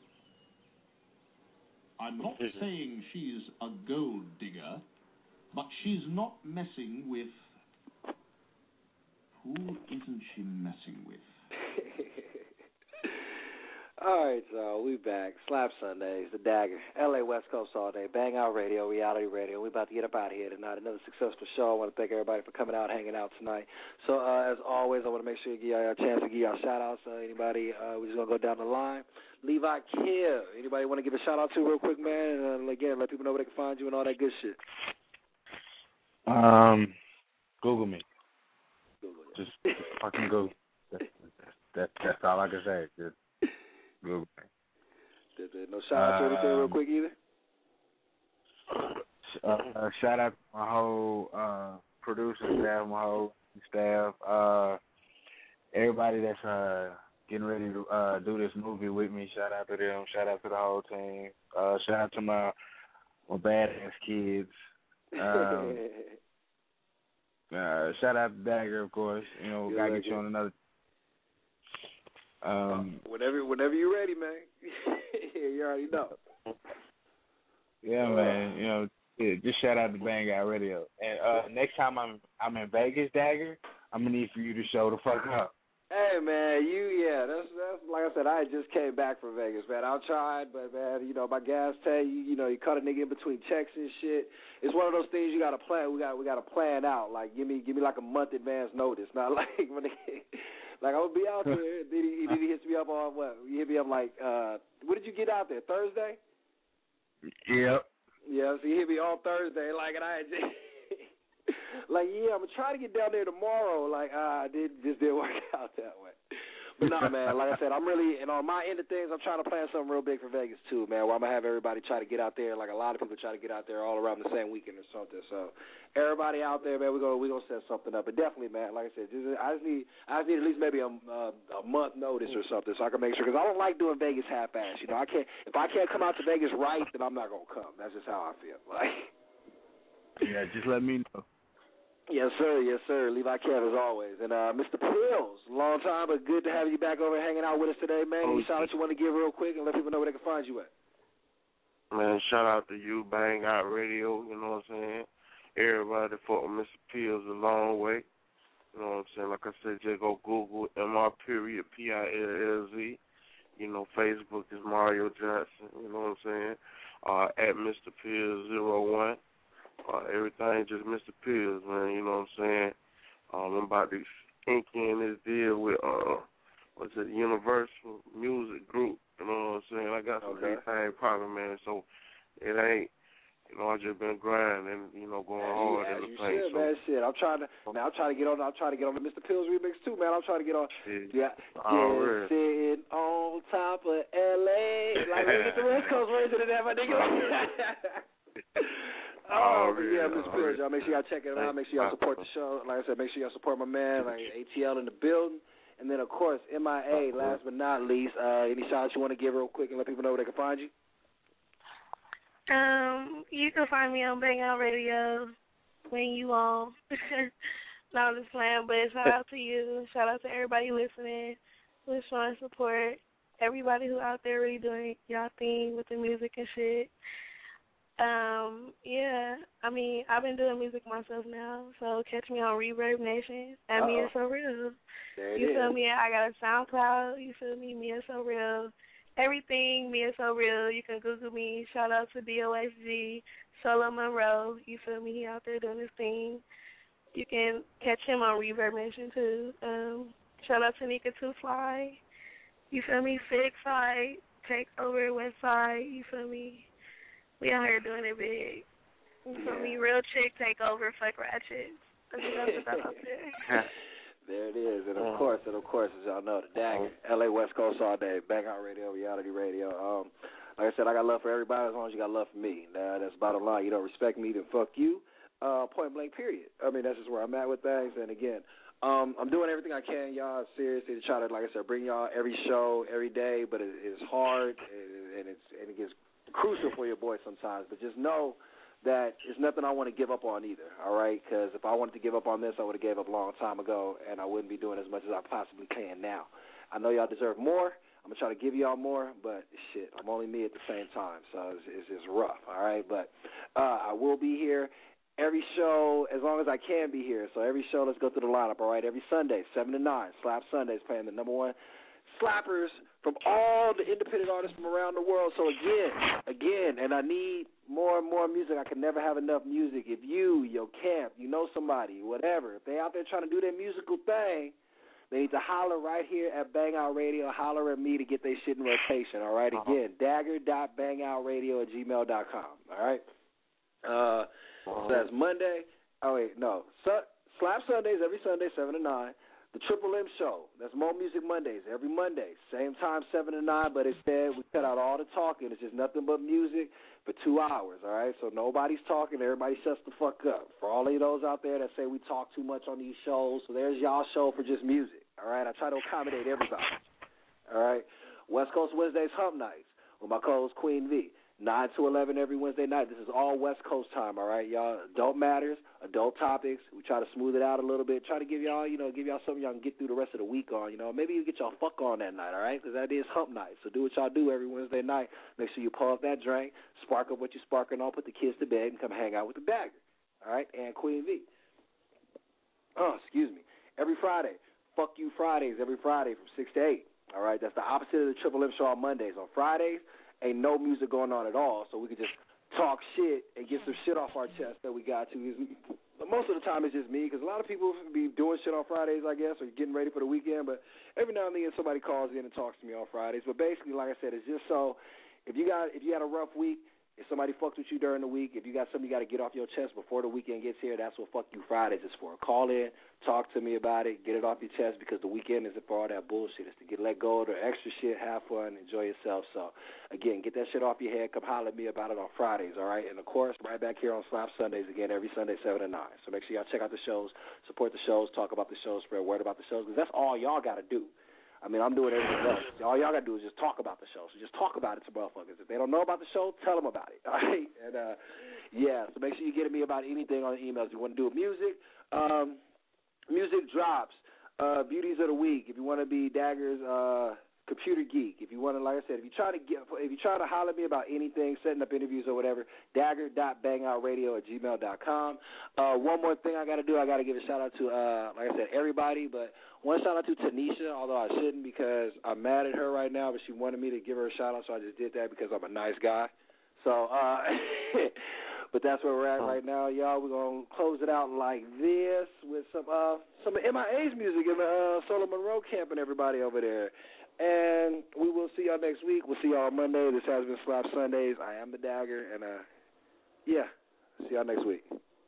I'm not saying she's a gold digger, but she's not messing with... Who isn't she messing with? All right, so we back. Slap Sundays, The Dagger, LA West Coast all day, Bang Out Radio, Reality Radio. We about to get up out of here tonight. Another successful show. I want to thank everybody for coming out, hanging out tonight. So as always, I want to make sure you give y'all a chance to give y'all shout-outs. Anybody, we're just going to go down the line. Levi Kill, anybody want to give a shout-out to real quick, man? And again, let people know where they can find you and all that good shit. Google me. Just fucking Google. That's all I can say. Just Google me. No shout-out to anything real quick either? Shout out to my whole producer staff, my whole staff, everybody that's getting ready to do this movie with me. Shout out to them. Shout out to the whole team. Shout out to my badass kids. Shout out to Dagger, of course. You know, gotta get you on another. Whenever you're ready, man. You already know. Yeah, man. You know, just shout out to Bang Out Radio. And next time I'm in Vegas, Dagger, I'm gonna need for you to show the fuck up. Hey, man, that's like I said, I just came back from Vegas, man. I tried, but, man, you know, my gas tank, you know, you cut a nigga in between checks and shit. It's one of those things you got to plan. We got to plan out. Like, give me like a month advance notice. Not like when like I would be out there. Then he hits me up on what? He hit me up like, what did you get out there? Thursday? Yep. Yeah, so he hit me on Thursday, like, and I just. Like, yeah, I'm going to try to get down there tomorrow. Like, just didn't work out that way. But, no, man, like I said, I'm really, and on my end of things, I'm trying to plan something real big for Vegas, too, man, where I'm going to have everybody try to get out there. Like, a lot of people try to get out there all around the same weekend or something. So, everybody out there, man, we're gonna set something up. But definitely, man, like I said, I just need at least maybe a month notice or something so I can make sure. Because I don't like doing Vegas half-ass. You know, if I can't come out to Vegas right, then I'm not going to come. That's just how I feel. Like. Yeah, just let me know. Yes, sir. Levi Kev, as always. And Mr. Pills, long time, but good to have you back over hanging out with us today, man. Any shout out you want to give real quick and let people know where they can find you at? Man, shout out to you, Bang Out Radio, you know what I'm saying? Everybody for Mr. Pills a long way. You know what I'm saying? Like I said, just go Google MR.PILLZ. You know, Facebook is Mario Johnson, you know what I'm saying? At Mr. Pills 01. Everything just Mr. Pills, man, you know what I'm saying? I'm about to ink in this deal with, Universal Music Group, you know what I'm saying? I got some big thing popping, man, so it ain't, you know, I just been grinding, you know, going hard in the place. So. Man, shit, I'm trying to get on the Mr. Pills remix too, man. I'm trying to get on. Sitting on top of LA, like get the West Coast version of that, my nigga. Yeah, Mr. Pills, y'all make sure y'all check it out. Make sure y'all support the show. Like I said, make sure y'all support my man, like ATL in the building. And then, of course, MIA, last but not least, any shout-outs you want to give real quick and let people know where they can find you? You can find me on Bang Out Radio when you on. No, I'm just playing, but shout out to you. Shout out to everybody listening, who's showing support. Everybody who out there really doing y'all thing with the music and shit. Yeah, I mean, I've been doing music myself now, so catch me on Reverb Nation at Mia So Real. You feel me? I got a SoundCloud, you feel me? Mia So Real. Everything Mia So Real. You can Google me. Shout out to DOSG, Solo Monroe. You feel me? He out there doing his thing. You can catch him on Reverb Nation too. Shout out to Nika Too Fly. You feel me? Six Side, Take Over West Side. You feel me? We out here doing it big. You feel me? Real chick take over, fuck ratchet. There it is. And of course, as y'all know, the Dagger, LA West Coast all day, Bang Out Radio, Reality Radio. Like I said, I got love for everybody as long as you got love for me. Now, that's bottom line. You don't respect me, then fuck you. Point blank, period. I mean, that's just where I'm at with things. And again, I'm doing everything I can, y'all, seriously, to try to, like I said, bring y'all every show, every day, but it's hard. and it gets crucial for your boy sometimes. But just know that it's nothing I want to give up on either, all right? Because if I wanted to give up on this, I would have gave up a long time ago, and I wouldn't be doing as much as I possibly can now. I know y'all deserve more. I'm going to try to give y'all more, but shit, I'm only me at the same time, so it's just rough, all right? But I will be here every show as long as I can be here. So every show, let's go through the lineup, all right? Every Sunday, 7 to 9, Slap Sundays, playing the number one slappers from all the independent artists from around the world. So again, and I need more and more music. I can never have enough music. If you, your camp, you know somebody, whatever, if they out there trying to do their musical thing, they need to holler right here at Bang Out Radio. Holler at me to get their shit in rotation, all right? Again, dagger.bangoutradio@gmail.com, all right? So that's Monday. Oh, wait, no. Slap Sundays every Sunday, 7 to 9. The Triple M Show, that's Mo Music Mondays, every Monday. Same time, 7 to 9, but instead we cut out all the talking. It's just nothing but music for 2 hours, all right? So nobody's talking. Everybody shuts the fuck up. For all of those out there that say we talk too much on these shows, so there's y'all show for just music, all right? I try to accommodate everybody, all right? West Coast Wednesdays, Hump Nights, with my co-host Queen V. 9 to 11 every Wednesday night. This is all West Coast time, all right, y'all? Adult matters, adult topics. We try to smooth it out a little bit. Try to give y'all, give y'all something y'all can get through the rest of the week on, Maybe you get y'all fuck on that night, all right? Because that is hump night. So do what y'all do every Wednesday night. Make sure you pull up that drink, spark up what you're sparking on, put the kids to bed, and come hang out with the Dagger, all right? And Queen V. Oh, excuse me. Every Friday, Fuck You Fridays, every Friday from 6 to 8, all right? That's the opposite of the Triple M Show on Mondays. On Fridays, ain't no music going on at all, so we could just talk shit and get some shit off our chest that we got to. Most of the time it's just me, because a lot of people be doing shit on Fridays, I guess, or getting ready for the weekend, but every now and then somebody calls in and talks to me on Fridays. But basically, like I said, it's just so if you had a rough week, if somebody fucked with you during the week, if you got something you got to get off your chest before the weekend gets here, that's what Fuck You Fridays is for. Call in, talk to me about it, get it off your chest, because the weekend isn't for all that bullshit. It's to let go of the extra shit, have fun, enjoy yourself. So, again, get that shit off your head. Come holler at me about it on Fridays, all right? And, of course, right back here on Slap Sundays again every Sunday, 7 to 9. So make sure y'all check out the shows, support the shows, talk about the shows, spread word about the shows, because that's all y'all got to do. I mean, I'm doing everything else. All y'all got to do is just talk about the show. So just talk about it to motherfuckers. If they don't know about the show, tell them about it, all right? And, so make sure you get at me about anything on the emails. If you want to do with music, music drops, beauties of the week. If you want to be Dagger's computer geek, if you want to, like I said, if you try to holler at me about anything, setting up interviews or whatever, dagger.bangoutradio@gmail.com. One more thing I got to do, I got to give a shout out to, like I said, everybody, but one shout out to Tanisha, although I shouldn't because I'm mad at her right now, but she wanted me to give her a shout out, so I just did that because I'm a nice guy. So, but that's where we're at right now, y'all. We're going to close it out like this with some of MIA's music in the Solo Monroe camp and everybody over there. And we will see y'all next week. We'll see y'all on Monday. This has been Slap Sundays. I am the Dagger, and see y'all next week.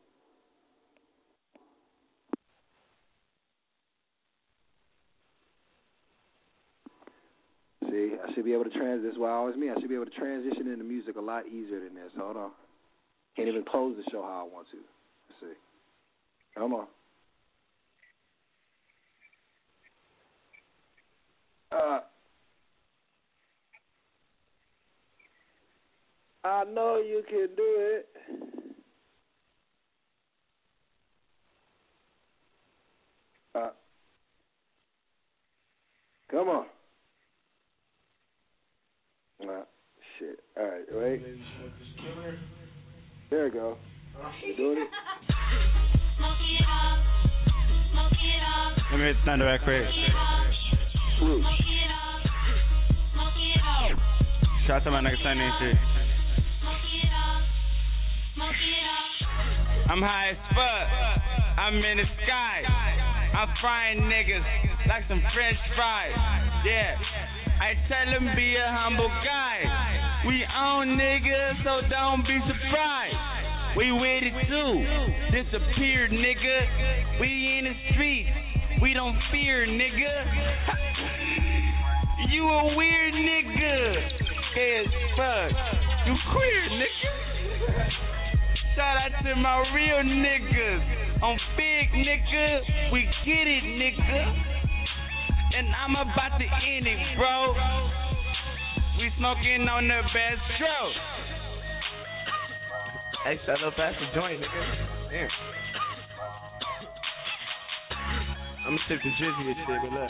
See, I should be able to this is why always me. I should be able to transition into music a lot easier than this. Hold on. Can't even close the show how I want to. Let's see. Come on. I know you can do it. Come on. Shit. All right, wait. There we go. You doing it? Let me hit the back quick. Shout out to my nigga Sunny and shit. I'm high as fuck. I'm in the sky. I'm frying niggas like some French fries. Yeah. I tell him be a humble guy. We own niggas, so don't be surprised. We with it too. Disappeared, nigga. We in the streets. We don't fear, nigga. You a weird nigga. Gay as fuck. You queer, nigga. Shout out to my real niggas. On big, nigga. We get it, nigga. And I'm about to end it, bro. We smoking on the best stroke. Hey, shut up, pass the joint, nigga. Damn. I'm gonna sip the drizzy and shit, but look.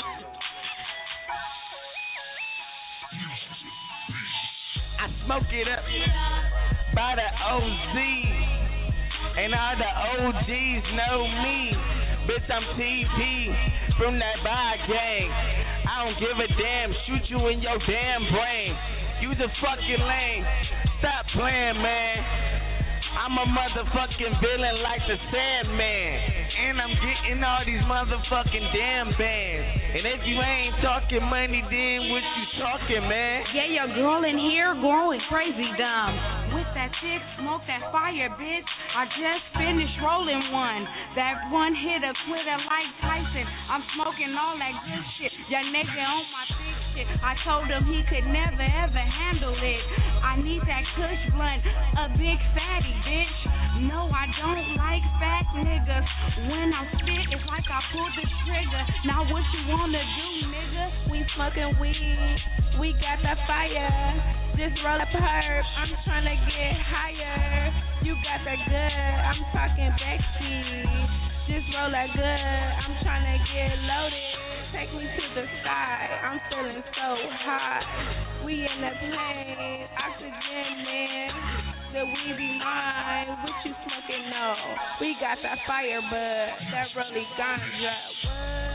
I smoke it up by the OZ, and all the OGs know me. Bitch, I'm TP from that bar gang. I don't give a damn, shoot you in your damn brain. You's a fucking lame. Stop playing, man. I'm a motherfucking villain like the Sandman. And I'm getting all these motherfucking damn bands. And if you ain't talking money, then what you talking, man? Yeah, your girl in here growing crazy dumb. With that thick smoke, that fire, bitch. I just finished rolling one. That one hitter quitter like Tyson. I'm smoking all that good shit. Your nigga on my thick shit. I told him he could never ever handle it. I need that kush blunt, a big fatty, bitch. No, I don't like fat niggas. When I spit, it's like I pulled the trigger. Now what you wanna do, nigga? We smoking weed, we got the fire. Just roll up herb, I'm tryna get higher. You got the good, I'm talking Bexy. Just roll that good, I'm tryna get loaded. Take me to the sky, I'm feeling so hot. We in the plane, oxygen man. The weed be mine, what you smoking? No, we got that fire, but that really ganja. What?